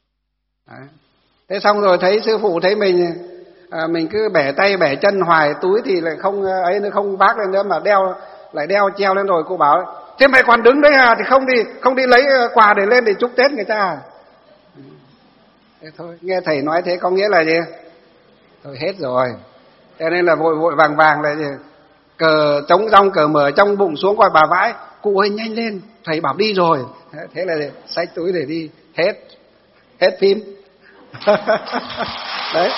Đấy. Thế xong rồi thấy sư phụ thấy mình cứ bẻ tay bẻ chân hoài, túi thì lại không ấy nữa, không vác lên nữa mà lại đeo treo lên. Rồi cô bảo thế mày còn đứng đấy à, thì không đi lấy quà để lên để chúc Tết người ta à? Thế thôi, nghe thầy nói thế có nghĩa là gì? Thôi hết rồi. Cho nên là vội vội vàng vàng là gì? Cờ trống rong cờ mở trong bụng xuống gọi bà vãi, cụ ơi nhanh lên, thầy bảo đi rồi. Thế là xách túi để đi, hết phim. Đấy.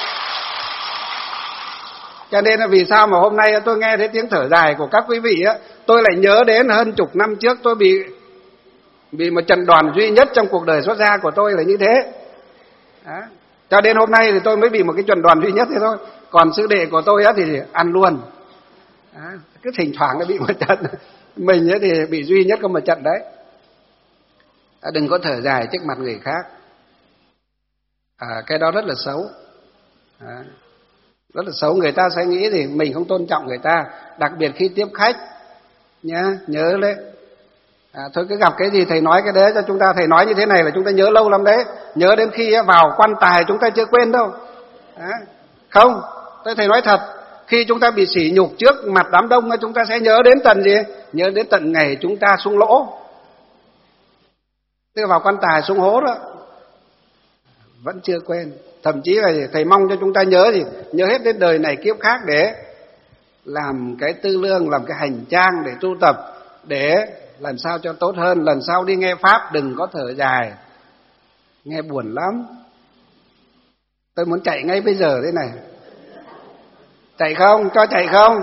Cho nên là vì sao mà hôm nay tôi nghe thấy tiếng thở dài của các quý vị á, tôi lại nhớ đến hơn chục năm trước tôi bị một trận đòn duy nhất trong cuộc đời xuất gia của tôi là như thế. Đó. Cho đến hôm nay thì tôi mới bị một cái trận đòn duy nhất thế thôi. Còn sư đệ của tôi á thì ăn luôn. Đó. Cứ thỉnh thoảng nó bị một trận. Mình ấy thì bị duy nhất có một trận đấy. Đừng có thở dài trước mặt người khác. Cái đó rất là xấu. Rất là xấu. Người ta sẽ nghĩ thì mình không tôn trọng người ta, đặc biệt khi tiếp khách nhá, nhớ đấy. Thôi cứ gặp cái gì thầy nói cái đấy cho chúng ta, thầy nói như thế này là chúng ta nhớ lâu lắm đấy, nhớ đến khi vào quan tài chúng ta chưa quên đâu. Không, thầy nói thật, khi chúng ta bị sỉ nhục trước mặt đám đông chúng ta sẽ nhớ đến tận gì? Nhớ đến tận ngày chúng ta sung lỗ, tức là vào quan tài sung hố đó, vẫn chưa quên. Thậm chí là thầy mong cho chúng ta nhớ gì? Nhớ hết đến đời này kiếp khác để làm cái tư lương, làm cái hành trang để tu tập, để làm sao cho tốt hơn. Lần sau đi nghe Pháp đừng có thở dài, nghe buồn lắm. Tôi muốn chạy ngay bây giờ thế này. Chạy không? Cho chạy không?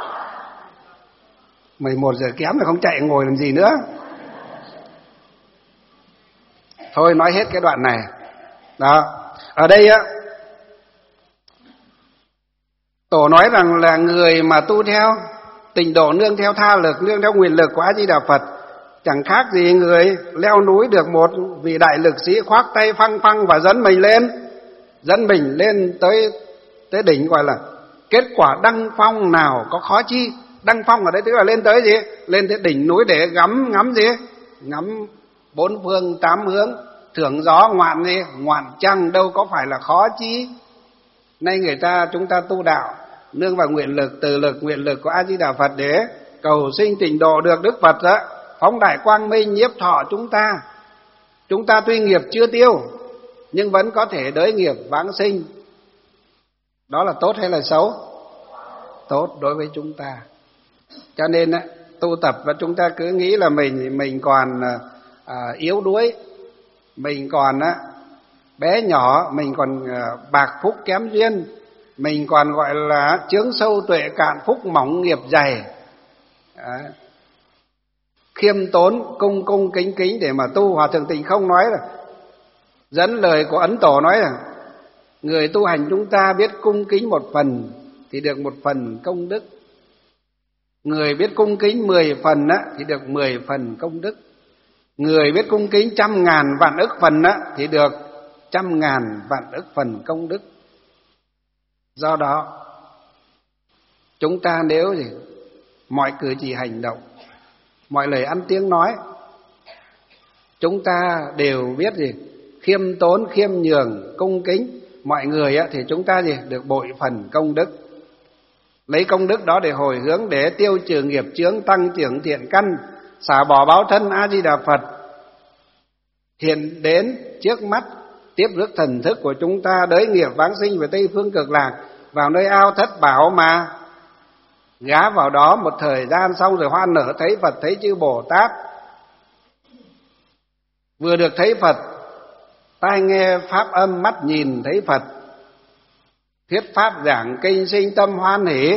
11 giờ kém mà không chạy ngồi làm gì nữa. Thôi nói hết cái đoạn này. Đó. Ở đây á, Tổ nói rằng là người mà tu theo tịnh độ nương theo tha lực, nương theo nguyện lực của A Di Đà Phật, chẳng khác gì người leo núi được một vị đại lực sĩ khoác tay phăng phăng và dẫn mình lên tới đỉnh, gọi là kết quả đăng phong nào có khó chi. Đăng phong ở đây tức là lên tới gì? Lên tới đỉnh núi để ngắm gì? Ngắm bốn phương tám hướng, thưởng gió ngoạn gì? Ngoạn trăng, đâu có phải là khó chi. Nay chúng ta tu đạo nương vào nguyện lực, từ lực, nguyện lực của A Di Đà Phật để cầu sinh tịnh độ được Đức Phật đó, phóng đại quang minh nhiếp thọ chúng ta. Chúng ta tuy nghiệp chưa tiêu nhưng vẫn có thể đới nghiệp vãng sinh. Đó là tốt hay là xấu? Tốt đối với chúng ta. Cho nên tu tập và chúng ta cứ nghĩ là mình còn yếu đuối, mình còn bé nhỏ, mình còn bạc phúc kém duyên, mình còn gọi là chướng sâu tuệ cạn, phúc mỏng nghiệp dày. Khiêm tốn, cung kính kính để mà tu. Hòa Thượng Tịnh Không nói là, dẫn lời của Ấn Tổ nói là người tu hành chúng ta biết cung kính một phần thì được một phần công đức. Người biết cung kính 10 phần thì được 10 phần công đức. Người biết cung kính 100.000 vạn ức phần thì được 100.000 vạn ức phần công đức. Do đó chúng ta nếu gì mọi cử chỉ hành động, mọi lời ăn tiếng nói, chúng ta đều biết gì khiêm tốn, khiêm nhường, cung kính mọi người thì chúng ta gì được bội phần công đức. Lấy công đức đó để hồi hướng, để tiêu trừ nghiệp chướng, tăng trưởng thiện căn, xả bỏ báo thân A Di Đà Phật hiện đến trước mắt, tiếp rước thần thức của chúng ta đới nghiệp vãng sinh về Tây Phương Cực Lạc, vào nơi ao thất bảo mà gá vào đó một thời gian, xong rồi hoa nở thấy Phật, thấy chư Bồ Tát. Vừa được thấy Phật, tai nghe pháp âm, mắt nhìn thấy Phật, thuyết pháp giảng kinh, sinh tâm hoan hỷ.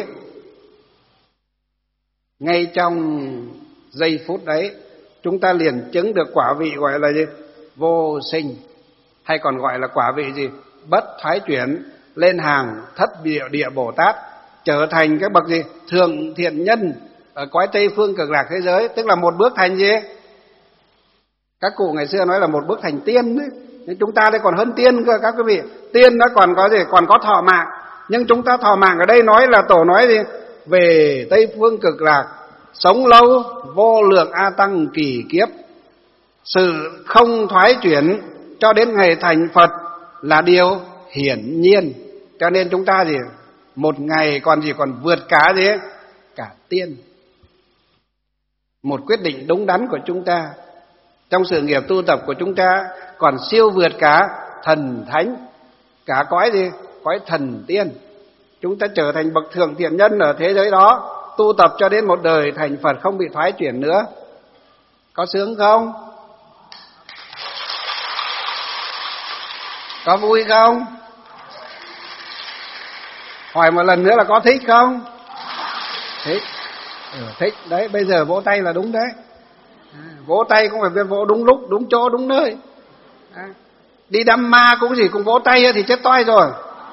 Ngay trong giây phút đấy chúng ta liền chứng được quả vị gọi là gì? Vô sinh, hay còn gọi là quả vị gì? Bất thoái chuyển, lên hàng thất địa Bồ Tát, trở thành cái bậc gì? Thượng thiện nhân ở cõi Tây Phương Cực Lạc thế giới. Tức là một bước thành gì? Các cụ ngày xưa nói là một bước thành tiên đấy. Nhưng chúng ta đây còn hơn tiên cơ các quý vị. Tiên nó còn có gì? Còn có thọ mạng. Nhưng chúng ta thọ mạng ở đây nói là Tổ nói gì? Về Tây Phương Cực Lạc, sống lâu vô lượng a tăng kỳ kiếp, sự không thoái chuyển cho đến ngày thành Phật, là điều hiển nhiên. Cho nên chúng ta gì? Một ngày còn vượt cả gì? Cả tiên. Một quyết định đúng đắn của chúng ta trong sự nghiệp tu tập của chúng ta còn siêu vượt cả thần thánh, cả cõi gì? Cõi thần tiên. Chúng ta trở thành bậc thượng thiện nhân ở thế giới đó, tu tập cho đến một đời thành Phật không bị thoái chuyển nữa. Có sướng không? Có vui không? Hỏi một lần nữa là có thích không? Thích. Thích. Đấy, bây giờ vỗ tay là đúng đấy. Vỗ tay cũng phải biết vỗ đúng lúc, đúng chỗ, đúng nơi. Đi đâm ma cũng gì cũng vỗ tay thì chết toi rồi.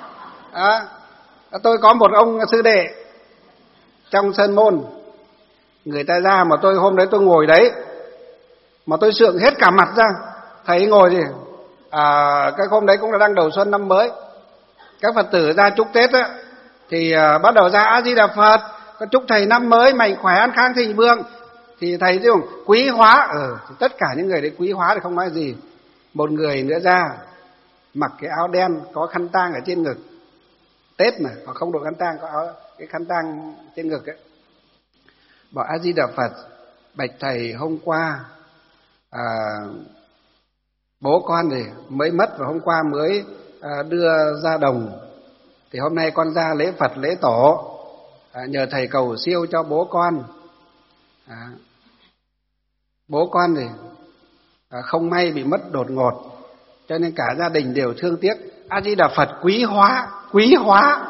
Tôi có một ông sư đệ trong Sơn Môn, người ta ra mà tôi hôm đấy tôi ngồi đấy mà tôi sượng hết cả mặt ra. Thầy ngồi gì? Cái hôm đấy cũng là đang đầu xuân năm mới, các Phật tử ra chúc Tết á, thì bắt đầu ra A Di Đà Phật, con chúc thầy năm mới mạnh khỏe an khang thịnh vượng. Thì thầy chứ quý hóa, thì tất cả những người đấy quý hóa thì không nói gì. Một người nữa ra mặc cái áo đen có khăn tang ở trên ngực, Tết mà họ không đội khăn tang, có cái khăn tang trên ngực ấy, bảo A Di Đà Phật, bạch thầy hôm qua bố con thì mới mất và hôm qua mới đưa ra đồng, thì hôm nay con ra lễ Phật lễ tổ, nhờ thầy cầu siêu cho bố con. Bố con thì không may bị mất đột ngột, cho nên cả gia đình đều thương tiếc. A Di Đà Phật quý hóa, quý hóa.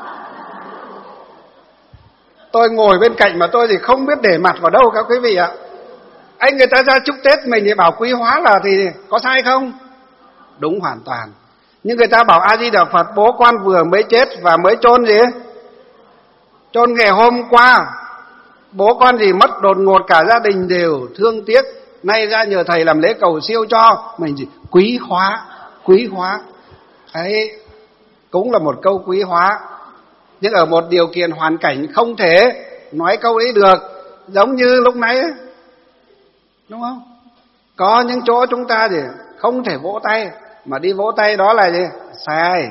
Tôi ngồi bên cạnh mà tôi thì không biết để mặt vào đâu các quý vị ạ. Anh người ta ra chúc Tết mình thì bảo quý hóa là thì có sai không? Đúng hoàn toàn. Nhưng người ta bảo A Di Đà Phật, bố con vừa mới chết và mới chôn gì? Chôn ngày hôm qua. Bố con gì mất đột ngột, cả gia đình đều thương tiếc. Nay ra nhờ thầy làm lễ cầu siêu cho mình gì? Quý hóa, quý hóa. Đấy, cũng là một câu quý hóa. Nhưng ở một điều kiện hoàn cảnh không thể nói câu ấy được, giống như lúc nãy ấy. Đúng không? Có những chỗ chúng ta thì không thể vỗ tay, mà đi vỗ tay đó là gì? Sai.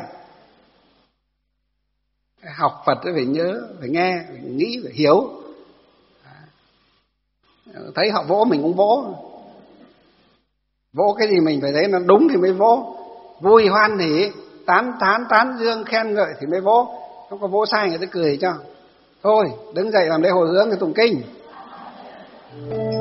Học Phật phải nhớ, phải nghe, phải nghĩ, phải hiểu. Thấy họ vỗ mình cũng vỗ. Vỗ cái gì mình phải thấy nó đúng thì mới vỗ. Vui hoan hỉ, tán dương khen ngợi thì mới vỗ. Không có vỗ sai người ta cười cho. Thôi đứng dậy làm lễ hồi hướng cái tụng kinh.